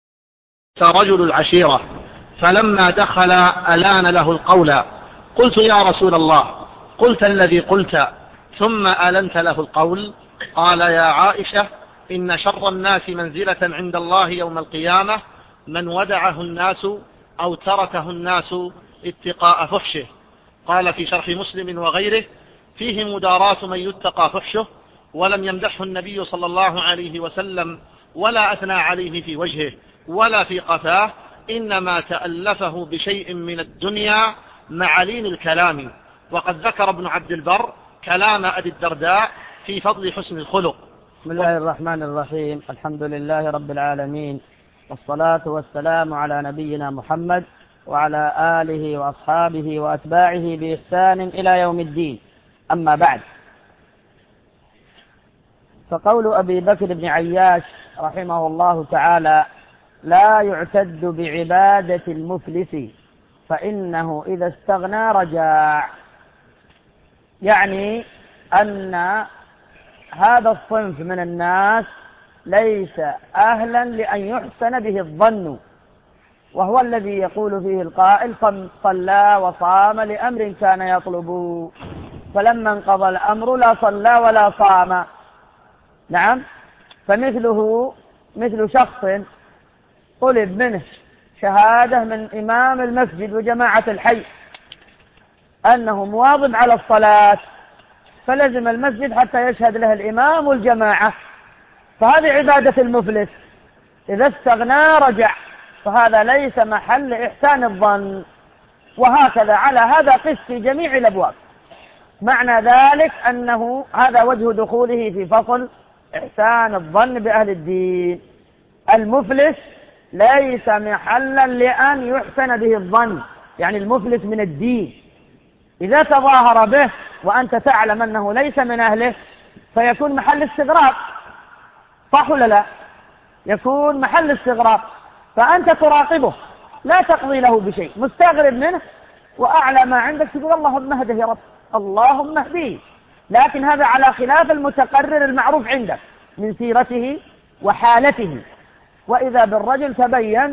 رجل العشيرة فلما دخل ألان له القول. قلت: يا رسول الله، قلت الذي قلت ثم ألنت له القول؟ قال: يا عائشة، إن شر الناس منزلة عند الله يوم القيامة من ودعه الناس أو تركه الناس اتقاء فحشه. قال في شرح مسلم وغيره: فيه مداراة من يتقى فحشه. ولم يمدحه النبي صلى الله عليه وسلم ولا أثنى عليه في وجهه ولا في قفاه، إنما تألفه بشيء من الدنيا مع لين الكلام. وقد ذكر ابن عبد البر كلام أبي الدرداء في فضل حسن الخلق. بسم الله الرحمن الرحيم. الحمد لله رب العالمين، والصلاة والسلام على نبينا محمد وعلى آله وأصحابه وأتباعه بإحسان إلى يوم الدين. أما بعد، فقول أبي بكر بن عياش رحمه الله تعالى: لا يعتد بعبادة المفلس فإنه إذا استغنى رجاع، يعني أن هذا الصنف من الناس ليس أهلا لأن يحسن به الظن، وهو الذي يقول فيه القائل: صلى وصام لأمر كان يطلب، فلما انقضى الأمر لا صلى ولا صام. نعم، فمثله مثل شخص طلب منه شهادة من إمام المسجد وجماعة الحي أنه مواظب على الصلاة، فلزم المسجد حتى يشهد له الإمام والجماعة، فهذه عبادة المفلس. إذا استغنى رجع، فهذا ليس محل إحسان الظن. وهكذا على هذا قس في جميع الأبواب. معنى ذلك أنه هذا وجه دخوله في فصل إحسان الظن بأهل الدين. المفلس ليس محلا لأن يحسن به الظن، يعني المفلس من الدين إذا تظاهر به وأنت تعلم أنه ليس من أهله فيكون محل استغراب، صح ولا لا؟ يكون محل استغراب، فأنت تراقبه لا تقضي له بشيء، مستغرب منه، وأعلى ما عندك تقول اللهم اهده يا رب، اللهم اهديه. لكن هذا على خلاف المتقرر المعروف عندك من سيرته وحالته. وإذا بالرجل تبين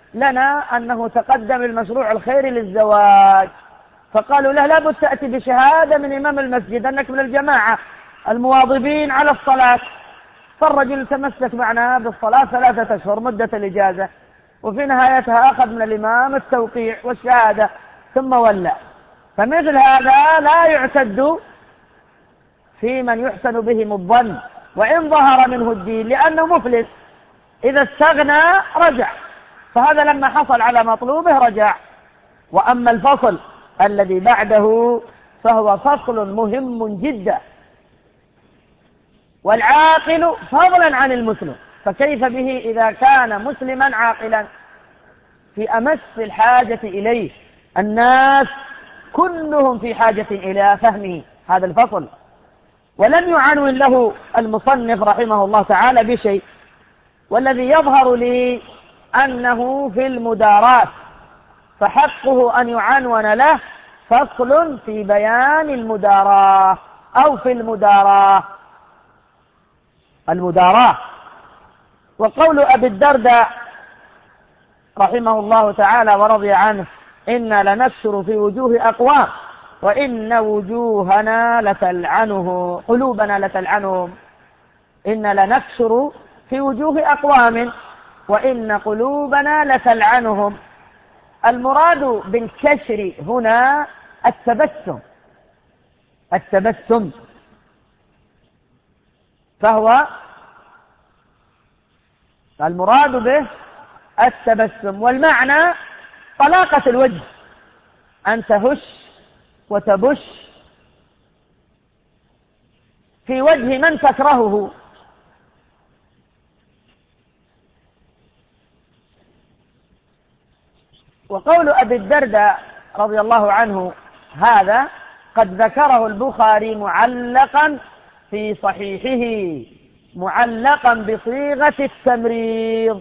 لنا أنه تقدم المشروع الخيري للزواج، فقالوا له لابد تأتي بشهادة من إمام المسجد أنك من الجماعة المواظبين على الصلاة. فالرجل تمسك معنا بالصلاة 3 أشهر مدة الإجازة، وفي نهايتها أخذ من الإمام التوقيع والشهادة ثم ولى. فمثل هذا لا يعتد في من يحسن بهم الظن وإن ظهر منه الدين، لأنه مفلس، إذا استغنى رجع، فهذا لما حصل على مطلوبه رجع. وأما الفصل الذي بعده فهو فصل مهم جدا. والعاقل فضلا عن المسلم، فكيف به إذا كان مسلما عاقلا في أمس الحاجة إليه؟ الناس كلهم في حاجة إلى فهمه هذا الفصل، ولم يعنون له المصنف رحمه الله تعالى بشيء. والذي يظهر لي أنه في المداراة، فحقه أن يعنون له فصل في بيان المداراة أو في المداراة. وقول أبي الدرداء رحمه الله تعالى ورضي عنه: إنا لنكسر في وجوه أقوام وإن وجوهنا لتلعنه، قلوبنا لتلعنهم. إنا لنكسر في وجوه أقوام وإن قلوبنا لتلعنهم. المراد بالكسر هنا التبسم، فهو المراد به التبسم، والمعنى طلاقة الوجه، أن تهش وتبش في وجه من تكرهه. وقول أبي الدرداء رضي الله عنه هذا قد ذكره البخاري معلقا في صحيحه، معلقا بصيغة التمريض،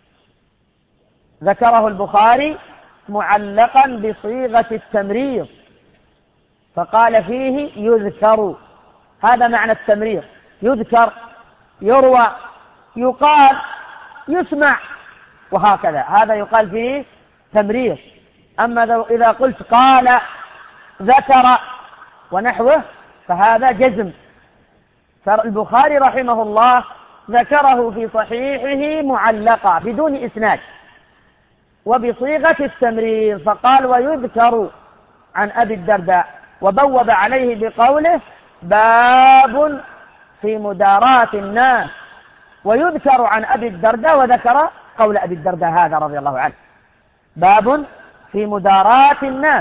ذكره البخاري معلقا بصيغة التمريض، فقال فيه يذكر. هذا معنى التمريض، يذكر، يروى، يقال، يسمع، وهكذا، هذا يقال فيه تمريض. أما إذا قلت قال، ذكر ونحوه فهذا جزم. فالبخاري رحمه الله ذكره في صحيحه معلقا بدون إسناد وبصيغة التمريض، فقال ويذكر عن أبي الدرداء، وبوب عليه بقوله باب في مداراة الناس. ويذكر عن أبي الدرداء، وذكر قول أبي الدرداء هذا رضي الله عنه: باب في مداراة الناس.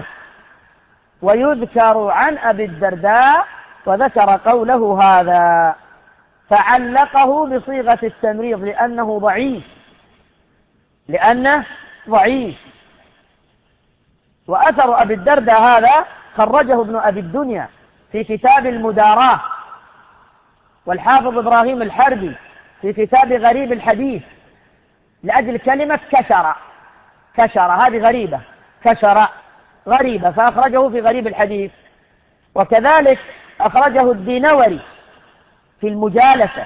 ويذكر عن أبي الدرداء، وذكر قوله هذا، فعلقه بصيغة التمريض لأنه ضعيف. وأثر أبي الدرداء هذا خرجه ابن أبي الدنيا في كتاب المداراة، والحافظ إبراهيم الحربي في كتاب غريب الحديث، لأجل كلمة كشر، هذه غريبة، كشر غريبة، فأخرجه في غريب الحديث. وكذلك أخرجه الدينوري في المجالسة.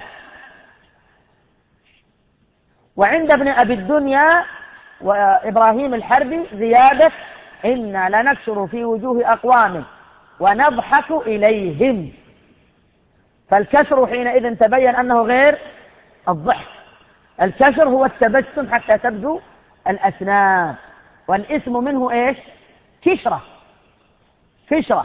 وعند ابن أبي الدنيا وإبراهيم الحربي زيادة: إنا لنكسر في وجوه أقوام ونضحك إليهم. فالكسر حينئذ تبين أنه غير الضحك، الكسر هو التبسم حتى تبدو الأسنان، والاسم منه إيش؟ كشرة.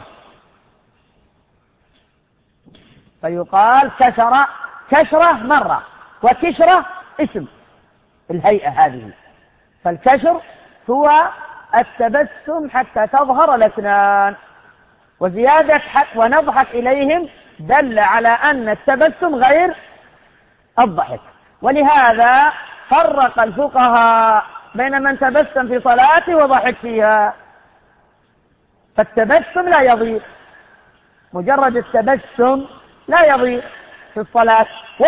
فيقال كشرة مرة، وكشرة اسم الهيئة هذه. فالكشر هو التبسم حتى تظهر الأسنان، وزيادة ونضحك إليهم دل على أن التبسم غير الضحك. ولهذا فرق الفقهاء بين من تبسم في صلاته وضحك فيها. فالتبسم لا يضير، مجرد التبسم لا يضير في الصلاة،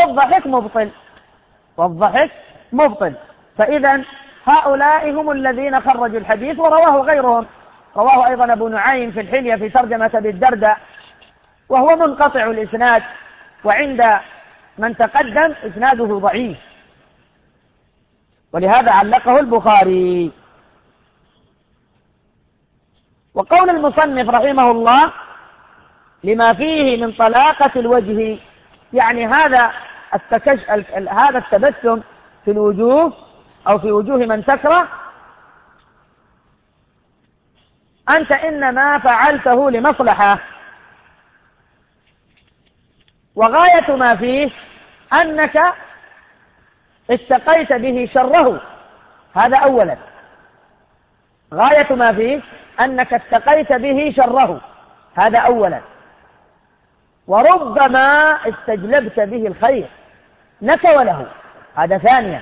والضحك مبطل. فإذا هؤلاء هم الذين خرجوا الحديث، ورواه غيرهم، رواه أيضا أبو نعيم في الحلية في ترجمة أبي الدرداء، وهو منقطع الإسناد، وعند من تقدم إسناده ضعيف. ولهذا علقه البخاري. وقول المصنف رحمه الله لما فيه من طلاقة الوجه، يعني هذا التبسم في الوجوه أو في وجوه من تكره أنت إنما فعلته لمصلحة، وغاية ما فيه أنك اتقيت به شره. هذا أولا، غاية ما فيه أنك اتقيت به شره، هذا أولا. وربما استجلبت به الخير لك وله، هذا ثانيا.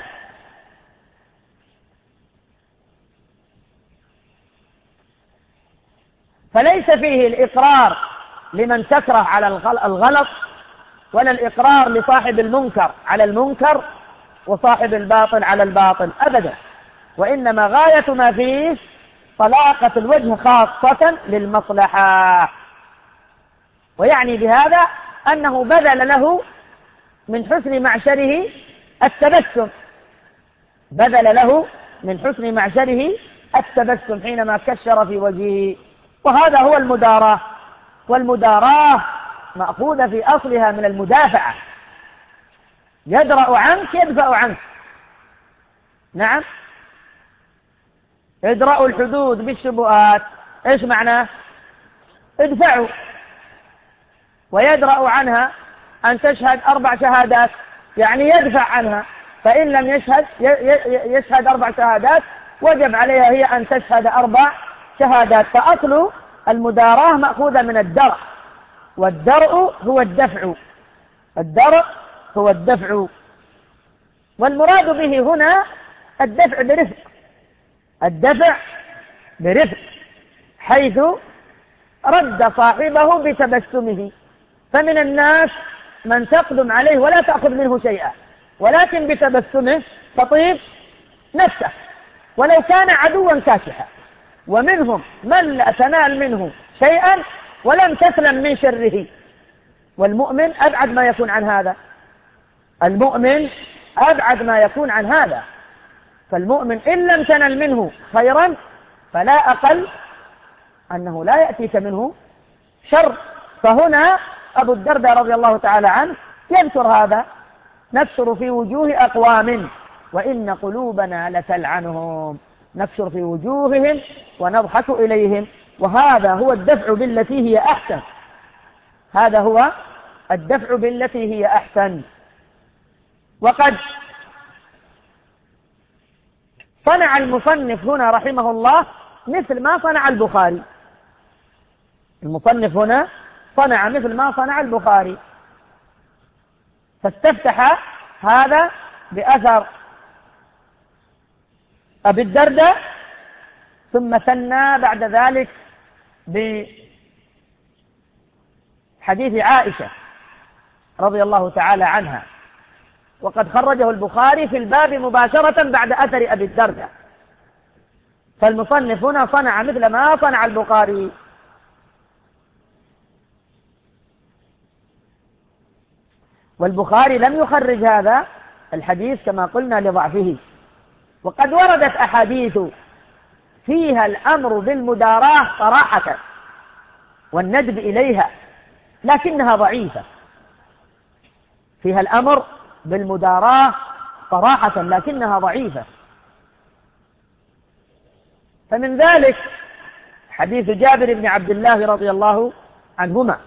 فليس فيه الإقرار لمن تكره على الغلط، ولا الإقرار لصاحب المنكر على المنكر وصاحب الباطل على الباطل أبدا، وإنما غاية ما فيه طلاقة الوجه خاصة للمصلحة. ويعني بهذا أنه بذل له من حسن معشره التبسم، بذل له من حسن معشره التبسم حينما كشر في وجهه، وهذا هو المداراة. والمداراة مأخوذة في أصلها من المدافعة، يدرأ عنك يدفع عنك. نعم، ادرأوا الحدود بالشبهات، ايش معناه؟ ادفعوا. ويدرأ عنها أن تشهد 4 شهادات، يعني يدفع عنها، فإن لم يشهد 4 شهادات وجب عليها هي أن تشهد 4 شهادات. فأصل المداراة مأخوذة من الدرء، والدرء هو الدفع، الدرء هو الدفع. والمراد به هنا الدفع برفق، الدفع برفق، حيث رد صاحبه بتبسمه. فمن الناس من تقدم عليه ولا تأخذ منه شيئا، ولكن بتبسمه تطيب نفسه ولو كان عدوا كاشحا. ومنهم من لا تنال منه شيئا ولم تسلم من شره، والمؤمن أبعد ما يكون عن هذا، المؤمن أبعد ما يكون عن هذا. فالمؤمن إن لم تنل منه خيرا فلا أقل أنه لا يأتيك منه شر. فهنا أبو الدرداء رضي الله تعالى عنه يذكر هذا: نكسر في وجوه أقوام وإن قلوبنا لتلعنهم، نكسر في وجوههم ونضحك إليهم. وهذا هو الدفع بالتي هي أحسن، هذا هو الدفع بالتي هي أحسن. وقد صنع المصنف هنا رحمه الله مثل ما صنع البخاري، المصنف هنا صنع مثل ما صنع البخاري، فاستفتح هذا بأثر أبي الدرداء، ثم ثنى بعد ذلك بحديث عائشة رضي الله تعالى عنها، وقد خرجه البخاري في الباب مباشرة بعد أثر أبي الدرداء. فالمصنف هنا صنع مثل ما صنع البخاري. والبخاري لم يخرج هذا الحديث كما قلنا لضعفه. وقد وردت أحاديث فيها الأمر بالمداراة صراحة والندب إليها، لكنها ضعيفة، فيها الأمر بالمداراة صراحة لكنها ضعيفة. فمن ذلك حديث جابر بن عبد الله رضي الله عنهما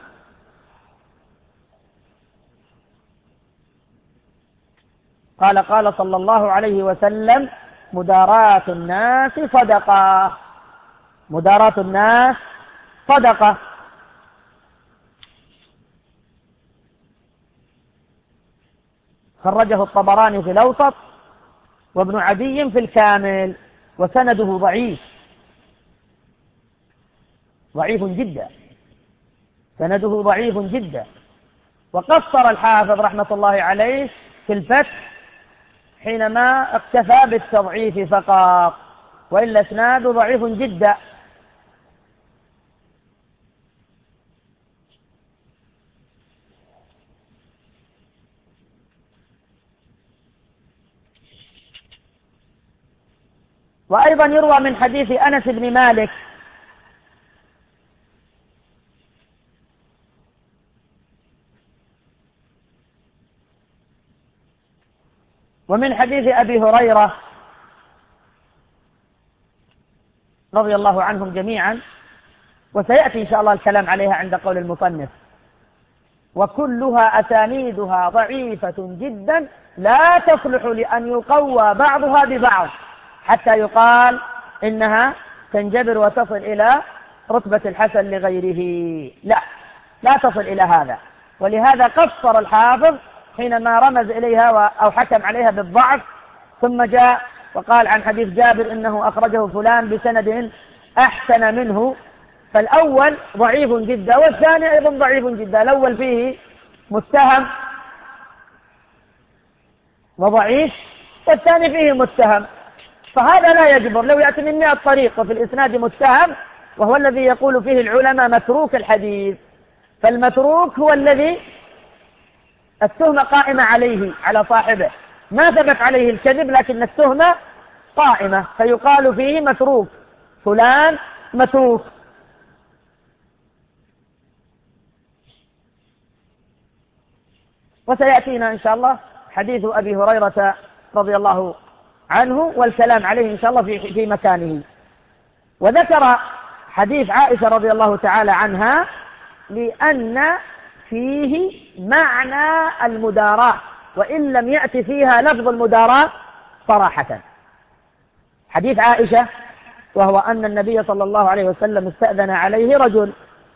قال: قال صلى الله عليه وسلم: مداراة الناس صدقة، مداراة الناس صدقة. خرجه الطبراني في الأوسط وابن عدي في الكامل، وسنده ضعيف، ضعيف جدا، سنده ضعيف جدا. وقصر الحافظ رحمة الله عليه في الفتح حينما اكتفى بالتضعيف فقط، وإلا اسناده ضعيف جدا. وأيضا يروى من حديث أنس بن مالك ومن حديث أبي هريرة رضي الله عنهم جميعا، وسيأتي إن شاء الله الكلام عليها عند قول المصنف، وكلها أسانيدها ضعيفة جدا لا تصلح لأن يقوى بعضها ببعض حتى يقال إنها تنجبر وتصل إلى رتبة الحسن لغيره. لا تصل إلى هذا. ولهذا قصر الحافظ حينما رمز إليها أو حكم عليها بالضعف، ثم جاء وقال عن حديث جابر إنه أخرجه فلان بسند أحسن منه، فالأول ضعيف جدا والثاني أيضا ضعيف جدا. الأول فيه متهم وضعيف والثاني فيه متهم، فهذا لا يجبر. لو يأتي من 100 طريق وفي الإسناد متهم، وهو الذي يقول فيه العلماء متروك الحديث، فالمتروك هو الذي التهمة قائمة عليه على صاحبه، ما ثبت عليه الكذب لكن التهمة قائمة، فيقال فيه متروك، فلان متروك. وسيأتينا إن شاء الله حديث أبي هريرة رضي الله عنه والكلام عليه إن شاء الله في مكانه. وذكر حديث عائشة رضي الله تعالى عنها لأن فيه معنى المداراة وإن لم يأتي فيها لفظ المداراة صراحة. حديث عائشة وهو أن النبي صلى الله عليه وسلم استأذن عليه رجل،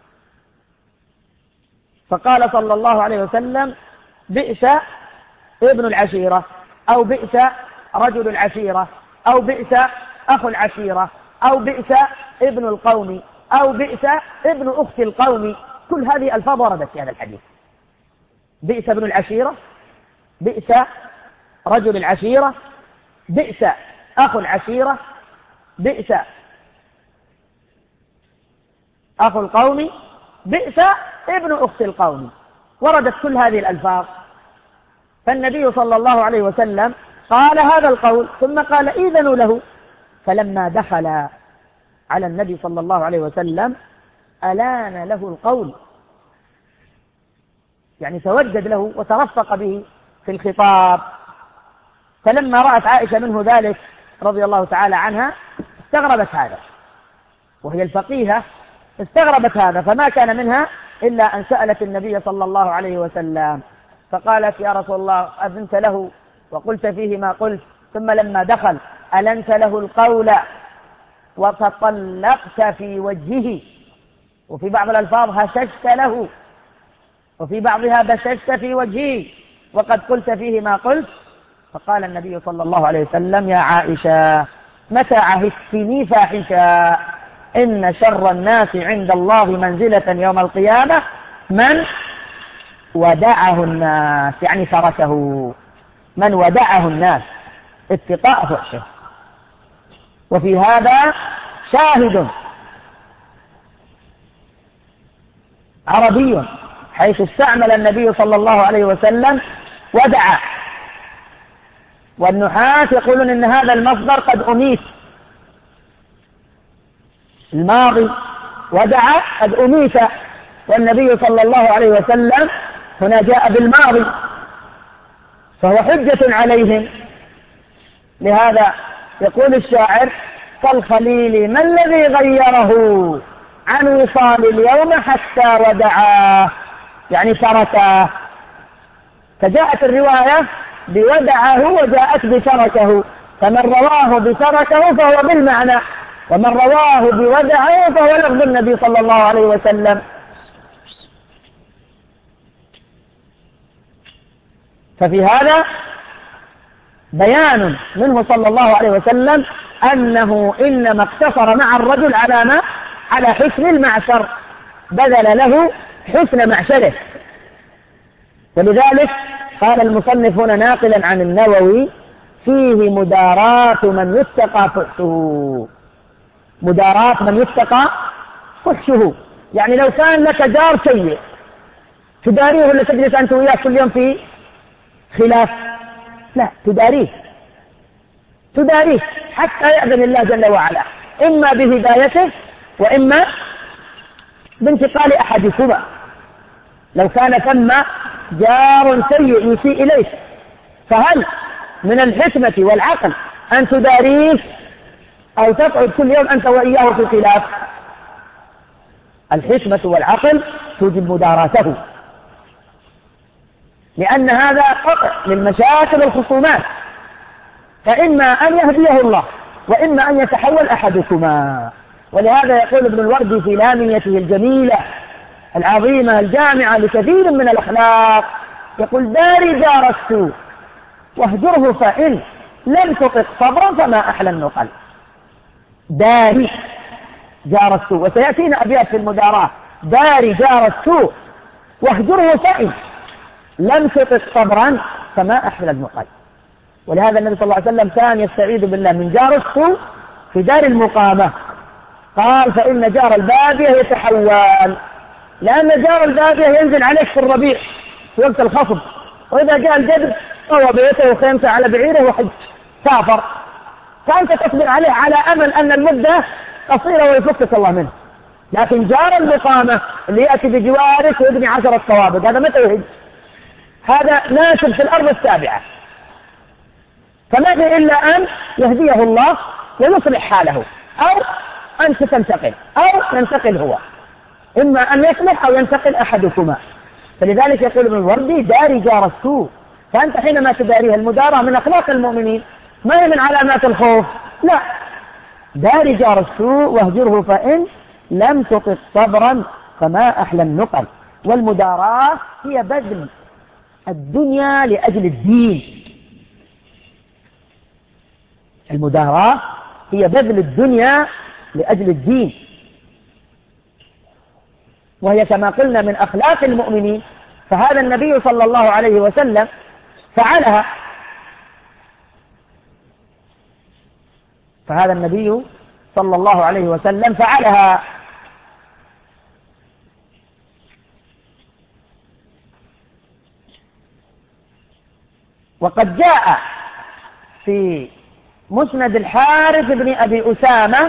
فقال صلى الله عليه وسلم: بئس ابن العشيرة، أو بئس رجل العشيرة، أو بئس أخو العشيرة، أو بئس ابن القوم، أو بئس ابن أخت القوم. كل هذه ألفاظ وردت في هذا الحديث: بئس ابن العشيرة، بئس رجل العشيرة، بئس أخو العشيرة، بئس أخو القوم، بئس ابن أخت القوم. وردت كل هذه الألفاظ، فالنبي صلى الله عليه وسلم قال هذا القول ثم قال: إذنوا له. فلما دخل على النبي صلى الله عليه وسلم ألان له القول، يعني توجد له وترفق به في الخطاب. فلما رأت عائشة منه ذلك رضي الله تعالى عنها استغربت هذا، وهي الفقيهة استغربت هذا، فما كان منها إلا أن سألت النبي صلى الله عليه وسلم، فقالت: يا رسول الله، أذنت له وقلت فيه ما قلت، ثم لما دخل ألنت له القول وتطلقت في وجهه، وفي بعض الألفاظ هششت له، وفي بعضها بششت في وجهه، وقد قلت فيه ما قلت. فقال النبي صلى الله عليه وسلم: يا عائشة، متى عهدتني فاحشا؟ إن شر الناس عند الله منزلة يوم القيامة من ودعه الناس، يعني تركه، من ودعه الناس اتقاء فحشه. وفي هذا شاهد عربي، حيث استعمل النبي صلى الله عليه وسلم ودع، والنحاة يقولون إن هذا المصدر قد أميت، الماضي ودع قد أميت، والنبي صلى الله عليه وسلم هنا جاء بالماضي، فهو حجة عليهم. لهذا يقول الشاعر: فالخليل ما الذي غيره عن وصال اليوم حتى ودعاه، يعني تركه. فجاءت الرواية بودعه وجاءت بتركه، فمن رواه بتركه فهو بالمعنى، ومن رواه بودعه فهو لفظ النبي صلى الله عليه وسلم. ففي هذا بيان منه صلى الله عليه وسلم أنه إنما اقتصر مع الرجل على حسن المعشر، بذل له حسن معشره. ولذلك قال المصنف هنا ناقلا عن النووي: فيه مداراة من يتقى فحشه. مداراة من يتقى فحشه، يعني لو كان لك جار سيء تداريه ولا تجلس أنت وياه كل يوم في خلاف؟ لا، تداريه، تداريه حتى يأذن الله جل وعلا، إما بهدايته وإما بانتقال أحدكما. لو كان ثم جار سيء يسيء إليك، فهل من الحكمة والعقل أن تداريه أو تقعد كل يوم أنت وإياه في خلاف؟ الحكمة والعقل توجب مداراته، لأن هذا قطع للمشاكل والخصومات، فإما أن يهديه الله وإما أن يتحول أحدكما. ولهذا يقول ابن الوردي في لاميته الجميلة العظيمة الجامعة لكثير من الأخلاق، يقول: داري جار السوء واهجره فإن لم تطق صبرا فما أحلى النقل. داري جار السوء، وسيأتينا أبيات في المداراة: داري جار السوء واهجره فإن لم تطق صبرا فما أحلى النقل. ولهذا النبي صلى الله عليه وسلم كان يستعيذ بالله من جار السوء في دار المقامة، قال: فإن جار البادية يتحول، لأن جار البادية ينزل عليك في الربيع في وقت الخصب، وإذا جاء الجدر طوى بيته وخيمته على بعيره وحج سافر، فأنت تصبر عليه على أمل أن المدة قصيرة ويفكك الله منه. لكن جار المقامة اللي يأتي بجوارك ويبني 10 طوابق، هذا متى يهج؟ هذا ناشب في الأرض السابعة، فما في إلا أن يهديه الله ويصلح حاله، أو أنت تنتقل أو ينتقل هو، إما أن يصلح أو ينتقل أحدكما. فلذلك يقول ابن الوردي: داري جار السوء. فأنت حينما تداريها، المدارة من أخلاق المؤمنين، ما هي من علامات الخوف، لا، داري جار السوء واهجره فإن لم تطق صبرا فما أحلى النقل. والمداراة هي بذل الدنيا لأجل الدين، المداراة هي بذل الدنيا لأجل الدين، وهي كما قلنا من أخلاق المؤمنين. فهذا النبي صلى الله عليه وسلم فعلها، فهذا النبي صلى الله عليه وسلم فعلها. وقد جاء في مسند الحارث بن أبي أسامة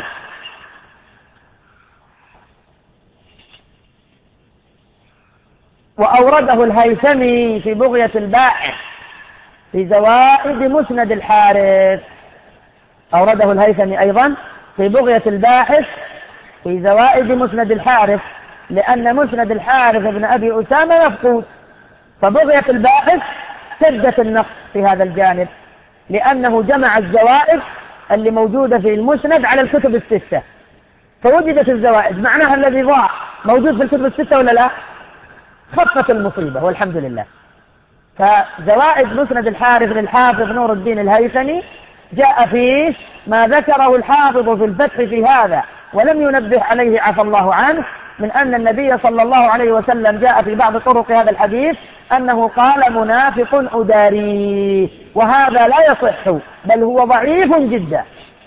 وأورده الهيثمي في بغية الباحث في زوائد مسند الحارث، أورده الهيثمي أيضا في بغية الباحث في زوائد مسند الحارث، لأن مسند الحارث بن أبي أسامة مفقود، فبغية الباحث سدت النقص في هذا الجانب، لأنه جمع الزوائد اللي موجودة في المسند على الكتب الستة، فوجدت الزوائد، معناها الذي ضاع موجود في الكتب الستة ولا لا؟ خفت المصيبة والحمد لله. فزوائد مسند الحارث للحافظ نور الدين الهيثمي جاء فيه ما ذكره الحافظ في الفتح في هذا ولم ينبه عليه عفى الله عنه، من أن النبي صلى الله عليه وسلم جاء في بعض طرق هذا الحديث أنه قال: منافق أداريه، وهذا لا يصح، بل هو ضعيف جدا.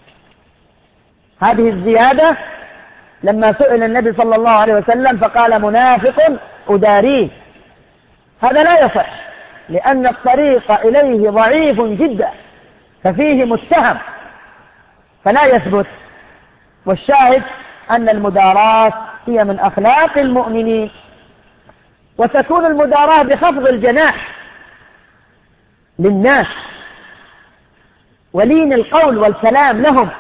هذه الزيادة لما سئل النبي صلى الله عليه وسلم فقال: منافق أداريه، هذا لا يصح، لأن الطريق إليه ضعيف جدا، ففيه متهم فلا يثبت. والشاهد أن المداراة هي من أخلاق المؤمنين، وتكون المداراة بخفض الجناح للناس ولين القول والكلام لهم.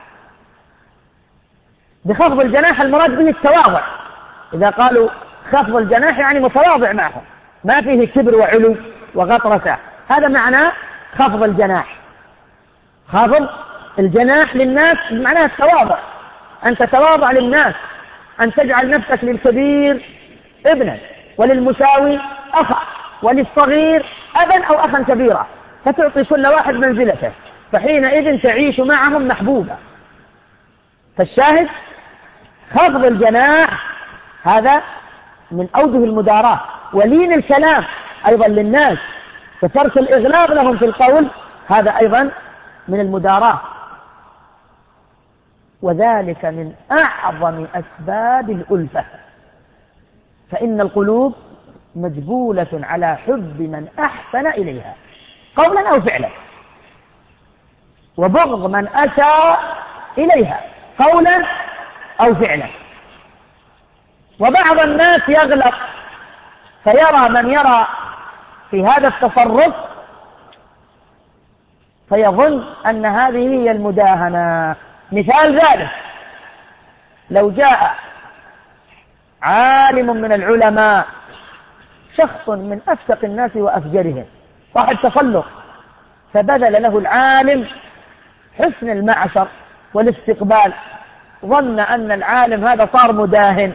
بخفض الجناح المراد به التواضع، إذا قالوا خفض الجناح يعني متواضع معهم، ما فيه كبر وعلو وغطرسة، هذا معنى خفض الجناح. خفض الجناح للناس معناه التواضع، أن تتواضع للناس، أن تجعل نفسك للكبير ابنا وللمساوي أخا وللصغير أبا أو أخا كبيرا، فتعطي كل واحد منزلته، فحينئذ تعيش معهم محبوبا. فالشاهد خفض الجناح هذا من أوجه المداراة، ولين الكلام أيضا للناس، وترك الإغلاق لهم في القول، هذا أيضا من المداراة. وذلك من أعظم أسباب الألفة، فإن القلوب مجبولة على حب من أحسن إليها قولا أو فعلا. وبغض من أتى إليها قولا أو فعلا. وبعض الناس يغلط فيرى من يرى في هذا التصرف فيظن أن هذه هي المداهنة. مثال ذلك لو جاء عالم من العلماء، شخص من أفسق الناس وأفجرهم، صاحب تسلط، فبذل له العالم حسن المعشر والاستقبال، ظن أن العالم هذا صار مداهن،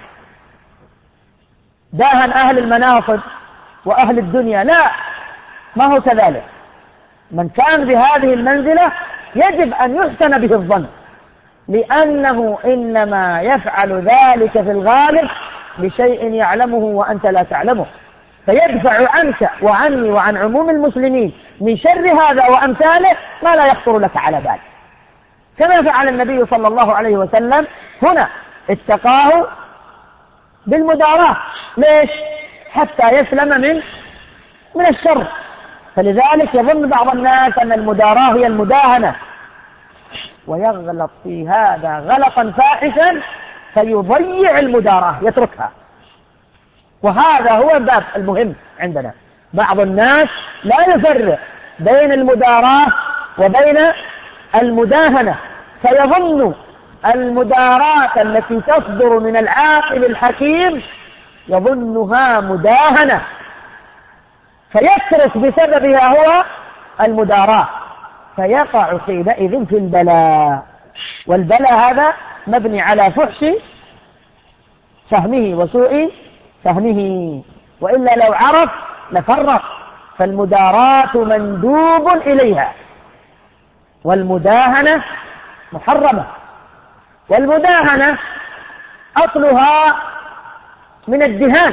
داهن أهل المناصب وأهل الدنيا. لا، ما هو كذلك. من كان بهذه المنزلة يجب أن يحسن به الظن، لأنه إنما يفعل ذلك في الغالب لشيء يعلمه وأنت لا تعلمه، فيدفع عنك وعني وعن عموم المسلمين من شر هذا وأمثاله ما لا يخطر لك على بال، كما فعل النبي صلى الله عليه وسلم هنا، اتقاه بالمداراة. ليش؟ حتى يسلم من الشر. فلذلك يظن بعض الناس أن المداراة هي المداهنة، ويغلط في هذا غلطا فاحشا فيضيع المداراة، يتركها. وهذا هو الباب المهم عندنا. بعض الناس لا يفرق بين المداراة وبين المداهنة، فيظن المداراة التي تصدر من العاقل الحكيم يظنها مداهنة، فيترك بسببها هو المداراة، فيقع حينئذ في البلاء. والبلاء هذا مبني على فحش فهمه وسوء فهمه، وإلا لو عرف لفرق. فالمداراة مندوب إليها، والمداهنة محرمة. والمداهنة أصلها من الدهان،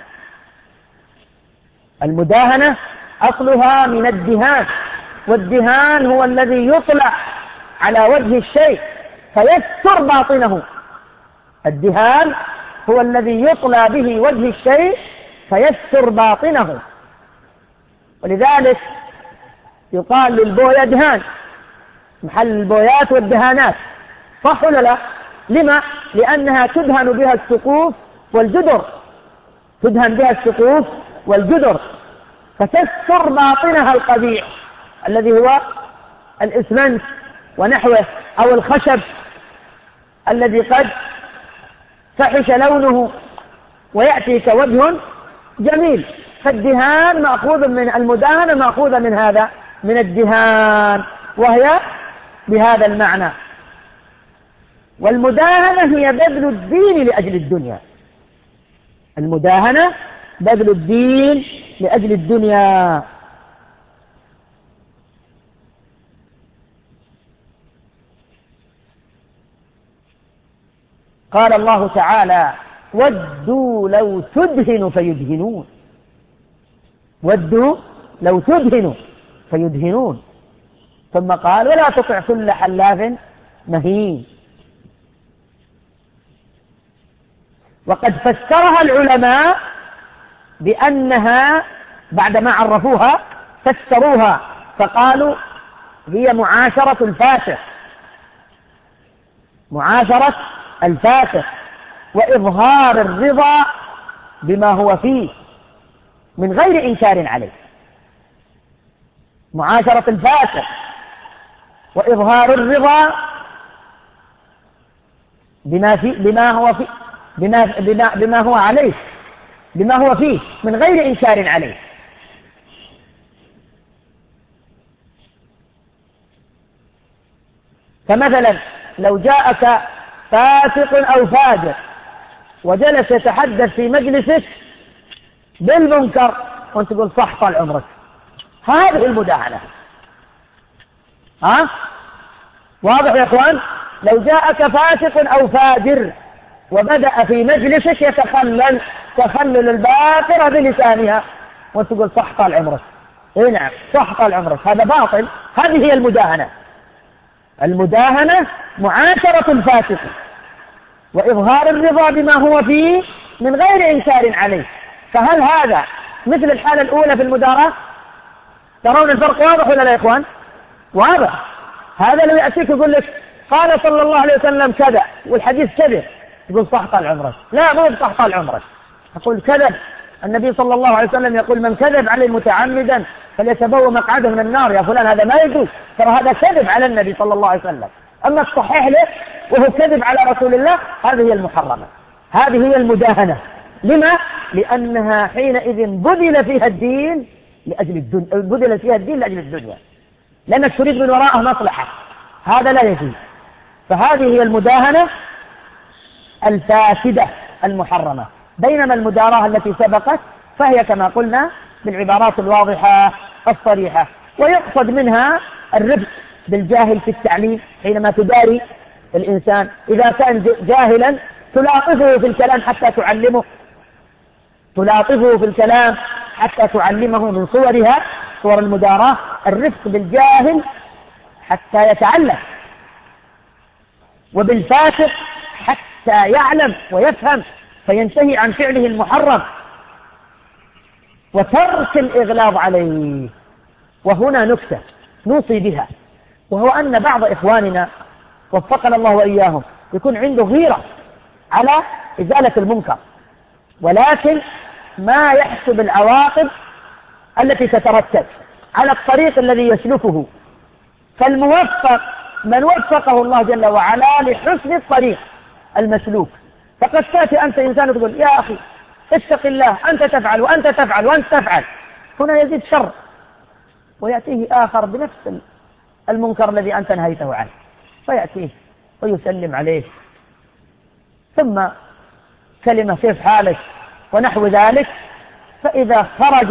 المداهنة أصلها من الدهان، والدهان هو الذي يطلع على وجه الشيء فيستر باطنه. الدهان هو الذي يطلع به وجه الشيء فيستر باطنه، ولذلك يقال للبوية دهان، محل البويات والدهانات، صح ولا لا؟ لما؟ لأنها تدهن بها السقوف والجدر، تدهن بها السقوف والجدر فتستر باطنها القبيح الذي هو الإسمنت ونحوه، أو الخشب الذي قد فحش لونه ويأتي كوجه جميل. فالدهان مأخوذ من المداهنة، مأخوذة من هذا، من الدهان، وهي بهذا المعنى. والمداهنة هي بذل الدين لأجل الدنيا، المداهنة بذل الدين لأجل الدنيا. قال الله تعالى: ودوا لو تدهن فيدهنون، ودوا لو تدهن فيدهنون. ثم قال: ولا تطع كل حلاف مهين. وقد فسرها العلماء بأنها بعدما عرفوها فسروها فقالوا هي معاشرة الفاسق، معاشرة الفاسق، وإظهار الرضا بما هو فيه من غير إنكار عليه. معاشرة الفاسق وإظهار الرضا بما هو عليه، بما هو فيه من غير إنكار عليه. فمثلا لو جاءك فاسق أو فاجر وجلس يتحدث في مجلسك بالمنكر وانت تقول صح طال عمرك، هذه المداهنة. واضح يا اخوان؟ لو جاءك فاسق أو فاجر وبدأ في مجلسك يتخلل تخلل الباقرة بلسانها وانت تقول صح طال عمرك، اي نعم صح طال عمرك، هذا باطل. هذه هي المداهنة. المداهنة معاشرة الفاسق وإظهار الرضا بما هو فيه من غير إنكار عليه. فهل هذا مثل الحالة الأولى في المداراة؟ ترون الفرق واضح ولا لا يا إخوان؟ واضح. هذا لو يأتيك يقول لك قال صلى الله عليه وسلم كذا والحديث كذب، تقول صح طال عمرك. لا، مو صح طال عمرك، أقول كذب. النبي صلى الله عليه وسلم يقول من كذب عليه متعمدا فليتبوأ مقعده من النار. يا فلان هذا ما يجوز، ترى هذا كذب على النبي صلى الله عليه وسلم. أما الصحيح له وهو كذب على رسول الله، هذه هي المحرمة، هذه هي المداهنة. لما؟ لأنها حينئذ بذل فيها الدين لأجل الدنيا، بذل فيها الدين لأجل الدنيا، لأنك تريد من وراءه مصلحة، هذا لا يجوز. فهذه هي المداهنة الفاسدة المحرمة. بينما المداراة التي سبقت فهي كما قلنا بالعبارات الواضحة الصريحة، ويقصد منها الرفق بالجاهل في التعليم. حينما تداري الإنسان إذا كان جاهلا تلاطفه في الكلام حتى تعلمه، تلاطفه في الكلام حتى تعلمه. من صورها صور المداراة الرفق بالجاهل حتى يتعلم، وبالفاسق حتى يعلم ويفهم فينتهي عن فعله المحرم، وترك الإغلاظ عليه. وهنا نكتة نوصي بها، وهو أن بعض إخواننا وفقنا الله وإياهم يكون عنده غيرة على إزالة المنكر، ولكن ما يحسب العواقب التي تترتب على الطريق الذي يسلكه. فالموفق من وفقه الله جل وعلا لحسن الطريق المسلوك. فقد تأتي أنت إنسان وتقول يا أخي اتق الله، أنت تفعل وأنت تفعل وأنت تفعل، هنا يزيد شر، ويأتيه آخر بنفس المنكر الذي أنت نهيته عنه، فيأتيه ويسلم عليه، ثم كلمة كيف حالك ونحو ذلك. فإذا خرج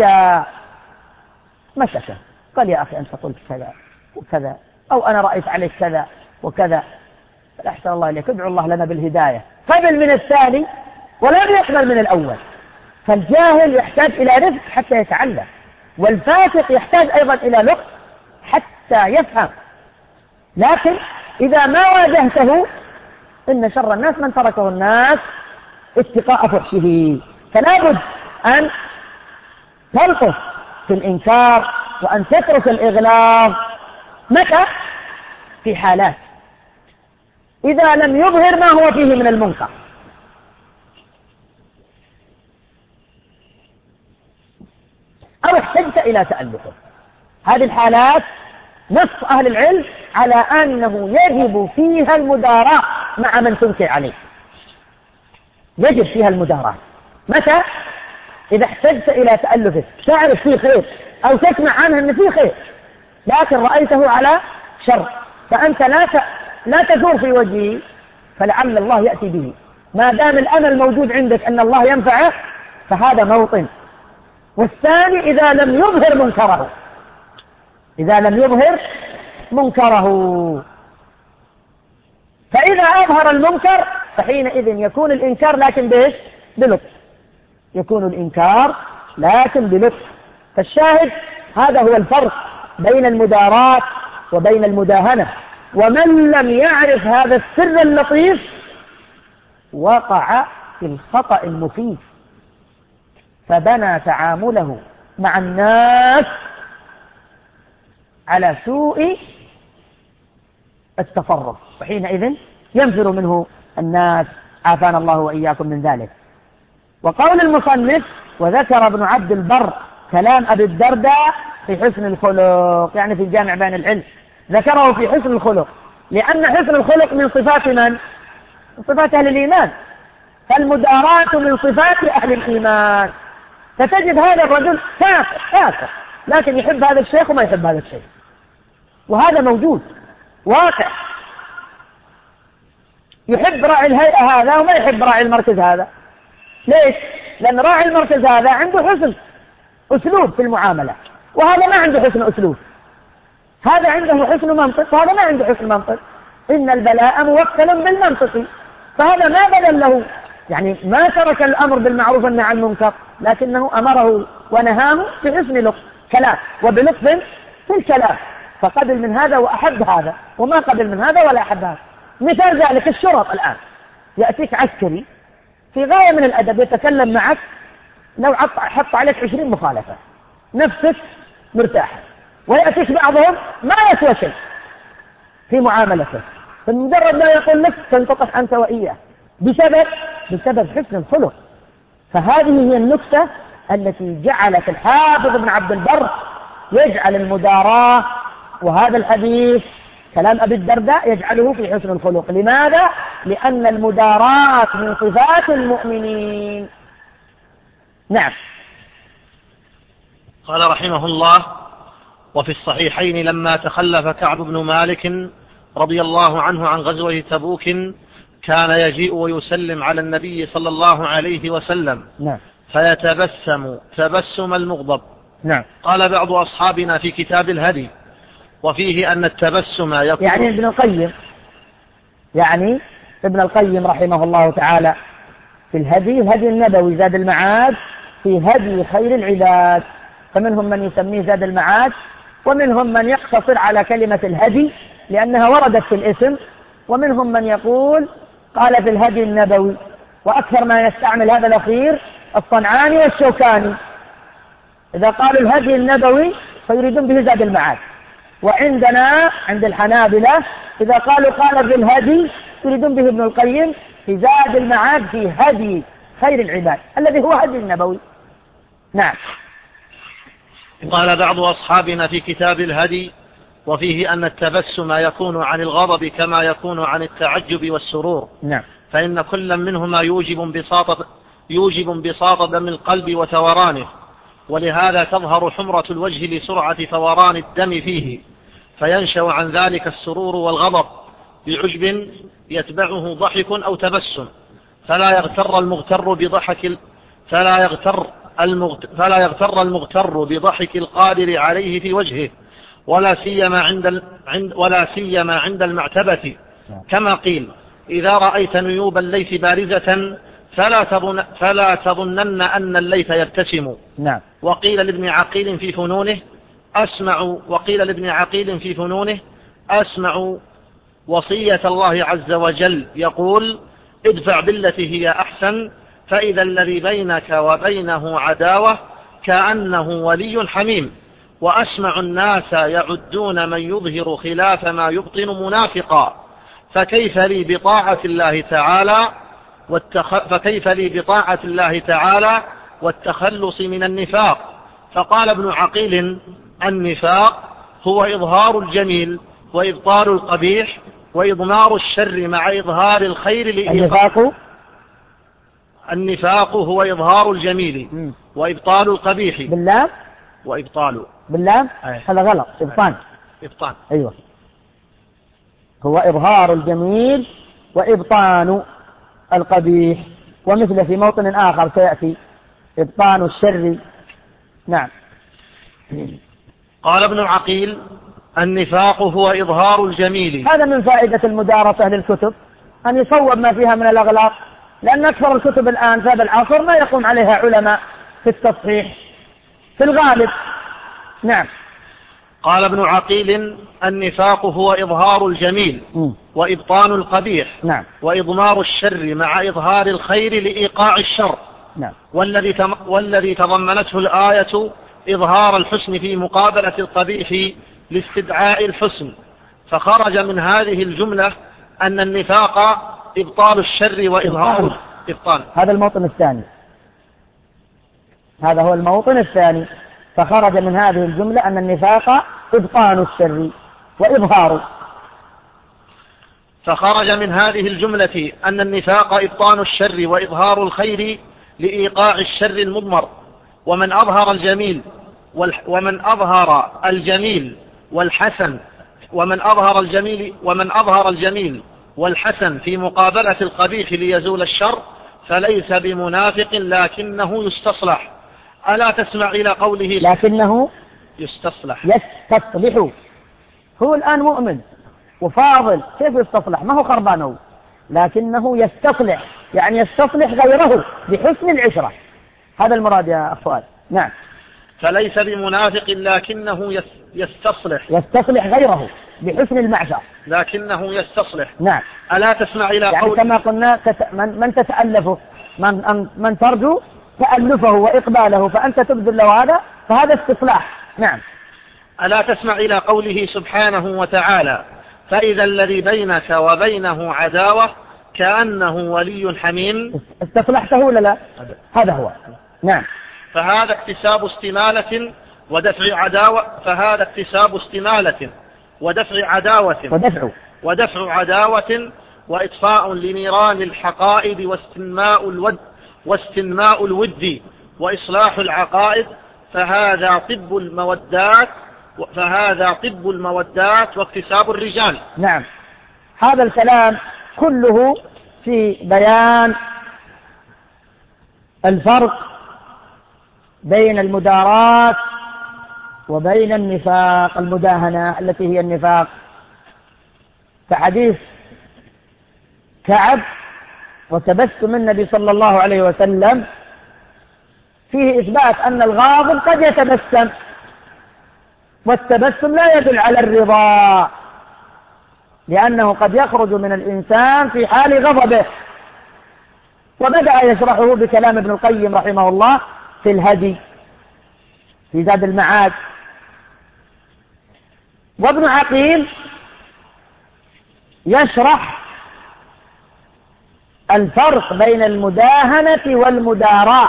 مسكه قال يا أخي أنت قلت كذا وكذا، أو أنا رأيت عليك كذا وكذا، فأحسن الله إليك، ادعو الله لنا بالهداية. قبل من الثاني ولم يقبل من الأول. فالجاهل يحتاج إلى رفق حتى يتعلم، والفاسق يحتاج أيضا إلى لطف حتى يفهم. لكن إذا ما واجهته، إن شر الناس من تركه الناس اتقاء فحشه. فلا بد أن تلطف في الإنكار وأن تترك الإغلاظ. متى؟ في حالات إذا لم يظهر ما هو فيه من المنكر، أو احتجت إلى تألفه. هذه الحالات نص أهل العلم على أنه يجب فيها المداراة مع من تنكر عليه، يجب فيها المداراة. متى؟ إذا احتجت إلى تألفه، تعرف فيه خير أو تسمع عنه أن فيه خير، لكن رأيته على شر، فأنت لا تثور في وجهه، فلعل الله يأتي به. ما دام الأمل موجود عندك أن الله ينفعه فهذا موطن. والثاني إذا لم يظهر منكره، إذا لم يظهر منكره. فإذا أظهر المنكر فحينئذ يكون الإنكار لكن بإيش؟ بلطف، يكون الإنكار لكن بلطف. فالشاهد هذا هو الفرق بين المداراة وبين المداهنة. ومن لم يعرف هذا السر اللطيف وقع في الخطأ المخيف، فبنى تعامله مع الناس على سوء التصرف، وحينئذ ينفر منه الناس، عافانا الله وإياكم من ذلك. وقول المصنف وذكر ابن عبد البر كلام أبي الدرداء في حسن الخلق، يعني في الجامع بين العلم، ذكره في حسن الخلق، لأن حسن الخلق من صفات من؟ من صفات أهل الإيمان، فالمداراة من صفات أهل الإيمان. فتجد هذا الرجل كافر لكن يحب هذا الشيخ وما يحب هذا الشيخ، وهذا موجود واقع. يحب راعي الهيئة هذا وما يحب راعي المركز هذا. ليش؟ لأن راعي المركز هذا عنده حسن أسلوب في المعاملة، وهذا ما عنده حسن أسلوب. هذا عنده حسن منطق وهذا ما عنده حسن منطق. إن البلاء موكل بالمنطق، فهذا ما بدل له، يعني ما ترك الأمر بالمعروف والنهي عن المنكر، لكنه أمره ونهاه بحسن كلام وبلطف في الكلام، فقبل من هذا وأحب هذا، وما قبل من هذا ولا أحب هذا. مثال ذلك الشرط الآن، يأتيك عسكري في غاية من الأدب يتكلم معك، لو حط عليك 20 مخالفة نفسك مرتاحة، ويأتيك بعضهم ما يسوى شيء، في معاملته، فمجرد ما يقول لك تنتقص أنت وإياه بسبب حسن الخلق. فهذه هي النكتة التي جعلت الحافظ ابن عبد البر يجعل المداراة وهذا الحديث كلام أبي الدرداء يجعله في حسن الخلق. لماذا؟ لأن المداراة من صفات المؤمنين. نعم. قال رحمه الله: وفي الصحيحين لما تخلف كعب بن مالك رضي الله عنه عن غزوة تبوك كان يجيء ويسلم على النبي صلى الله عليه وسلم. نعم. فيتبسم تبسم المغضب. نعم. قال بعض أصحابنا في كتاب الهدي: وفيه أن التبسم يكون يعني ابن القيم رحمه الله تعالى في الهدي النبوي زاد المعاد في هدي خير العباد، فمنهم من يسميه زاد المعاد، ومنهم من يقتصر على كلمة الهدي لأنها وردت في الاسم، ومنهم من يقول قال في الهدي النبوي، وأكثر ما يستعمل هذا الأخير الصنعاني والشوكاني. إذا قالوا الهدي النبوي فيريدون به زاد المعاد، وعندنا عند الحنابلة إذا قال في الهدي يريدون به ابن القيم في زاد المعاد في هدي خير العباد الذي هو هدي النبوي. نعم. قال بعض أصحابنا في كتاب الهدي: وفيه أن التبسم يكون عن الغضب كما يكون عن التعجب والسرور. نعم. فإن كل منهما يوجب انبساط دم القلب وتورانه، ولهذا تظهر حمرة الوجه لسرعة فوران الدم فيه، فينشأ عن ذلك السرور والغضب بعجب يتبعه ضحك أو تبسم، فلا يغتر بضحك القادر عليه في وجهه، ولا سيما عند المعتبة، كما قيل: إذا رأيت نيوب الليث بارزة فلا تظنن أن الليث يبتسم. نعم. وقيل لابن عقيل في فنونه أسمع وصية الله عز وجل يقول: ادفع بالتي هي أحسن، فإذا الذي بينك وبينه عداوة كأنه ولي حميم. وأسمع الناس يعدون من يظهر خلاف ما يبطن منافقا، فكيف لي بطاعة الله تعالى والتخلص من النفاق. فقال ابن عقيل: النفاق هو إظهار الجميل وإبطال القبيح وإضمار الشر مع إظهار الخير النفاق هو إظهار الجميل وإبطال القبيح بالله هذا غلط. إبطان. أيوة، هو إظهار الجميل وإبطان القبيح، ومثل في موطن آخر سيأتي إبطان الشر. نعم. قال ابن عقيل: النفاق هو إظهار الجميل. هذا من فائدة المدارسة للكتب أن يصوب ما فيها من الأغلاط، لأن أكثر الكتب الآن في هذا العصر ما يقوم عليها علماء في التصحيح في الغالب. نعم. قال ابن عقيل: النفاق هو إظهار الجميل وإبطان القبيح. نعم. وإضمار الشر مع إظهار الخير لإيقاع الشر. نعم. والذي تضمنته الآية إظهار الحسن في مقابلة القبيح لاستدعاء الحسن، فخرج من هذه الجملة أن النفاق إبطال الشر وإظهار إبطال. هذا الموطن الثاني، هذا هو الموطن الثاني. فخرج من هذه الجملة أن النفاق إبطال الشر وإظهاره. فخرج من هذه الجملة أن النفاق إبطال الشر وإظهار الخير لإيقاع الشر المضمر. ومن أظهر الجميل والحسن في مقابلة القبيح ليزول الشر فليس بمنافق لكنه يستصلح. ألا تسمع إلى قوله لكنه يستصلح. هو الآن مؤمن وفاضل، كيف يستصلح؟ ما هو خربانه، لكنه يستصلح، يعني يستصلح غيره بحسن العشرة. هذا المراد يا أخوان. نعم. فليس بمنافق لكنه يستصلح غيره بحسن المعشر، لكنه يستصلح. نعم. ألا تسمع إلى يعني كما قلنا من تتألفه، من ترجو تألفه وإقباله، فأنت تبذل له هذا، فهذا استصلاح. نعم. ألا تسمع إلى قوله سبحانه وتعالى: فإذا الذي بينك وبينه عداوة كأنه ولي حميم. استصلحته ولا لا؟ هذا هو. نعم. فهذا اكتساب استمالة ودفع عداوة، فهذا اكتساب استمالة ودفع عداوة وإطفاء لنيران الحقائد واستنماء الود وإصلاح العقائد، فهذا طب المودات واكتساب الرجال. نعم. هذا الكلام كله في بيان الفرق بين المداراة وبين النفاق، المداهنة التي هي النفاق، كحديث كعب وتبسم النبي صلى الله عليه وسلم فيه إثبات أن الغاضب قد يتبسم، والتبسم لا يدل على الرضا، لأنه قد يخرج من الإنسان في حال غضبه. وبدأ يشرحه بكلام ابن القيم رحمه الله في الهدي في زاد المعاد. وابن عقيل يشرح الفرق بين المداهنة والمداراة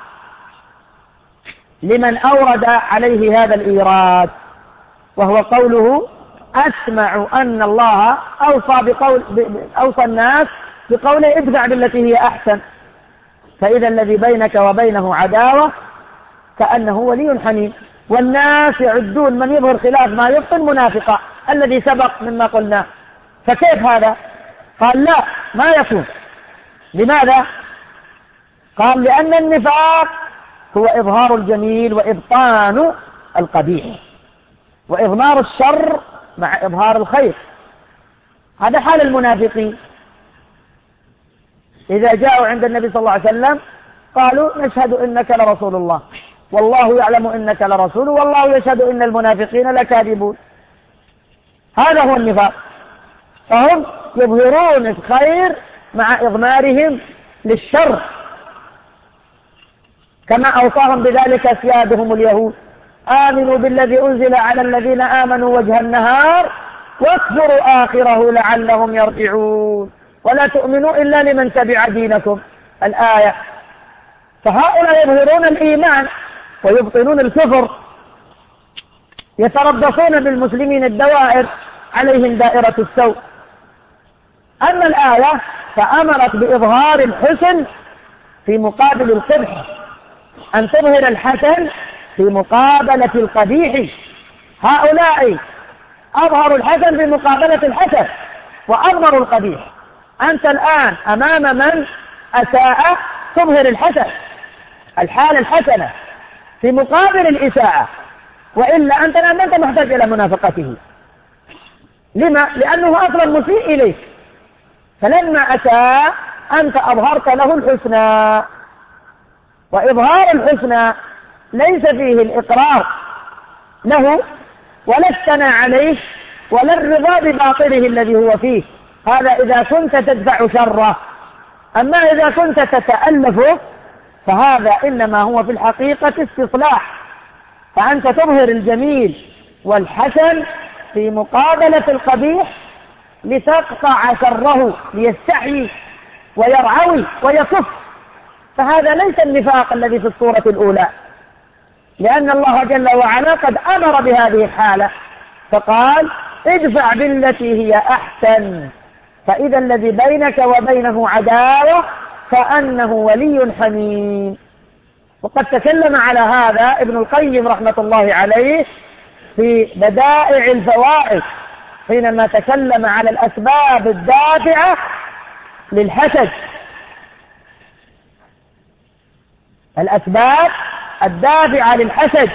لمن أورد عليه هذا الإيراد، وهو قوله: أسمع أن الله أوصى الناس بقوله ادفع بالتي هي أحسن، فإذا الذي بينك وبينه عداوة كأنه ولي حميم. والناس يعدون من يظهر خلاف ما يبطن منافقا، الذي سبق مما قلنا. فكيف هذا؟ قال: لا، ما يكون. لماذا؟ قال: لأن النفاق هو إظهار الجميل وإبطان القبيح، وإضمار الشر مع إظهار الخير. هذا حال المنافقين. إذا جاءوا عند النبي صلى الله عليه وسلم قالوا: نشهد إنك لرسول الله، والله يعلم إنك لرسول، والله يشهد إن المنافقين لكاذبون. هذا هو النفاق. فهم يظهرون الخير مع إضمارهم للشر، كما أوصاهم بذلك سيادهم اليهود: آمنوا بالذي أنزل على الذين آمنوا وجه النهار واكفروا آخره لعلهم يرجعون، ولا تؤمنوا إلا لمن تبع دينكم. الآية. فهؤلاء يظهرون الإيمان ويبطنون الكفر، يتربصون بالمسلمين الدوائر، عليهم دائرة السوء. أما الآية فأمرت بإظهار الحسن في مقابل القبح، أن تظهر الحسن في مقابلة القبيح. هؤلاء أظهروا الحسن في مقابلة الحسن وأظهروا القبيح. أنت الآن أمام من أساء تظهر الحسن، الحالة الحسنة في مقابل الإساءة، وإلا أنت ما أنت محتاج إلى منافقته. لما؟ لأنه أصلا مسيء إليك، فلما أساء أنت أظهرت له الحسنى. وإظهار الحسنى ليس فيه الإقرار له ولا الثناء عليه ولا الرضا بباطله الذي هو فيه، هذا إذا كنت تدفع شره. أما إذا كنت تتألفه فهذا إنما هو في الحقيقة استصلاح، فأنت تظهر الجميل والحسن في مقابلة القبيح لتقطع شره، ليستحيي ويرعوي ويكف. فهذا ليس النفاق الذي في الصورة الأولى، لأن الله جل وعلا قد أمر بهذه الحالة فقال: ادفع بالتي هي أحسن، فإذا الذي بينك وبينه عداوة كأنه ولي حميم. وقد تكلم على هذا ابن القيم رحمة الله عليه في بدائع الفوائد حينما تكلم على الأسباب الدافعة للحسد. الأسباب الدافعة للحسد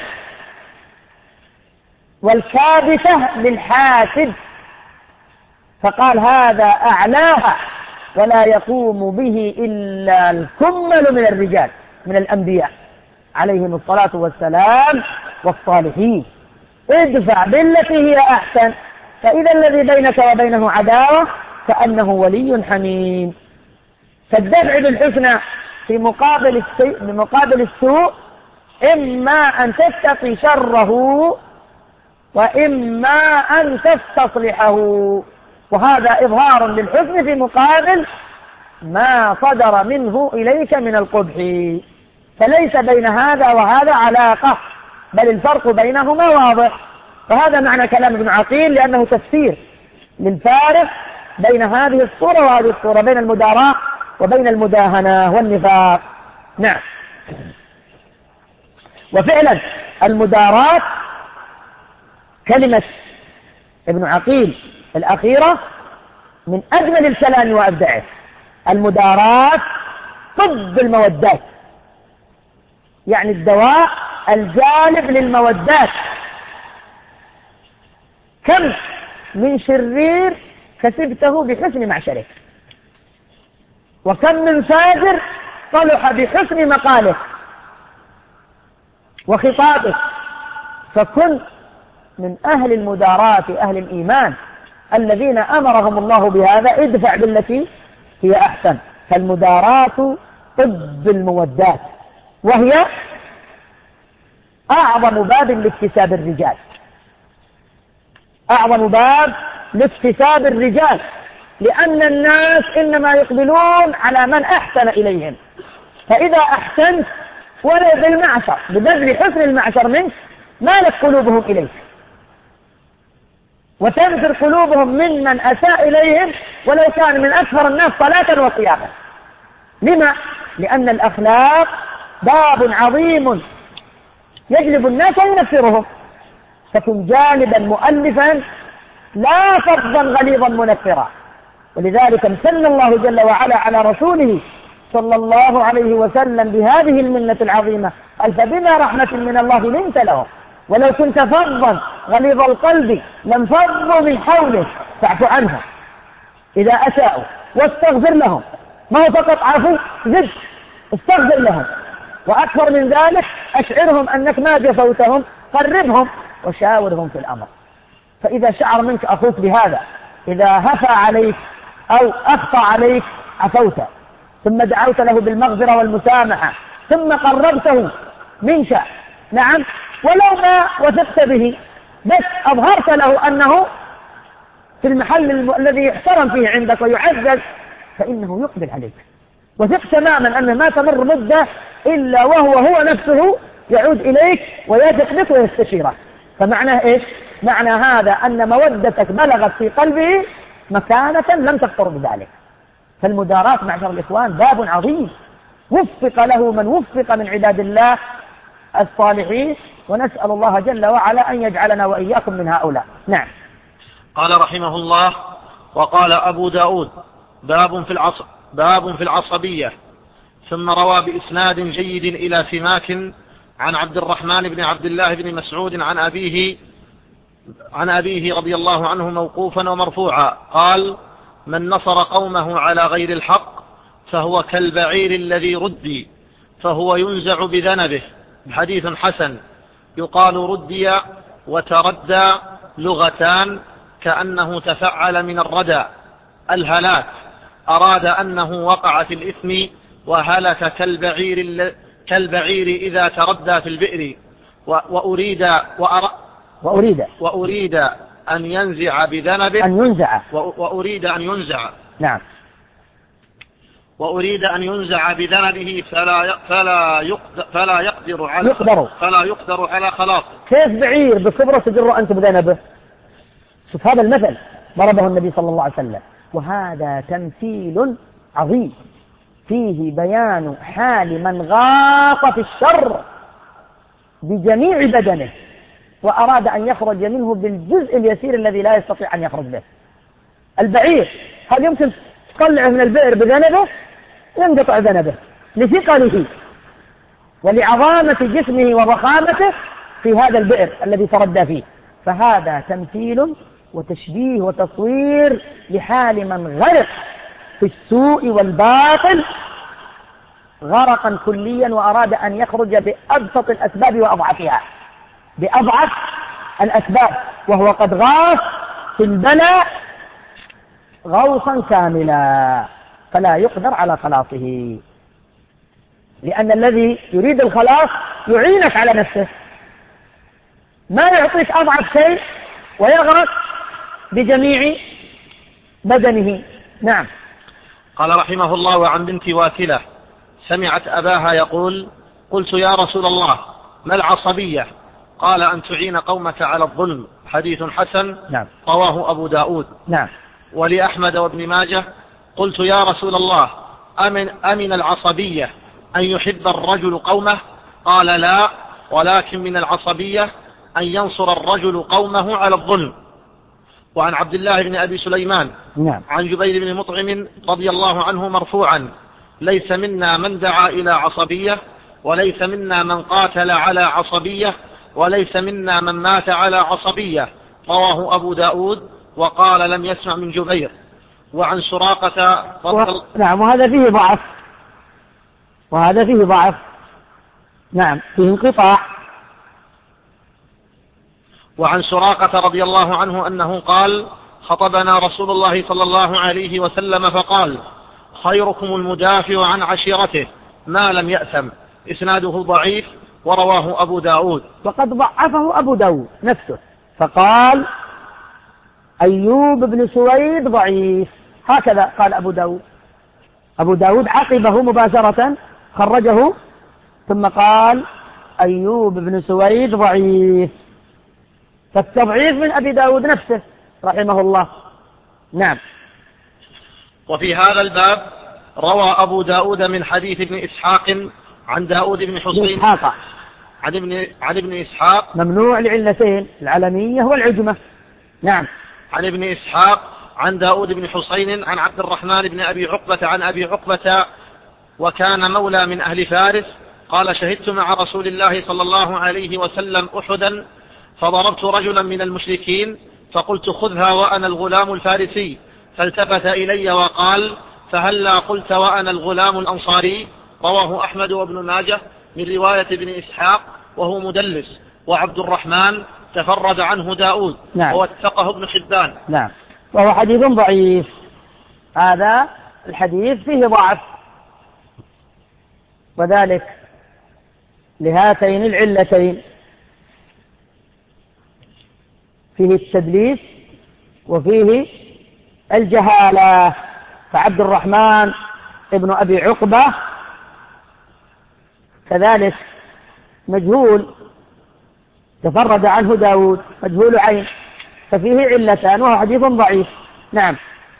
والكابتة للحاسد، فقال: هذا أعلاها ولا يقوم به إلا الكمل من الرجال من الأنبياء عليهم الصلاة والسلام والصالحين. ادفع بالتي هي أحسن، فإذا الذي بينك وبينه عداوة كأنه ولي حميم. فالدفع بالحسنى في مقابل السوء إما أن تتقي شره وإما أن تستصلحه. وهذا إظهار للحسن في مقابل ما صدر منه إليك من القبح، فليس بين هذا وهذا علاقة، بل الفرق بينهما واضح. فهذا معنى كلام ابن عقيل، لأنه تفسير للفارق بين هذه الصورة وهذه الصورة، بين المداراة وبين المداهنة والنفاق. نعم. وفعلا المداراة كلمة ابن عقيل الأخيرة من أجمل الكلام وأبدعه. المداراة ضد المودات، يعني الدواء الجالب للمودات. كم من شرير كسبته بحسن معشرك، وكم من فاجر صلح بحسن مقالك وخطابك. فكن من أهل المداراة، أهل الإيمان الذين أمرهم الله بهذا. ادفع بالتي هي أحسن. فالمداراة ضد المودات، وهي أعظم باب لاكتساب الرجال، أعظم باب لاكتساب الرجال، لأن الناس إنما يقبلون على من أحسن إليهم. فإذا أحسنت ولو بالمعشر، ببذل حسن المعشر منك، مالت قلوبهم إليك، وتنفر قلوبهم ممن أساء إليهم ولو كان من أكثر الناس صلاة وصياما. لما؟ لأن الأخلاق باب عظيم يجلب الناس وينفرهم. فكن جانبا مؤلفا لا فظا غليظا منفرا. ولذلك امتن الله جل وعلا على رسوله صلى الله عليه وسلم بهذه المنة العظيمة. قال: فبما رحمة من الله لنت لهم ولو كنت فظا غليظ القلب لانفضوا من حولك فاعف عنهم إذا أساءوا واستغفر لهم. ما هو فقط عفو، زد استغفر لهم، وأكثر من ذلك أشعرهم أنك ما جفوتهم، قربهم وشاورهم في الأمر. فإذا شعر منك أخوك بهذا، إذا هفى عليك أو أخطأ عليك، عفوت، ثم دعوت له بالمغفرة والمسامحة، ثم قربته منك. نعم، ولو ما وثقت به، بس أظهرت له أنه في المحل الذي يحترم فيه عندك ويعزز، فإنه يقبل عليك. وثق تماما أنه ما تمر مدة إلا وهو نفسه يعود إليك ويثق بك ويستشيرك. فمعنى إيش؟ معنى هذا أن مودتك بلغت في قلبه مكانة لم تخطر بذلك. فالمداراة معشر الإخوان باب عظيم وفق له من وفق من عباد الله الصالحين، ونسأل الله جل وعلا أن يجعلنا وإياكم من هؤلاء. نعم. قال رحمه الله: وقال أبو داود: باب في العصبية. ثم روى بإسناد جيد إلى سماك عن عبد الرحمن بن عبد الله بن مسعود عن أبيه رضي الله عنه موقوفا ومرفوعا قال: من نصر قومه على غير الحق فهو كالبعير الذي ردي فهو ينزع بذنبه. حديث حسن. يقال ردي وتردى لغتان، كأنه تفعل من الردى الهلاك، أراد أنه وقع في الإثم، وهلك كالبعير إذا تردى في البئر. وأريد أن ينزع بذنبه، وأريد أن ينزع. نعم. وأريد أن ينزع بذنبه فلا يقدر على خلاصه. كيف بعير بكبره تجر أنت بذنبه؟ شوف هذا المثل ضربه النبي صلى الله عليه وسلم، وهذا تمثيل عظيم فيه بيان حال من غاص في الشر بجميع بدنه وأراد أن يخرج منه بالجزء اليسير الذي لا يستطيع أن يخرج به. البعير هل يمكن تطلعه من البئر بذنبه؟ ينقطع ذنبه لثقله ولعظامة جسمه وضخامته في هذا البئر الذي تردى فيه. فهذا تمثيل وتشبيه وتصوير لحال من غرق في السوء والباطل غرقا كليا وأراد أن يخرج بأبسط الأسباب وأضعفها، بأضعف الأسباب، وهو قد غاص في البلاء غوصا كاملا فلا يقدر على خلاصه. لأن الذي يريد الخلاص يعينك على نفسه، ما يعطيك أضعف شيء ويغرق بجميع بدنه. نعم. قال رحمه الله: وعن بنت واثلة سمعت أباها يقول: قلت يا رسول الله ما العصبية؟ قال: أن تعين قومك على الظلم. حديث حسن. نعم. رواه أبو داود. نعم. ولأحمد وابن ماجه: قلت يا رسول الله أمن العصبية أن يحب الرجل قومه؟ قال: لا، ولكن من العصبية أن ينصر الرجل قومه على الظلم. وعن عبد الله بن أبي سليمان نعم. عن جبير بن مطعم رضي الله عنه مرفوعا: ليس منا من دعا إلى عصبية، وليس منا من قاتل على عصبية، وليس منا من مات على عصبية. رواه أبو داود، وقال لم يسمع من جبير. وعن سراقة نعم. وهذا فيه ضعف. نعم، فيه انقطاع. وعن سراقة رضي الله عنه أنه قال: خطبنا رسول الله صلى الله عليه وسلم فقال: خيركم المدافع عن عشيرته ما لم يأثم. إسناده ضعيف، ورواه أبو داود. وقد ضعفه أبو داود نفسه، فقال: أيوب بن سويد ضعيف، هكذا قال أبو داود عقبه مباشرة خرجه، ثم قال: أيوب بن سويد ضعيف. فالتضعيف من أبي داود نفسه رحمه الله. نعم. وفي هذا الباب روى أبو داود من حديث ابن إسحاق عن داود بن حسين عن ابن إسحاق ممنوع لعلتين: العلمية والعجمة. نعم. عن ابن إسحاق عن داود بن حسين عن عبد الرحمن بن أبي عقبة عن أبي عقبة، وكان مولى من أهل فارس، قال: شهدت مع رسول الله صلى الله عليه وسلم أحدا، فضربت رجلا من المشركين، فقلت: خذها وأنا الغلام الفارسي. فالتفت إلي وقال: فهلا قلت وأنا الغلام الأنصاري؟ رواه أحمد وابن ماجه من رواية ابن إسحاق، وهو مدلس. وعبد الرحمن تفرد عنه داود. نعم. ووثقه ابن حبان. نعم. وهو حديث ضعيف. هذا الحديث فيه ضعف، وذلك لهاتين العلتين: فيه التدليس وفيه الجهالة. فعبد الرحمن ابن أبي عقبة كذلك مجهول، تفرد عنه داود، مجهول عين، ففيه علتان، وهو حديث ضعيف. نعم.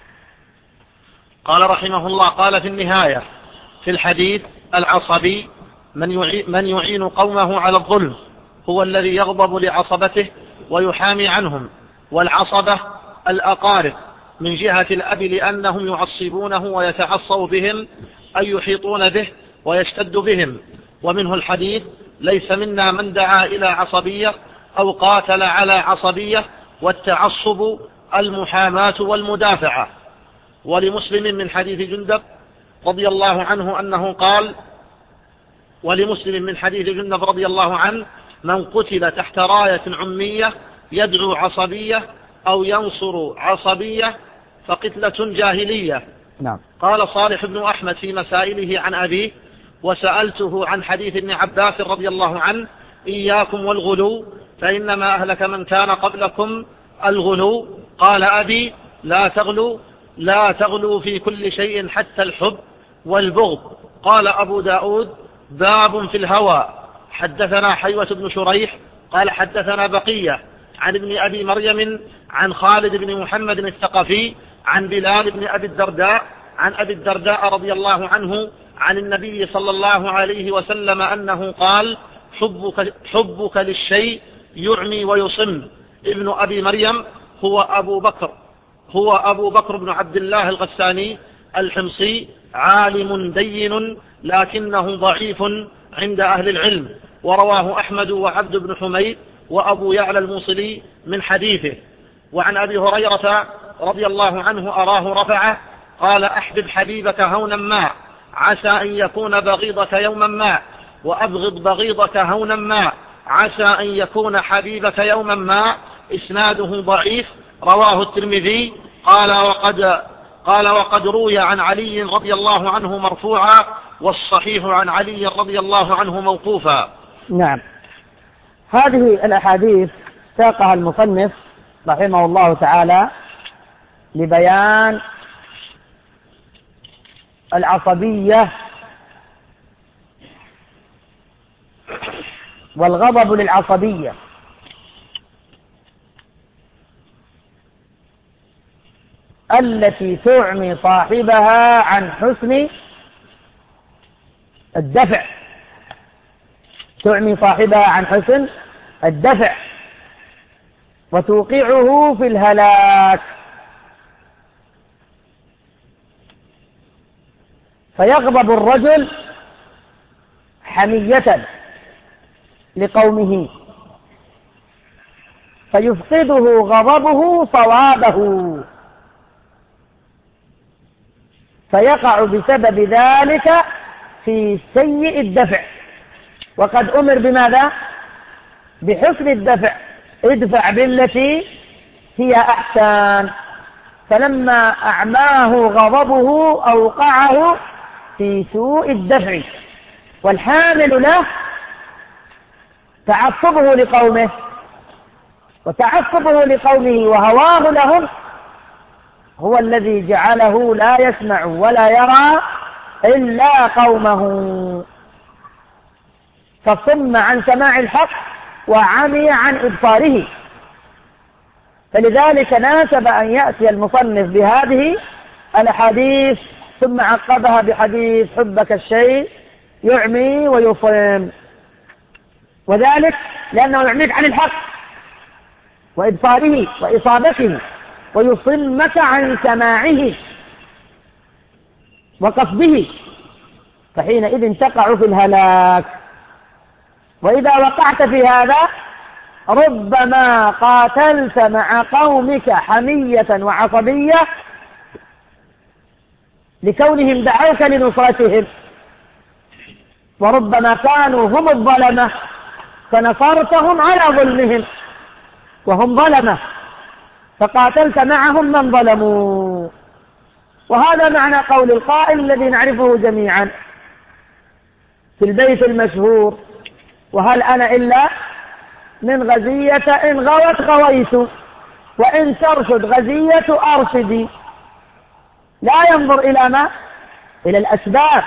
قال رحمه الله: قال في النهاية في الحديث: العصبي من يعين قومه على الظلم، هو الذي يغضب لعصبته ويحامي عنهم. والعصبة الأقارب من جهة الأب، لأنهم يعصبونه ويتعصوا بهم، أي يحيطون به ويشتد بهم. ومنه الحديث: ليس منا من دعا إلى عصبية أو قاتل على عصبية. والتعصب المحاماة والمدافعة. ولمسلم من حديث جندب رضي الله عنه أنه قال: ولمسلم من حديث جندب رضي الله عنه: من قتل تحت راية عمية يدعو عصبية أو ينصر عصبية فقتلة جاهلية. نعم. قال صالح بن أحمد في مسائله عن أبيه: وسألته عن حديث ابن عباس رضي الله عنه: إياكم والغلو، فإنما أهلك من كان قبلكم الغلو. قال أبي: لا تغلوا في كل شيء حتى الحب والبغض. قال أبو داود: باب في الهوى. حدثنا حيوة بن شريح قال حدثنا بقية عن ابن أبي مريم عن خالد بن محمد الثقفي عن بلال بن أبي الدرداء عن أبي الدرداء رضي الله عنه عن النبي صلى الله عليه وسلم أنه قال: حبك للشيء يعمي ويصم. ابن أبي مريم هو أبو بكر بن عبد الله الغساني الحمصي، عالم دين لكنه ضعيف عند أهل العلم. ورواه أحمد وعبد بن حميد وأبو يعلى الموصلي من حديثه. وعن أبي هريرة رضي الله عنه أراه رفعه قال: أحبب حبيبك هونا ما، عسى أن يكون بغيضك يوما ما، وأبغض بغيضك هونا ما، عسى أن يكون حبيبك يوما ما. إسناده ضعيف. رواه الترمذي. قال وقد روي عن علي رضي الله عنه مرفوعا، والصحيح عن علي رضي الله عنه موقوفا. نعم. هذه الأحاديث ساقها المصنف رحمه الله تعالى لبيان العصبية والغضب للعصبية، التي تعمي صاحبها عن حسن الدفع، تعمي صاحبها عن حسن الدفع وتوقعه في الهلاك، فيغضب الرجل حمية لقومه فيفقده غضبه صوابه، فيقع بسبب ذلك في سيء الدفع. وقد أمر بماذا؟ بحسن الدفع، ادفع بالتي هي أحسن. فلما أعماه غضبه أوقعه في سوء الدفع، والحامل له تعصبه لقومه، وتعصبه لقومه وهواه لهم هو الذي جعله لا يسمع ولا يرى إلا قومه، فصم عن سماع الحق وعمي عن إبصاره. فلذلك ناسب أن يأتي المصنف بهذه الأحاديث ثم عقبها بحديث حبك الشيء يعمي ويصم، وذلك لأنه يعميك عن الحق وإبصاره وإصابته، ويصمك عن سماعه وقصده، فحينئذ تقع في الهلاك. وإذا وقعت في هذا ربما قاتلت مع قومك حمية وعصبية لكونهم دعوك لنصرتهم، وربما كانوا هم الظلمة فنصرتهم على ظلمهم وهم ظلمة، فقاتلت معهم من ظلموا. وهذا معنى قول القائل الذي نعرفه جميعا في البيت المشهور: وهل أنا إلا من غزية إن غوت غويت، وإن ترشد غزية أرشدي. لا ينظر إلى ما؟ إلى الأسباب،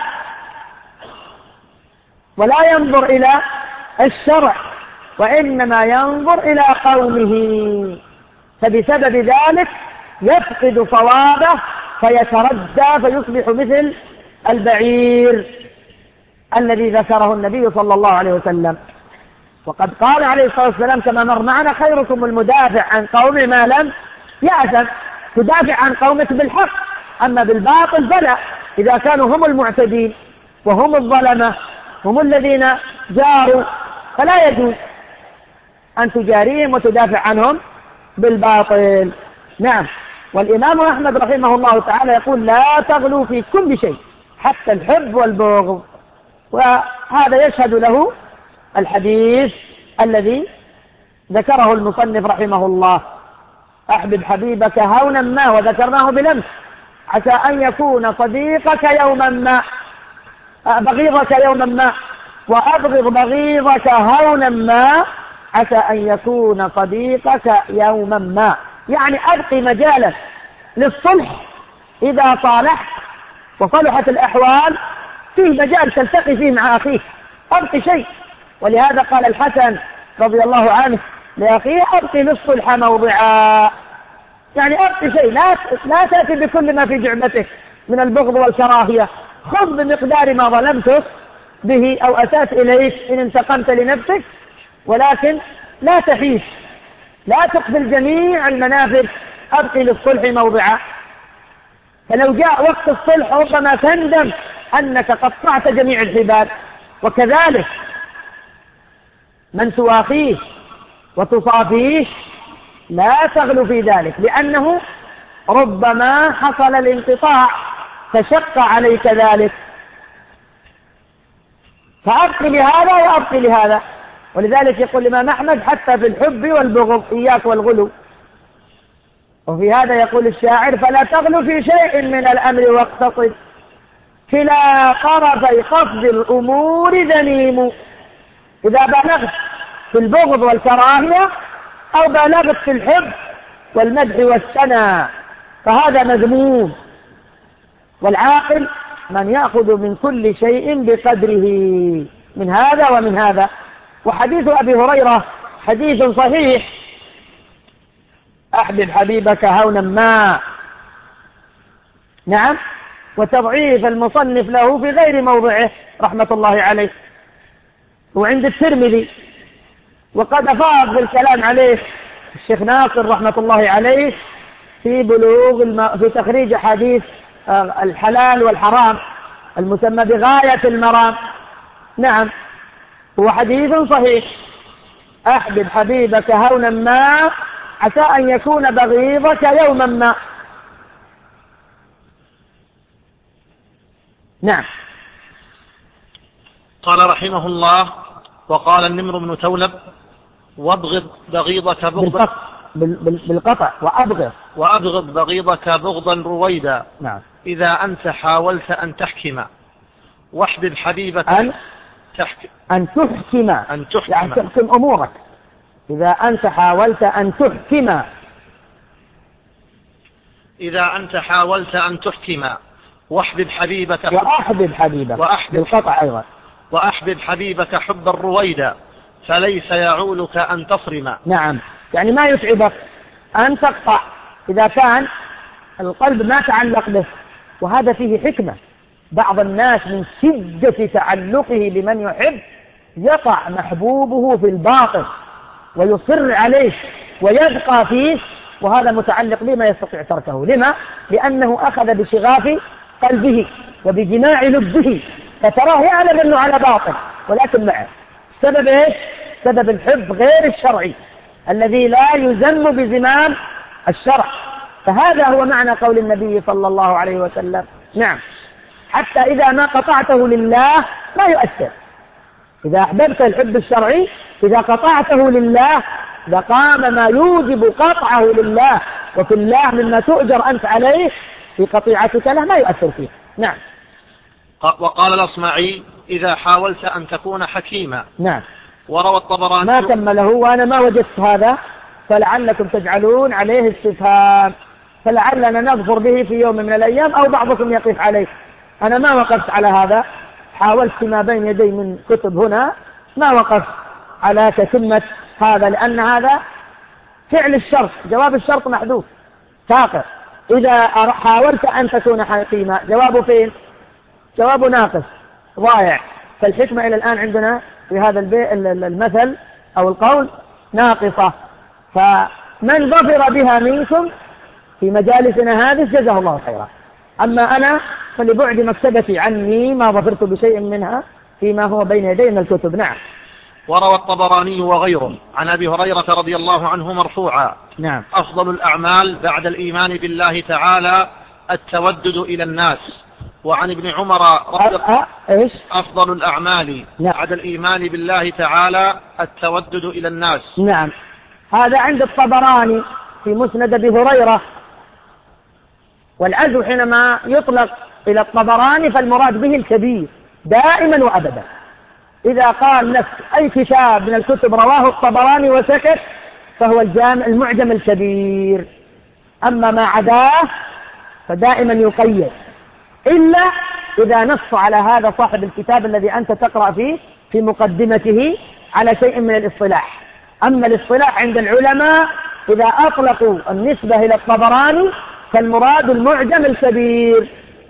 ولا ينظر إلى الشرع، وإنما ينظر إلى قومه، فبسبب ذلك يفقد صوابه فيتردى فيصبح مثل البعير الذي ذكره النبي صلى الله عليه وسلم. وقد قال عليه الصلاة والسلام كما مر معنا: خيركم المدافع عن قوم ما لم يأثم. تدافع عن قومك بالحق، أما بالباطل فلا. إذا كانوا هم المعتدين وهم الظلمة هم الذين جاروا فلا يجوز أن تجاريهم وتدافع عنهم بالباطل. نعم. والإمام أحمد رحمه الله تعالى يقول: لا تغلوا في كل شيء حتى الحب والبغض. وهذا يشهد له الحديث الذي ذكره المصنف رحمه الله: أحبب حبيبك هونا ما، وذكرناه بالأمس، عسى أن يكون صديقك يوما ما، بغيضك يوما ما، وأبغض بغيضك هونا ما، عسى أن يكون صديقك يوما ما. يعني أبقي مجالا للصلح إذا صالحت وصلحت الأحوال، فيه مجال تلتقي فيه مع أخيك، أبقي شيء. ولهذا قال الحسن رضي الله عنه لأخيه: أبقي للصلح موضعا. يعني أبقي شيء، لا تأتي بكل ما في جعبتك من البغض والكراهية، خذ بمقدار ما ظلمتك به أو أسأت إليك إن انتقمت لنفسك، ولكن لا تحيش، لا تقبل جميع المنافذ، أبقي للصلح موضعا. فلو جاء وقت الصلح ربما تندم أنك قطعت جميع الحبال. وكذلك من تواخيه وتصافيه لا تغلو في ذلك، لأنه ربما حصل الانقطاع فشق عليك ذلك، فأبقي لهذا وأبقي لهذا. ولذلك يقول الإمام أحمد: حتى في الحب والبغض إياك والغلو. وفي هذا يقول الشاعر: فلا تغلو في شيء من الأمر واقتصد، كلا طرفي قصد الأمور ذميم. إذا بلغت في البغض والكراهية أو بلغت في الحب والمدح والثناء، فهذا مذموم. والعاقل من يأخذ من كل شيء بقدره، من هذا ومن هذا. وحديث أبي هريرة حديث صحيح: أحبب حبيبك هونا ما. نعم. وتضعيف المصنف له في غير موضعه رحمة الله عليه، وعند الترمذي. وقد أفاض بالكلام عليه الشيخ ناصر رحمة الله عليه في في تخريج حديث الحلال والحرام المسمى بغاية المرام. نعم، هو حديث صحيح: أحبب حبيبك هونا ما عسى أن يكون بغيضك يوما ما. نعم. قال رحمه الله: وقال النمر بن ثولب: وابغض بغيضك بغضا بالقطع وأبغض بغيضك بغضا رويدا. نعم. إذا أنت حاولت أن تحكم واحبب حبيبك أن تحكم يعني تحكم أمورك. إذا أنت حاولت أن تحكم واحبب حبيبك بالقطع أيضا. وأحبب حبيبك حبا رويدا فليس يعولك أن تصرم. نعم، يعني ما يتعبك أن تقطع إذا كان القلب ما تعلق به. وهذا فيه حكمة. بعض الناس من شدة تعلقه بمن يحب يقع محبوبه في الباطل ويصر عليه ويبقى فيه، وهذا متعلق به ما يستطيع تركه. لما؟ لأنه أخذ بشغاف قلبه وبجماع لبه، فتراه يعلم أنه على باطل ولكن معه. سبب إيش؟ سبب الحب غير الشرعي الذي لا يزم بزمام الشرع. فهذا هو معنى قول النبي صلى الله عليه وسلم. نعم، حتى إذا ما قطعته لله ما يؤثر. إذا أحببت الحب الشرعي، إذا قطعته لله، إذا قام ما يوجب قطعه لله وفي الله مما تؤجر أنت عليه في قطيعتك له ما يؤثر فيه. نعم. وقال الأصمعي: إذا حاولت أن تكون حكيما. نعم. وروى الطبراني. ما كمله وأنا ما وجدت هذا، فلعلكم تجعلون عليه استفهام، فلعلنا نظفر به في يوم من الأيام أو بعضكم يقف عليه. أنا ما وقفت على هذا، حاولت ما بين يدي من كتب هنا، ما وقفت على تتمة هذا، لأن هذا فعل الشرط، جواب الشرط محذوف ساقط. إذا حاولت أن تكون حكيما، جوابه فين؟ جواب ناقص ضائع. فالحكمة إلى الآن عندنا في هذا المثل أو القول ناقصة. فمن ظفر بها منكم في مجالسنا هذه جزاه الله خيرا. أما أنا فلبعد مكتبتي عني ما ظفرت بشيء منها فيما هو بين يدي من الكتب. نعم. وروى الطبراني وغيره عن أبي هريرة رضي الله عنه مرفوعا: نعم. أفضل الأعمال بعد الإيمان بالله تعالى التودد إلى الناس. وعن ابن عمر إيش؟ أفضل الأعمال بعد الإيمان بالله تعالى التودد إلى الناس. نعم. هذا عند الطبراني في مسند أبي هريرة. والعزو حينما يطلق إلى الطبراني فالمراد به الكبير دائما وأبدا. إذا قال لك أي كتاب من الكتب رواه الطبراني وسكت فهو المعجم الكبير. أما ما عداه فدائما يقيد، إلا إذا نص على هذا صاحب الكتاب الذي أنت تقرأ فيه في مقدمته على شيء من الاصطلاح. أما الاصطلاح عند العلماء إذا أطلقوا النسبة إلى الطبراني فالمراد المعجم الكبير.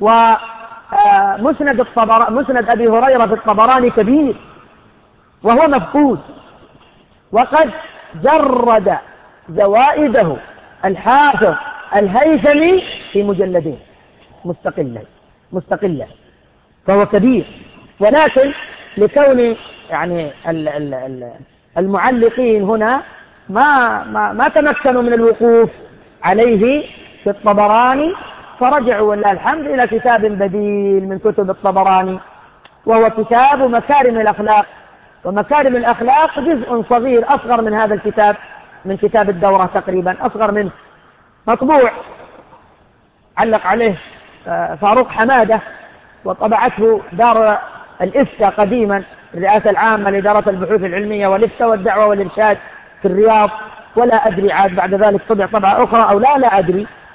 ومسند مسند أبي هريرة في الطبراني كبير وهو مفقود، وقد جرد زوائده الحافظ الهيثمي في مجلدين مستقلة، فهو كبير. ولكن لكون يعني المعلقين هنا ما تمكنوا من الوقوف عليه في الطبراني، فرجعوا ولله الحمد إلى كتاب بديل من كتب الطبراني، وهو كتاب مكارم الأخلاق. ومكارم الأخلاق جزء صغير أصغر من هذا الكتاب، من كتاب الدورة تقريبا أصغر منه، مطبوع علق عليه فاروق حمادة، وطبعته دار الإفتاء قديما، الرئاسة العامة لإدارة البحوث العلمية والإفتاء والدعوة والإرشاد في الرياض، ولا أدري عاد بعد ذلك طبع طبعة أخرى أو لا أدري،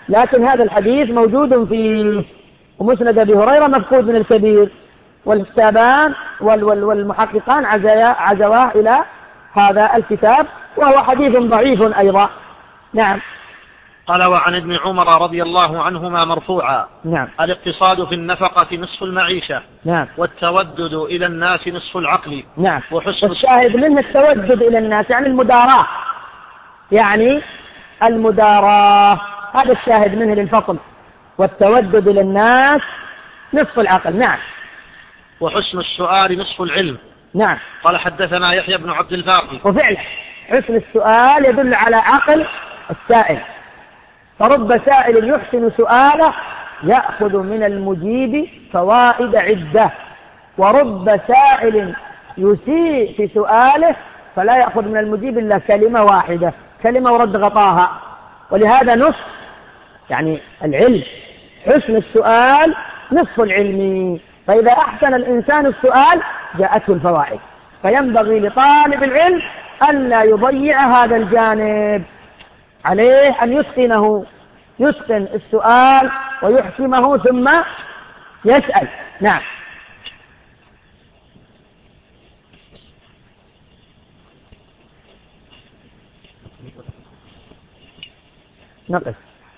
لكن هذا الحديث موجود في مسند أبي هريرة مفقود من الكبير، والكتابان والمحققان عزواه إلى هذا الكتاب، وهو حديث ضعيف أيضا. نعم. قال: وعن ابن عمر رضي الله عنهما مرفوعا: نعم. الاقتصاد في النفقة نصف المعيشة. نعم. والتودد إلى الناس نصف العقل. نعم. والشاهد منه التودد إلى الناس يعني المداراة، يعني المداراة، هذا الشاهد منه للفصل. والتودد إلى الناس نصف العقل. نعم. وحسن السؤال نصف العلم. نعم. قال: حدثنا يحيى بن عبد الباقي. وفعلا حسن السؤال يدل على عقل السائل، فرب سائل يحسن سؤاله يأخذ من المجيب فوائد عدة، ورب سائل يسيء في سؤاله فلا يأخذ من المجيب إلا كلمة واحدة، كلمة ورد غطاها. ولهذا نصف يعني العلم، حسن السؤال نصف العلم. فإذا أحسن الإنسان السؤال جاءته الفوائد، فينبغي لطالب العلم ألا يضيع هذا الجانب، عليه أن يتقن السؤال ويحكمه ثم يسأل. نعم. نقف.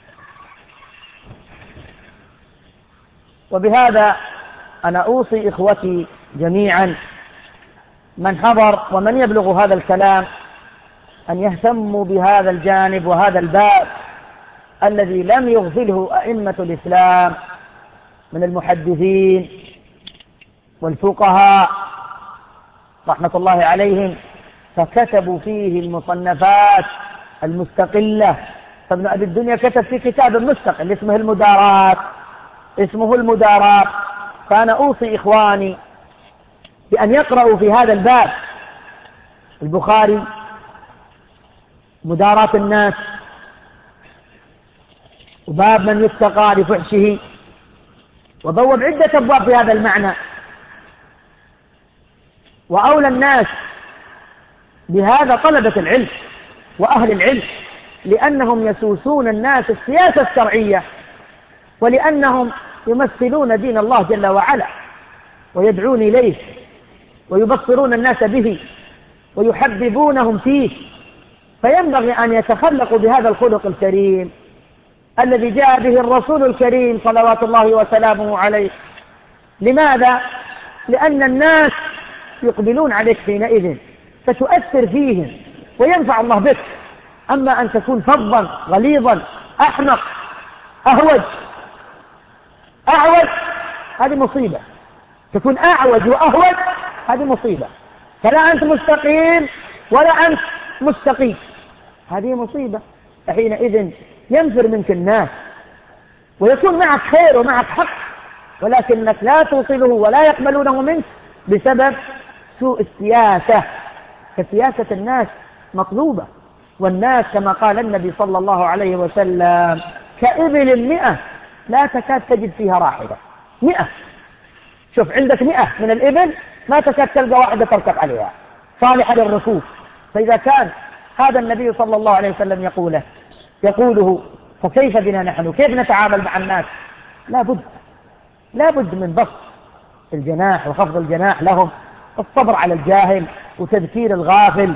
وبهذا أنا أوصي إخوتي جميعا من حضر ومن يبلغ هذا الكلام أن يهتموا بهذا الجانب وهذا الباب الذي لم يغفله أئمة الإسلام من المحدثين والفقهاء رحمة الله عليهم، فكتبوا فيه المصنفات المستقلة. فابن أبي الدنيا كتب في كتاب مستقل اسمه المدارات. فأنا أوصي إخواني بأن يقرأوا في هذا الباب، البخاري مداراة الناس، وباب من يتقى لفحشه، وبوب عدة أبواب في هذا المعنى. وأولى الناس بهذا طلبة العلم وأهل العلم، لأنهم يسوسون الناس السياسة الشرعية، ولأنهم يمثلون دين الله جل وعلا ويدعون إليه ويبصرون الناس به ويحببونهم فيه، فينبغي أن يتخلقوا بهذا الخلق الكريم الذي جاء به الرسول الكريم صلوات الله وسلامه عليه. لماذا؟ لأن الناس يقبلون عليك حينئذ فتؤثر فيهم وينفع الله بك. أما أن تكون فظا غليظا أحمق أعوج، هذه مصيبة. تكون أعوج وأهوج هذه مصيبة. فلا أنت مستقيم ولا أنت مستقيم، هذه مصيبة. حينئذ ينفر منك الناس ويكون معك خير ومعك حق، ولكنك لا توصله ولا يقبلونه منك بسبب سوء السياسة. فسياسة الناس مطلوبة، والناس كما قال النبي صلى الله عليه وسلم كإبل 100 لا تكاد تجد فيها راحلة. 100، شوف عندك 100 من الإبل ما تكاد تلقى واحدة تركب عليها صالحة للركوب. فإذا كان هذا النبي صلى الله عليه وسلم يقوله فكيف بنا نحن؟ كيف نتعامل مع الناس؟ لا بد من بسط الجناح وخفض الجناح لهم، الصبر على الجاهل وتذكير الغافل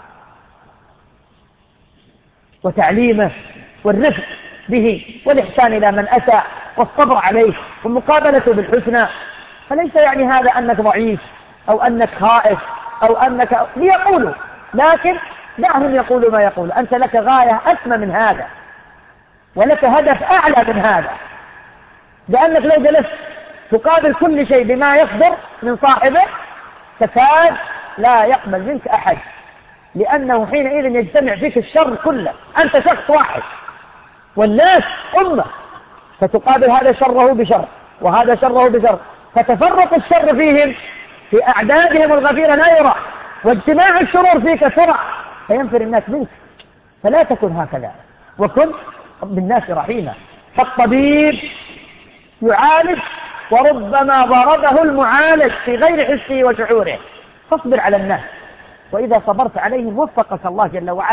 وتعليمه والرفق به والإحسان إلى من أساء والصبر عليه ومقابلته بالحسنى. فليس يعني هذا أنك ضعيف أو أنك خائف أو أنك ليقولوا، لكن دعهم يقولوا ما يقول. أنت لك غاية أسمى من هذا ولك هدف أعلى من هذا، لأنك لو جلست تقابل كل شيء بما يصدر من صاحبه تكاد لا يقبل منك أحد، لأنه حينئذ يجتمع فيك الشر كله. أنت شخص واحد والناس أمة، فتقابل هذا شره بشر وهذا شره بشر، فتفرق الشر فيهم في أعدادهم الغفيرة لا يرى، واجتماع الشرور فيك سرع فينفر الناس منك. فلا تكن هكذا، وكن بالناس رحيما. فالطبيب يعالج وربما ضربه المعالج في غير حسه وشعوره، فاصبر على الناس، وإذا صبرت عليهم وفقك الله جل وعلا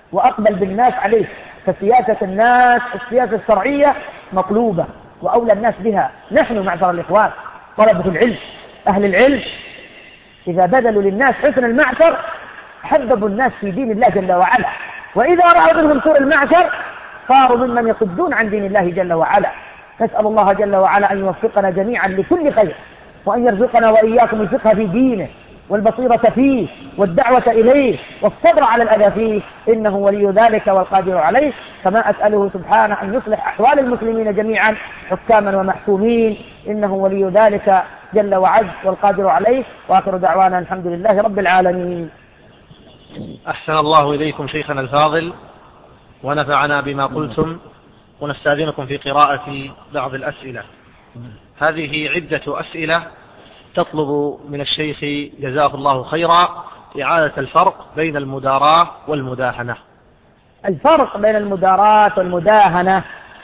وأقبل بالناس عليه. فسياسة الناس السياسة الشرعية مطلوبة وأولى الناس بها. نحن معشر الإخوان طلبة العلم أهل العلم إذا بذلوا للناس حسن المعشر حببوا الناس في دين الله جل وعلا، وإذا رأوا منهم سوء المعشر صاروا ممن يصدون عن دين الله جل وعلا. نسأل الله جل وعلا أن يوفقنا جميعا لكل خير، وأن يرزقنا وإياكم الفقه في دينه والبصيرة فيه والدعوة إليه والصبر على الأذى فيه، إنه ولي ذلك والقادر عليه. كما أسأله سبحانه أن يصلح أحوال المسلمين جميعا حكاما ومحكومين، إنه ولي ذلك جل وعز والقادر عليه. وآخر دعوانا الحمد لله رب العالمين. أحسن الله إليكم شيخنا الفاضل ونفعنا بما قلتم، ونستأذنكم في قراءة بعض الأسئلة. هذه عدة أسئلة تطلب من الشيخ جزاه الله خيرا إعادة الفرق بين المداراة والمداهنة. الفرق بين المداراة والمداهنة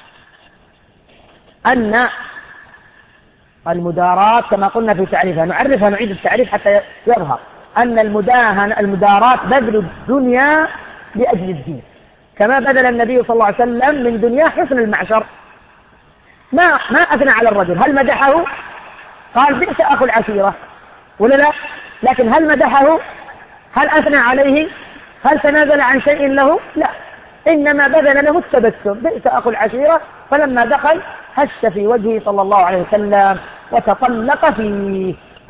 أن المداراة كما قلنا في تعريفها، نعرفها نعيد التعريف حتى يظهر أن المداراة بذل الدنيا لأجل الدين، كما بذل النبي صلى الله عليه وسلم من دنيا حسن المعشر. ما أثنى على الرجل، هل مدحه؟ قال بئس أخو العشيرة ولا لا؟ لكن هل مدحه؟ هل أثنى عليه؟ هل تنازل عن شيء له؟ لا، إنما بذل له التبسم، بئس أخو العشيرة. فلما دخل هش في وجهه صلى الله عليه وسلم وتطلق فيه.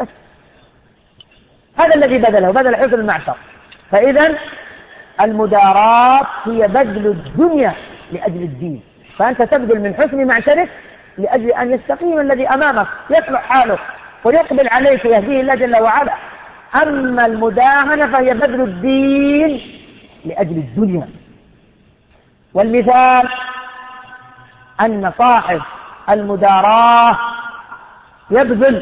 هذا الذي بذل حسن المعشر. فإذا المداراة هي بذل الدنيا لأجل الدين، فأنت تبذل من حسن معشرك لأجل أن يستقيم الذي أمامك، يصلح حاله ويقبل عليك يهديه الله جل وعلا. أما المداهنة فهي بذل الدين لأجل الدنيا. والمثال أن صاحب المداراة يبذل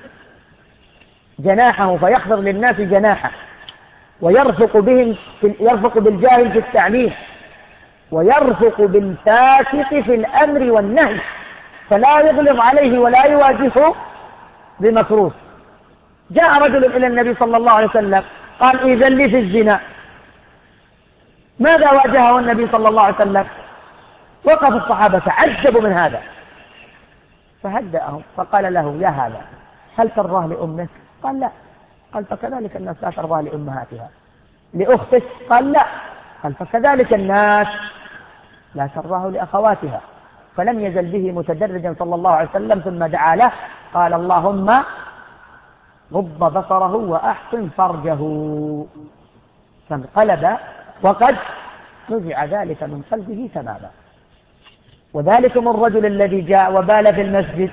جناحه فيخفض للناس جناحه، ويرفق بالجاهل في التعليم، ويرفق بالفاسق في الأمر والنهي، فلا يغلظ عليه ولا يواجهه بمكروه. جاء رجل إلى النبي صلى الله عليه وسلم قال إذن لي في الزنا. ماذا واجهه النبي صلى الله عليه وسلم؟ وقف الصحابة تعجبوا من هذا، فهدأهم فقال له يا هذا هل ترضاه لأمك؟ قال لا. قال فكذلك الناس لا ترضاه لأمهاتها. لأختك؟ قال لا. قال فكذلك الناس لا ترضاه لأخواتها. فلم يزل به متدرجا صلى الله عليه وسلم، ثم دعا له قال اللهم غض بصره وأحسن فرجه، فانقلب وقد نزع ذلك من قلبه تماما. وذلكم الرجل الذي جاء وبال في المسجد،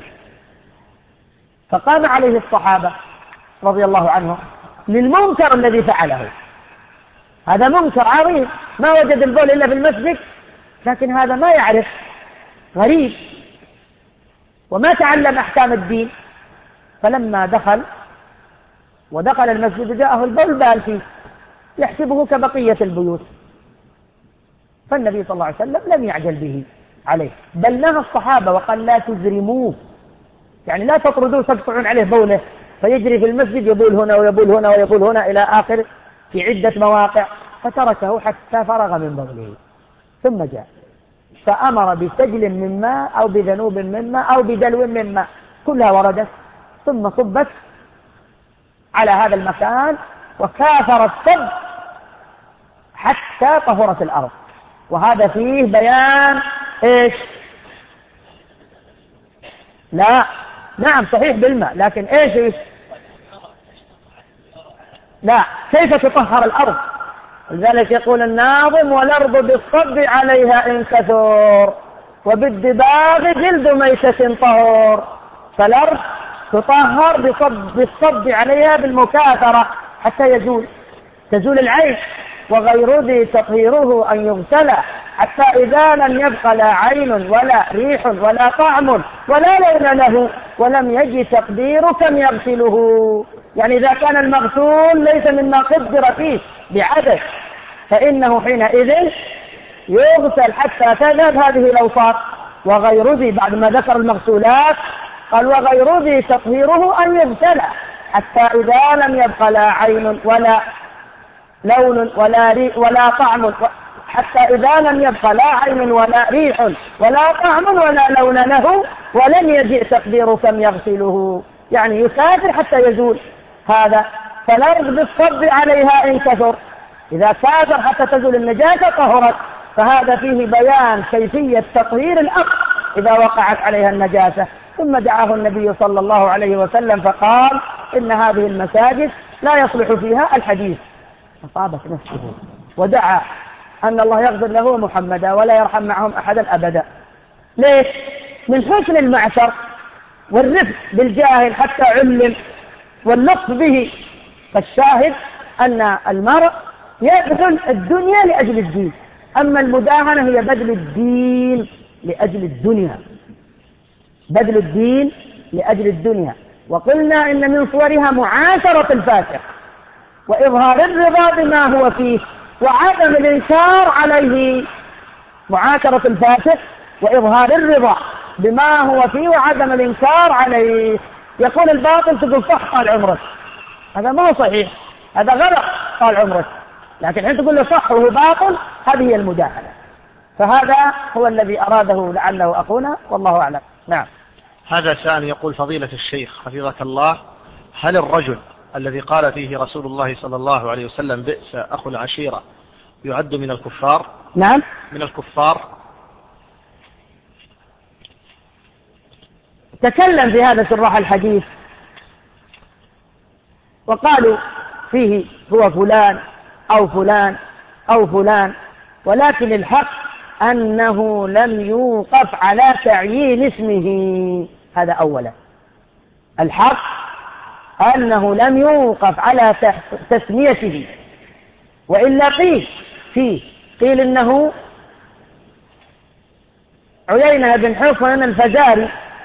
فقام عليه الصحابة رضي الله عنهم للمنكر الذي فعله. هذا منكر عظيم، ما وجد البول إلا في المسجد، لكن هذا ما يعرف، غريب وما تعلم أحكام الدين. فلما دخل المسجد جاءه البول بال فيه، يحسبه كبقية البيوت. فالنبي صلى الله عليه وسلم لم يعجل به عليه، بل نهى الصحابة وقال لا تزرموه، يعني لا تطردوه تقطعون عليه بوله فيجري في المسجد يبول هنا ويبول هنا ويبول هنا إلى آخر في عدة مواقع. فتركه حتى فرغ من بوله، ثم جاء فأمر بسجل من ماء أو بذنوب من ماء أو بدلو من ماء، كلها وردت ثم صبت على هذا المكان، وكاثر الصب حتى طهرت الأرض. وهذا فيه بيان إيش؟ لا، نعم صحيح بالماء، لكن إيش؟ لا، كيف تطهر الأرض؟ لذلك يقول الناظم والأرض بالصب عليها إن كثر وبالدباغ جلد ميتة طهور. فالأرض تطهر بالصب عليها بالمكاثرة حتى تزول العين. وغير ذي تطهيره أن يغسل حتى إذا لم يبق لا عين ولا ريح ولا طعم ولا لون له ولم يجي تقدير كم يغسله. يعني إذا كان المغسول ليس مما قدر فيه بعدد فإنه حينئذ يغسل حتى تذهب هذه الأوصاف. وغير ذي بعد ما ذكر المغسولات قال وغير ذي تطهيره أن يغسل حتى إذا لم يبق لا عين ولا لون ولا ريح ولا طعم حتى إذا لم يبق لا عين ولا ريح ولا طعم ولا لون له ولم يجئ تقدير كم يغسله، يعني يسافر حتى يزول هذا. فالأرض بالصب عليها إن كثر، إذا سافر حتى تزول النجاسة طهرت. فهذا فيه بيان كيفية تطهير الأرض إذا وقعت عليها النجاسة. ثم دعاه النبي صلى الله عليه وسلم فقال إن هذه المساجد لا يصلح فيها الحديث، فصابت نفسه ودعا أن الله يغفر له محمدا ولا يرحم معهم أحدا أبدا. ليش؟ من حسن المعشر والرفق بالجاهل حتى علم واللطف به. فالشاهد أن المرء يبذل الدنيا لأجل الدين، أما المداهنة هي بذل الدين لأجل الدنيا، بذل الدين لأجل الدنيا. وقلنا إن من صورها معاشرة الفاسق وإظهار الرضا بما هو فيه وعدم الإنكار عليه. معاشرة الفاسق وإظهار الرضا بما هو فيه وعدم الإنكار عليه. يقول الباطل تقول صح طال عمرك، هذا ما هو صحيح، هذا غلط طال عمرك، لكن حين تقول له صح وهو باطل هذه هي المداهنة. فهذا هو الذي أراده لعله أخونا، والله أعلم. نعم. هذا سائل يقول فضيلة الشيخ حفظك الله، هل الرجل الذي قال فيه رسول الله صلى الله عليه وسلم بئس أخو العشيرة يعد من الكفار؟ نعم، من الكفار. تكلم في هذا شراح الحديث وقالوا فيه هو فلان أو فلان أو فلان، ولكن الحق أنه لم يوقف على تعيين اسمه. هذا أولا، الحق أنه لم يوقف على تسميته، وإلا قيل إنه عيينة بن حصن الفزاري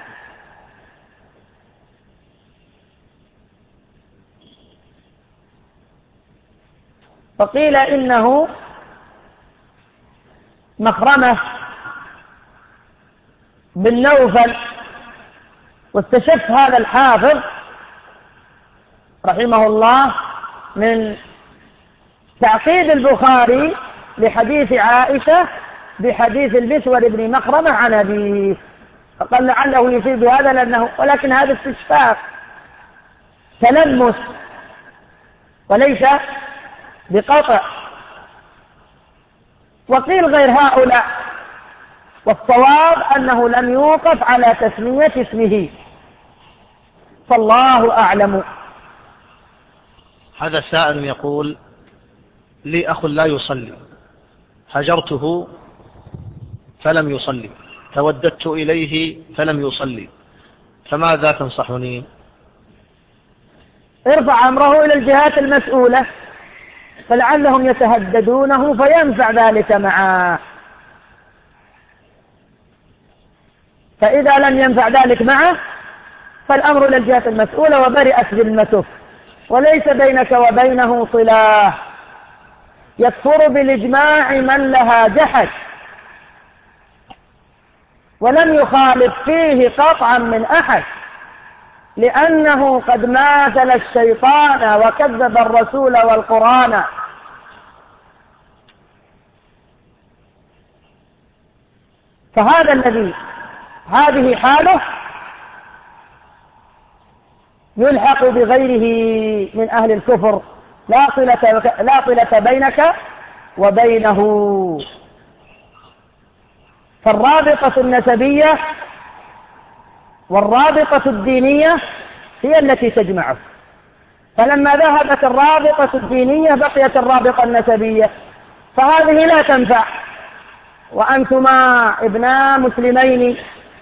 فقيل إنه مخرمة بن نوفل. واستشف هذا الحافظ رحمه الله من تعقيد البخاري لحديث عائشة بحديث المسور بن مخرمة عن أبيه، فقال لعله يفيد هذا لأنه، ولكن هذا استشفاف تلمس وليس بقطع. وقيل غير هؤلاء، والصواب أنه لم يوقف على تسمية اسمه، فالله أعلم. هذا سائل يقول لي أخ لا يصلي، هجرته فلم يصلي، توددت إليه فلم يصلي، فماذا تنصحني؟ ارفع أمره إلى الجهات المسؤولة فلعلهم يتهددونه فينفع ذلك معه، فإذا لم ينفع ذلك معه فالأمر إلى الجهات المسؤولة وبرئت ذمته، وليس بينك وبينه صلة. يكفر بالإجماع من لها جحد، ولم يخالف فيه قطعا من أحد، لأنه قد ماثل الشيطان وكذب الرسول والقرآن. فهذا الذي هذه حاله يلحق بغيره من أهل الكفر، لا صلة بينك وبينه. فالرابطة النسبية والرابطة الدينية هي التي تجمعه، فلما ذهبت الرابطة الدينية بقيت الرابطة النسبية، فهذه لا تنفع. وأنتما ابنا مسلمين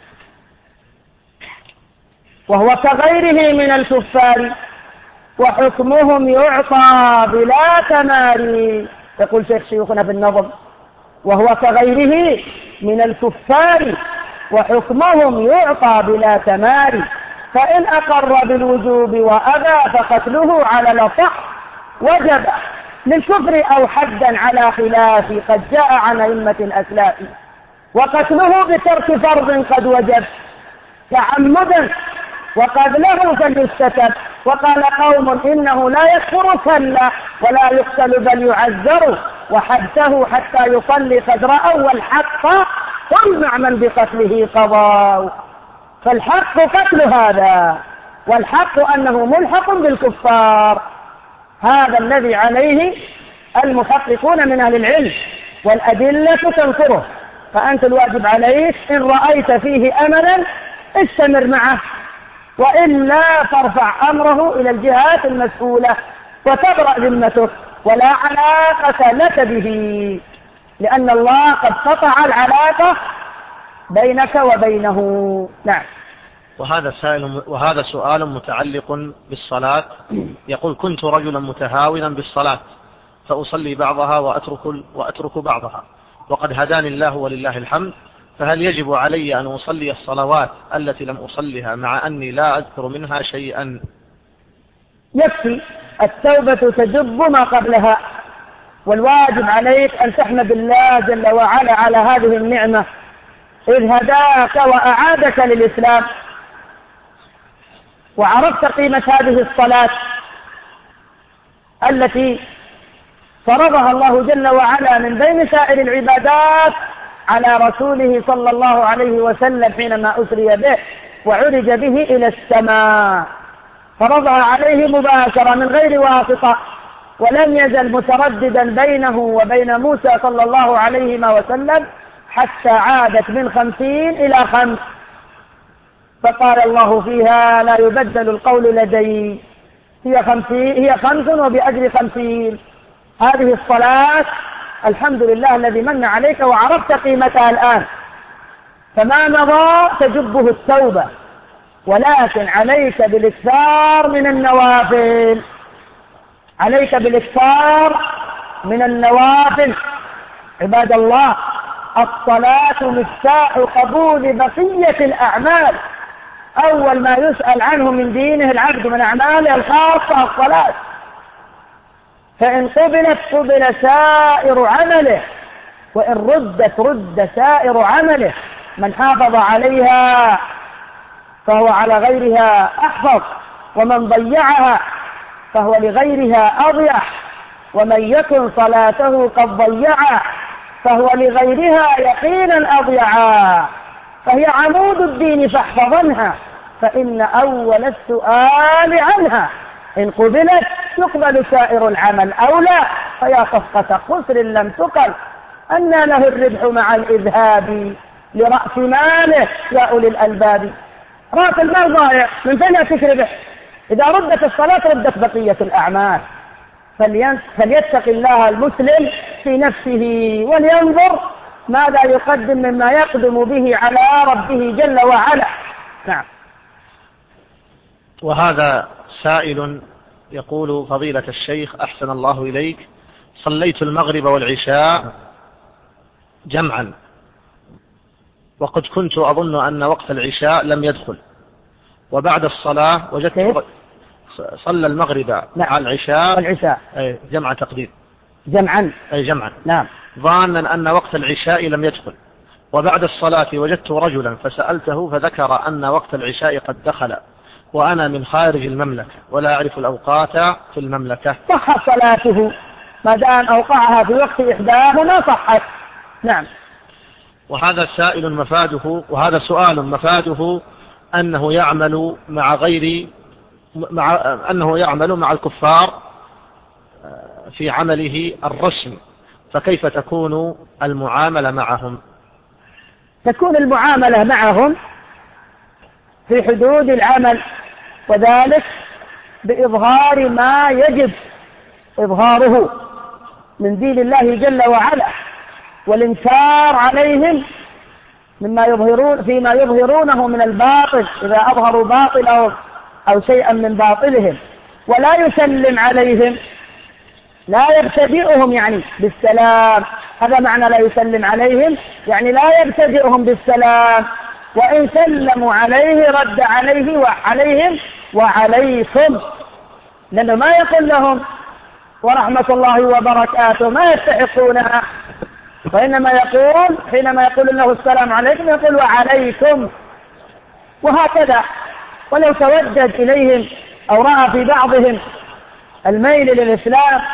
وهو كغيره من الكفار وحكمهم يعطى بلا تماري. يقول شيخ شيوخنا في النظم وهو كغيره من الكفار وحكمهم يعطى بلا تماري، فإن أقر بالوجوب وأبى فقتله على الأصح وجب للكفر أو حدا على خلاف قد جاء عن أئمة الأسلاف، وقتله بترك فرض قد وجب تعمدا وقبله فليستتب. وقال قوم إنه لا يكفر كلا ولا يقتل بل يعذر، وحبسه حتى يصلي قد رأوا، والحق قل مع من بقتله قضاء. فالحق قتل هذا، والحق أنه ملحق بالكفار. هذا الذي عليه المحققون من أهل العلم، والأدلة تنصره. فأنت الواجب عليك إن رأيت فيه أملا استمر معه، وإلا فارفع أمره إلى الجهات المسؤولة وتبرأ ذمتك، ولا علاقة لك به، لأن الله قد قطع العلاقة بينك وبينه. نعم. وهذا سؤال متعلق بالصلاة. يقول: كنت رجلا متهاونا بالصلاة فأصلي بعضها وأترك بعضها، وقد هداني الله ولله الحمد، فهل يجب علي أن أصلي الصلوات التي لم أصلها مع أني لا أذكر منها شيئا؟ يكفي التوبة تجب ما قبلها، والواجب عليك أن تحمد الله جل وعلا على هذه النعمة إذ هداك وأعادك للإسلام، وعرفت قيمة هذه الصلاة التي فرضها الله جل وعلا من بين سائر العبادات على رسوله صلى الله عليه وسلم حينما أسري به وعرج به إلى السماء، فرضها عليه مباشرة من غير واسطة، ولم يزل مترددا بينه وبين موسى صلى الله عليه وسلم حتى عادت من 50 إلى 5، فقال الله فيها: لا يبدل القول لدي، هي 5 وبأجل 50. هذه الصلاة الحمد لله الذي من عليك وعرفت قيمتها الآن، فما مضى تجبه التوبة، ولكن عليك بالإكثار من النوافل، عليك بالإكثار من النوافل. عباد الله، الصلاة مفتاح قبول بقية الأعمال. أول ما يسأل عنه من دينه العبد من أعماله الخاصة الصلاة، فإن قبلت قبل سائر عمله، وإن ردت رد سائر عمله. من حافظ عليها فهو على غيرها أحفظ، ومن ضيعها فهو لغيرها أضيع، ومن يكن صلاته قد ضيعها فهو لغيرها يقينا أضيعا. فهي عمود الدين فاحفظنها، فإن أول السؤال عنها إن قبلت يقبل سائر العمل، أو لا فيا صفقة خسر لم تقل، أن له الربح مع الإذهاب لرأس ماله يا أولي الألباب. رأس المال ضايع، من فين تربح؟ إذا ردت الصلاة ردت بقية الأعمال. فليتق الله المسلم في نفسه، ولينظر ماذا يقدم مما يقدم به على ربه جل وعلا. نعم. وهذا سائل يقول: فضيلة الشيخ أحسن الله إليك، صليت المغرب والعشاء جمعا، وقد كنت أظن أن وقت العشاء لم يدخل، وبعد الصلاة وجدت صلى المغرب مع العشاء جمع تقدير جمعا نعم، ظانا أن وقت العشاء لم يدخل، وبعد الصلاة وجدت رجلا فسألته فذكر أن وقت العشاء قد دخل، وأنا من خارج المملكة ولا أعرف الأوقات في المملكة. صحت صلاته ما دام أوقعها في وقت إحداهما صحت. نعم. وهذا سؤال مفاده أنه يعمل مع الكفار في عمله الرسمي، فكيف تكون المعاملة معهم؟ تكون المعاملة معهم في حدود العمل، وذلك بإظهار ما يجب إظهاره من دين الله جل وعلا، والإنكار عليهم فيما يظهرونه من الباطل إذا أظهروا باطلهم أو شيئا من باطلهم، ولا يسلم عليهم، لا يبتدئهم يعني بالسلام. هذا معنى لا يسلم عليهم، يعني لا يبتدئهم بالسلام، وإن سلموا عليه رد عليه وعليهم وعليكم، لأنه ما يقول لهم ورحمة الله وبركاته، ما يستحقونها، وإنما يقول حينما يقول له السلام عليكم يقول وعليكم، وهكذا. ولو تودد إليهم أو رأى في بعضهم الميل للإسلام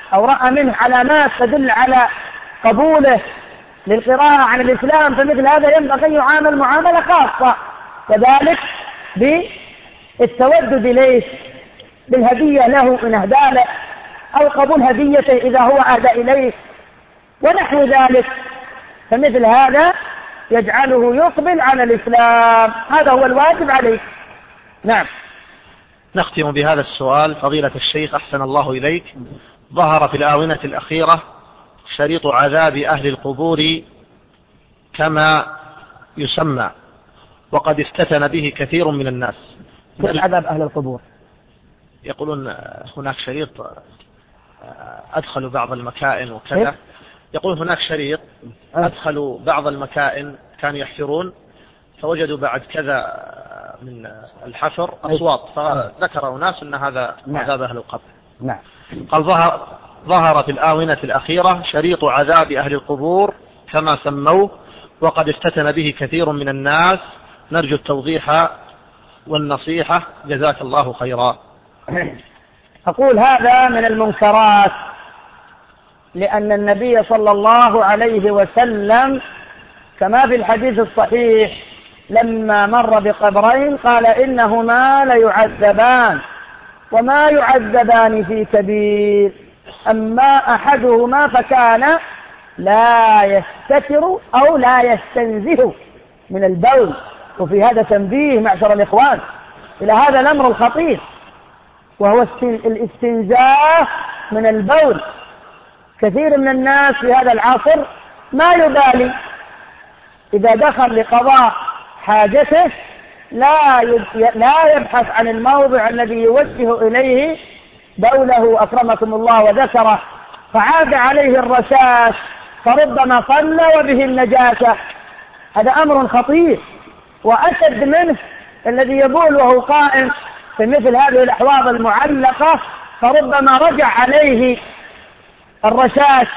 أو رأى منه علامات تدل على قبوله للقراءة عن الإسلام، فمثل هذا ينبغي أن يعامل معاملة خاصة، كذلك بالتودد إليه بالهدية له إن أهدى له، أو قبول هديته إذا هو أهدى إليه ونحو ذلك. فمثل هذا يجعله يقبل على الإسلام، هذا هو الواجب عليه. نعم. نختم بهذا السؤال: فضيلة الشيخ أحسن الله إليك، ظهر في الآونة الأخيرة شريط عذاب أهل القبور كما يسمى، وقد استثنى به كثير من الناس. عذاب أهل القبور، يقولون هناك شريط أدخلوا بعض المكائن وكذا، يقول هناك شريط أدخلوا بعض المكائن كانوا يحفرون فوجدوا بعد كذا من الحفر أصوات، فذكر ناس أن هذا عذاب أهل القبر. نعم. قال ظهر في الآونة الأخيرة شريط عذاب أهل القبور كما سموه، وقد استثنى به كثير من الناس، نرجو التوضيح والنصيحة، جزاك الله خيرا. أقول هذا من المنكرات، لأن النبي صلى الله عليه وسلم كما في الحديث الصحيح لما مر بقبرين قال إنهما ليعذبان وما يعذبان في كبير، أما أحدهما فكان لا يستتر أو لا يستنزه من البول. وفي هذا تنبيه معشر الإخوان إلى هذا الأمر الخطير، وهو الاستنزاه من البول. كثير من الناس في هذا العصر ما يبالي إذا دخل لقضاء حاجته لا يبحث عن الموضع الذي يوجه إليه بوله أكرمكم الله وذكره، فعاد عليه الرشاش فربما صلى وبه النجاسة. هذا أمر خطير، وأشد منه الذي يبول وهو قائم في مثل هذه الأحواض المعلقة، فربما رجع عليه الرشاش.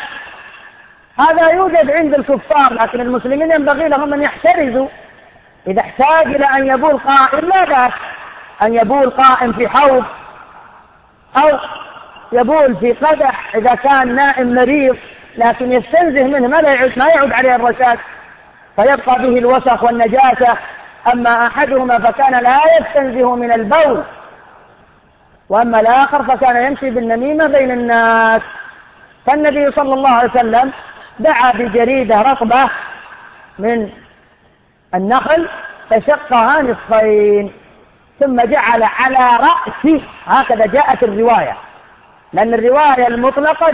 هذا يوجد عند الكفار، لكن المسلمين ينبغي لهم أن يحترزوا. إذا احتاج إلى أن يبول قائم لا بأس أن يبول قائم في حوض، أو يبول في قدح إذا كان نائم مريض، لكن يستنزه منه ما يعود عليه الرشاش فيبقى به الوسخ والنجاسة. أما أحدهما فكان لا يستنزه من البول، وأما الآخر فكان يمشي بالنميمة بين الناس. فالنبي صلى الله عليه وسلم دعا بجريدة رطبة من النخل فشقها نصفين، ثم جعل على رأسه، هكذا جاءت الرواية، لأن الرواية المطلقة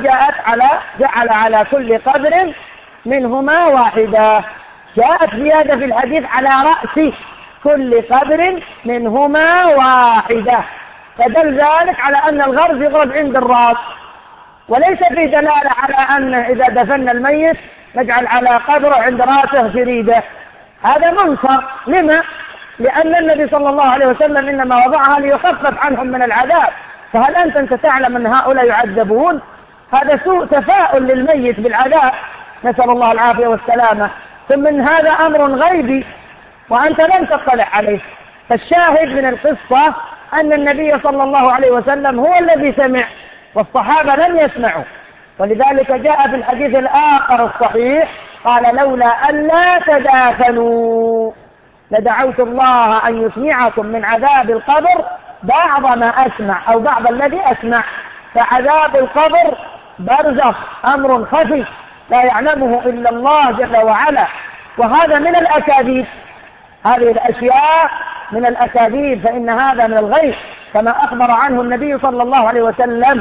جعل على كل قبر منهما واحدة. جاءت زيادة في الحديث على رأس كل قبر منهما واحدة، فدل ذلك على أن الغرز يغرز عند الرأس، وليس في دلالة على أن إذا دفن الميت نجعل على قبره عند رأسه جريدة. هذا منكر. لما؟ لأن النبي صلى الله عليه وسلم إنما وضعها ليخفف عنهم من العذاب، فهل أنت تعلم أن هؤلاء يعذبون؟ هذا سوء تفاؤل للميت بالعذاب، نسأل الله العافية والسلامة. ثم من هذا أمر غيبي وأنت لم تطلع عليه. فالشاهد من القصة أن النبي صلى الله عليه وسلم هو الذي سمع والصحابة لم يسمعوا، ولذلك جاء في الحديث الآخر الصحيح قال لولا أن لا تدافنوا لدعوت الله أن يسمعكم من عذاب القبر بعض ما أسمع أو بعض الذي أسمع. فعذاب القبر برزخ، أمر خفي لا يعلمه إلا الله جل وعلا، وهذا من الأكاذيب. هذه الأشياء من الأكاذيب، فإن هذا من الغيب كما أخبر عنه النبي صلى الله عليه وسلم.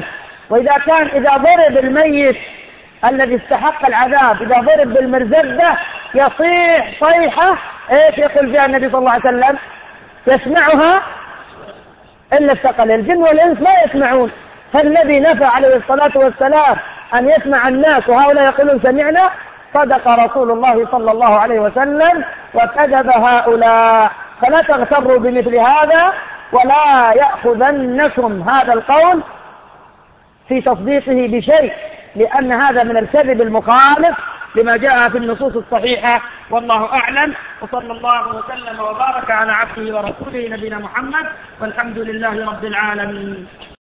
إذا ضرب الميت الذي استحق العذاب، إذا ضرب بالمرزبة يصيح صيحة ايش يقول فيها النبي صلى الله عليه وسلم؟ يسمعها إلا الثقل، الجن والإنس لا يسمعون. فالذي نفى عليه الصلاة والسلام أن يسمع الناس وهؤلاء يقولون سمعنا، صدق رسول الله صلى الله عليه وسلم وكذب هؤلاء. فلا تغتروا بمثل هذا، ولا يأخذنكم هذا القول في تصديقه بشيء، لأن هذا من الكذب المخالف لما جاء في النصوص الصحيحة. والله أعلم، وصلى الله وسلم وبارك على عبده ورسوله نبينا محمد، والحمد لله رب العالمين.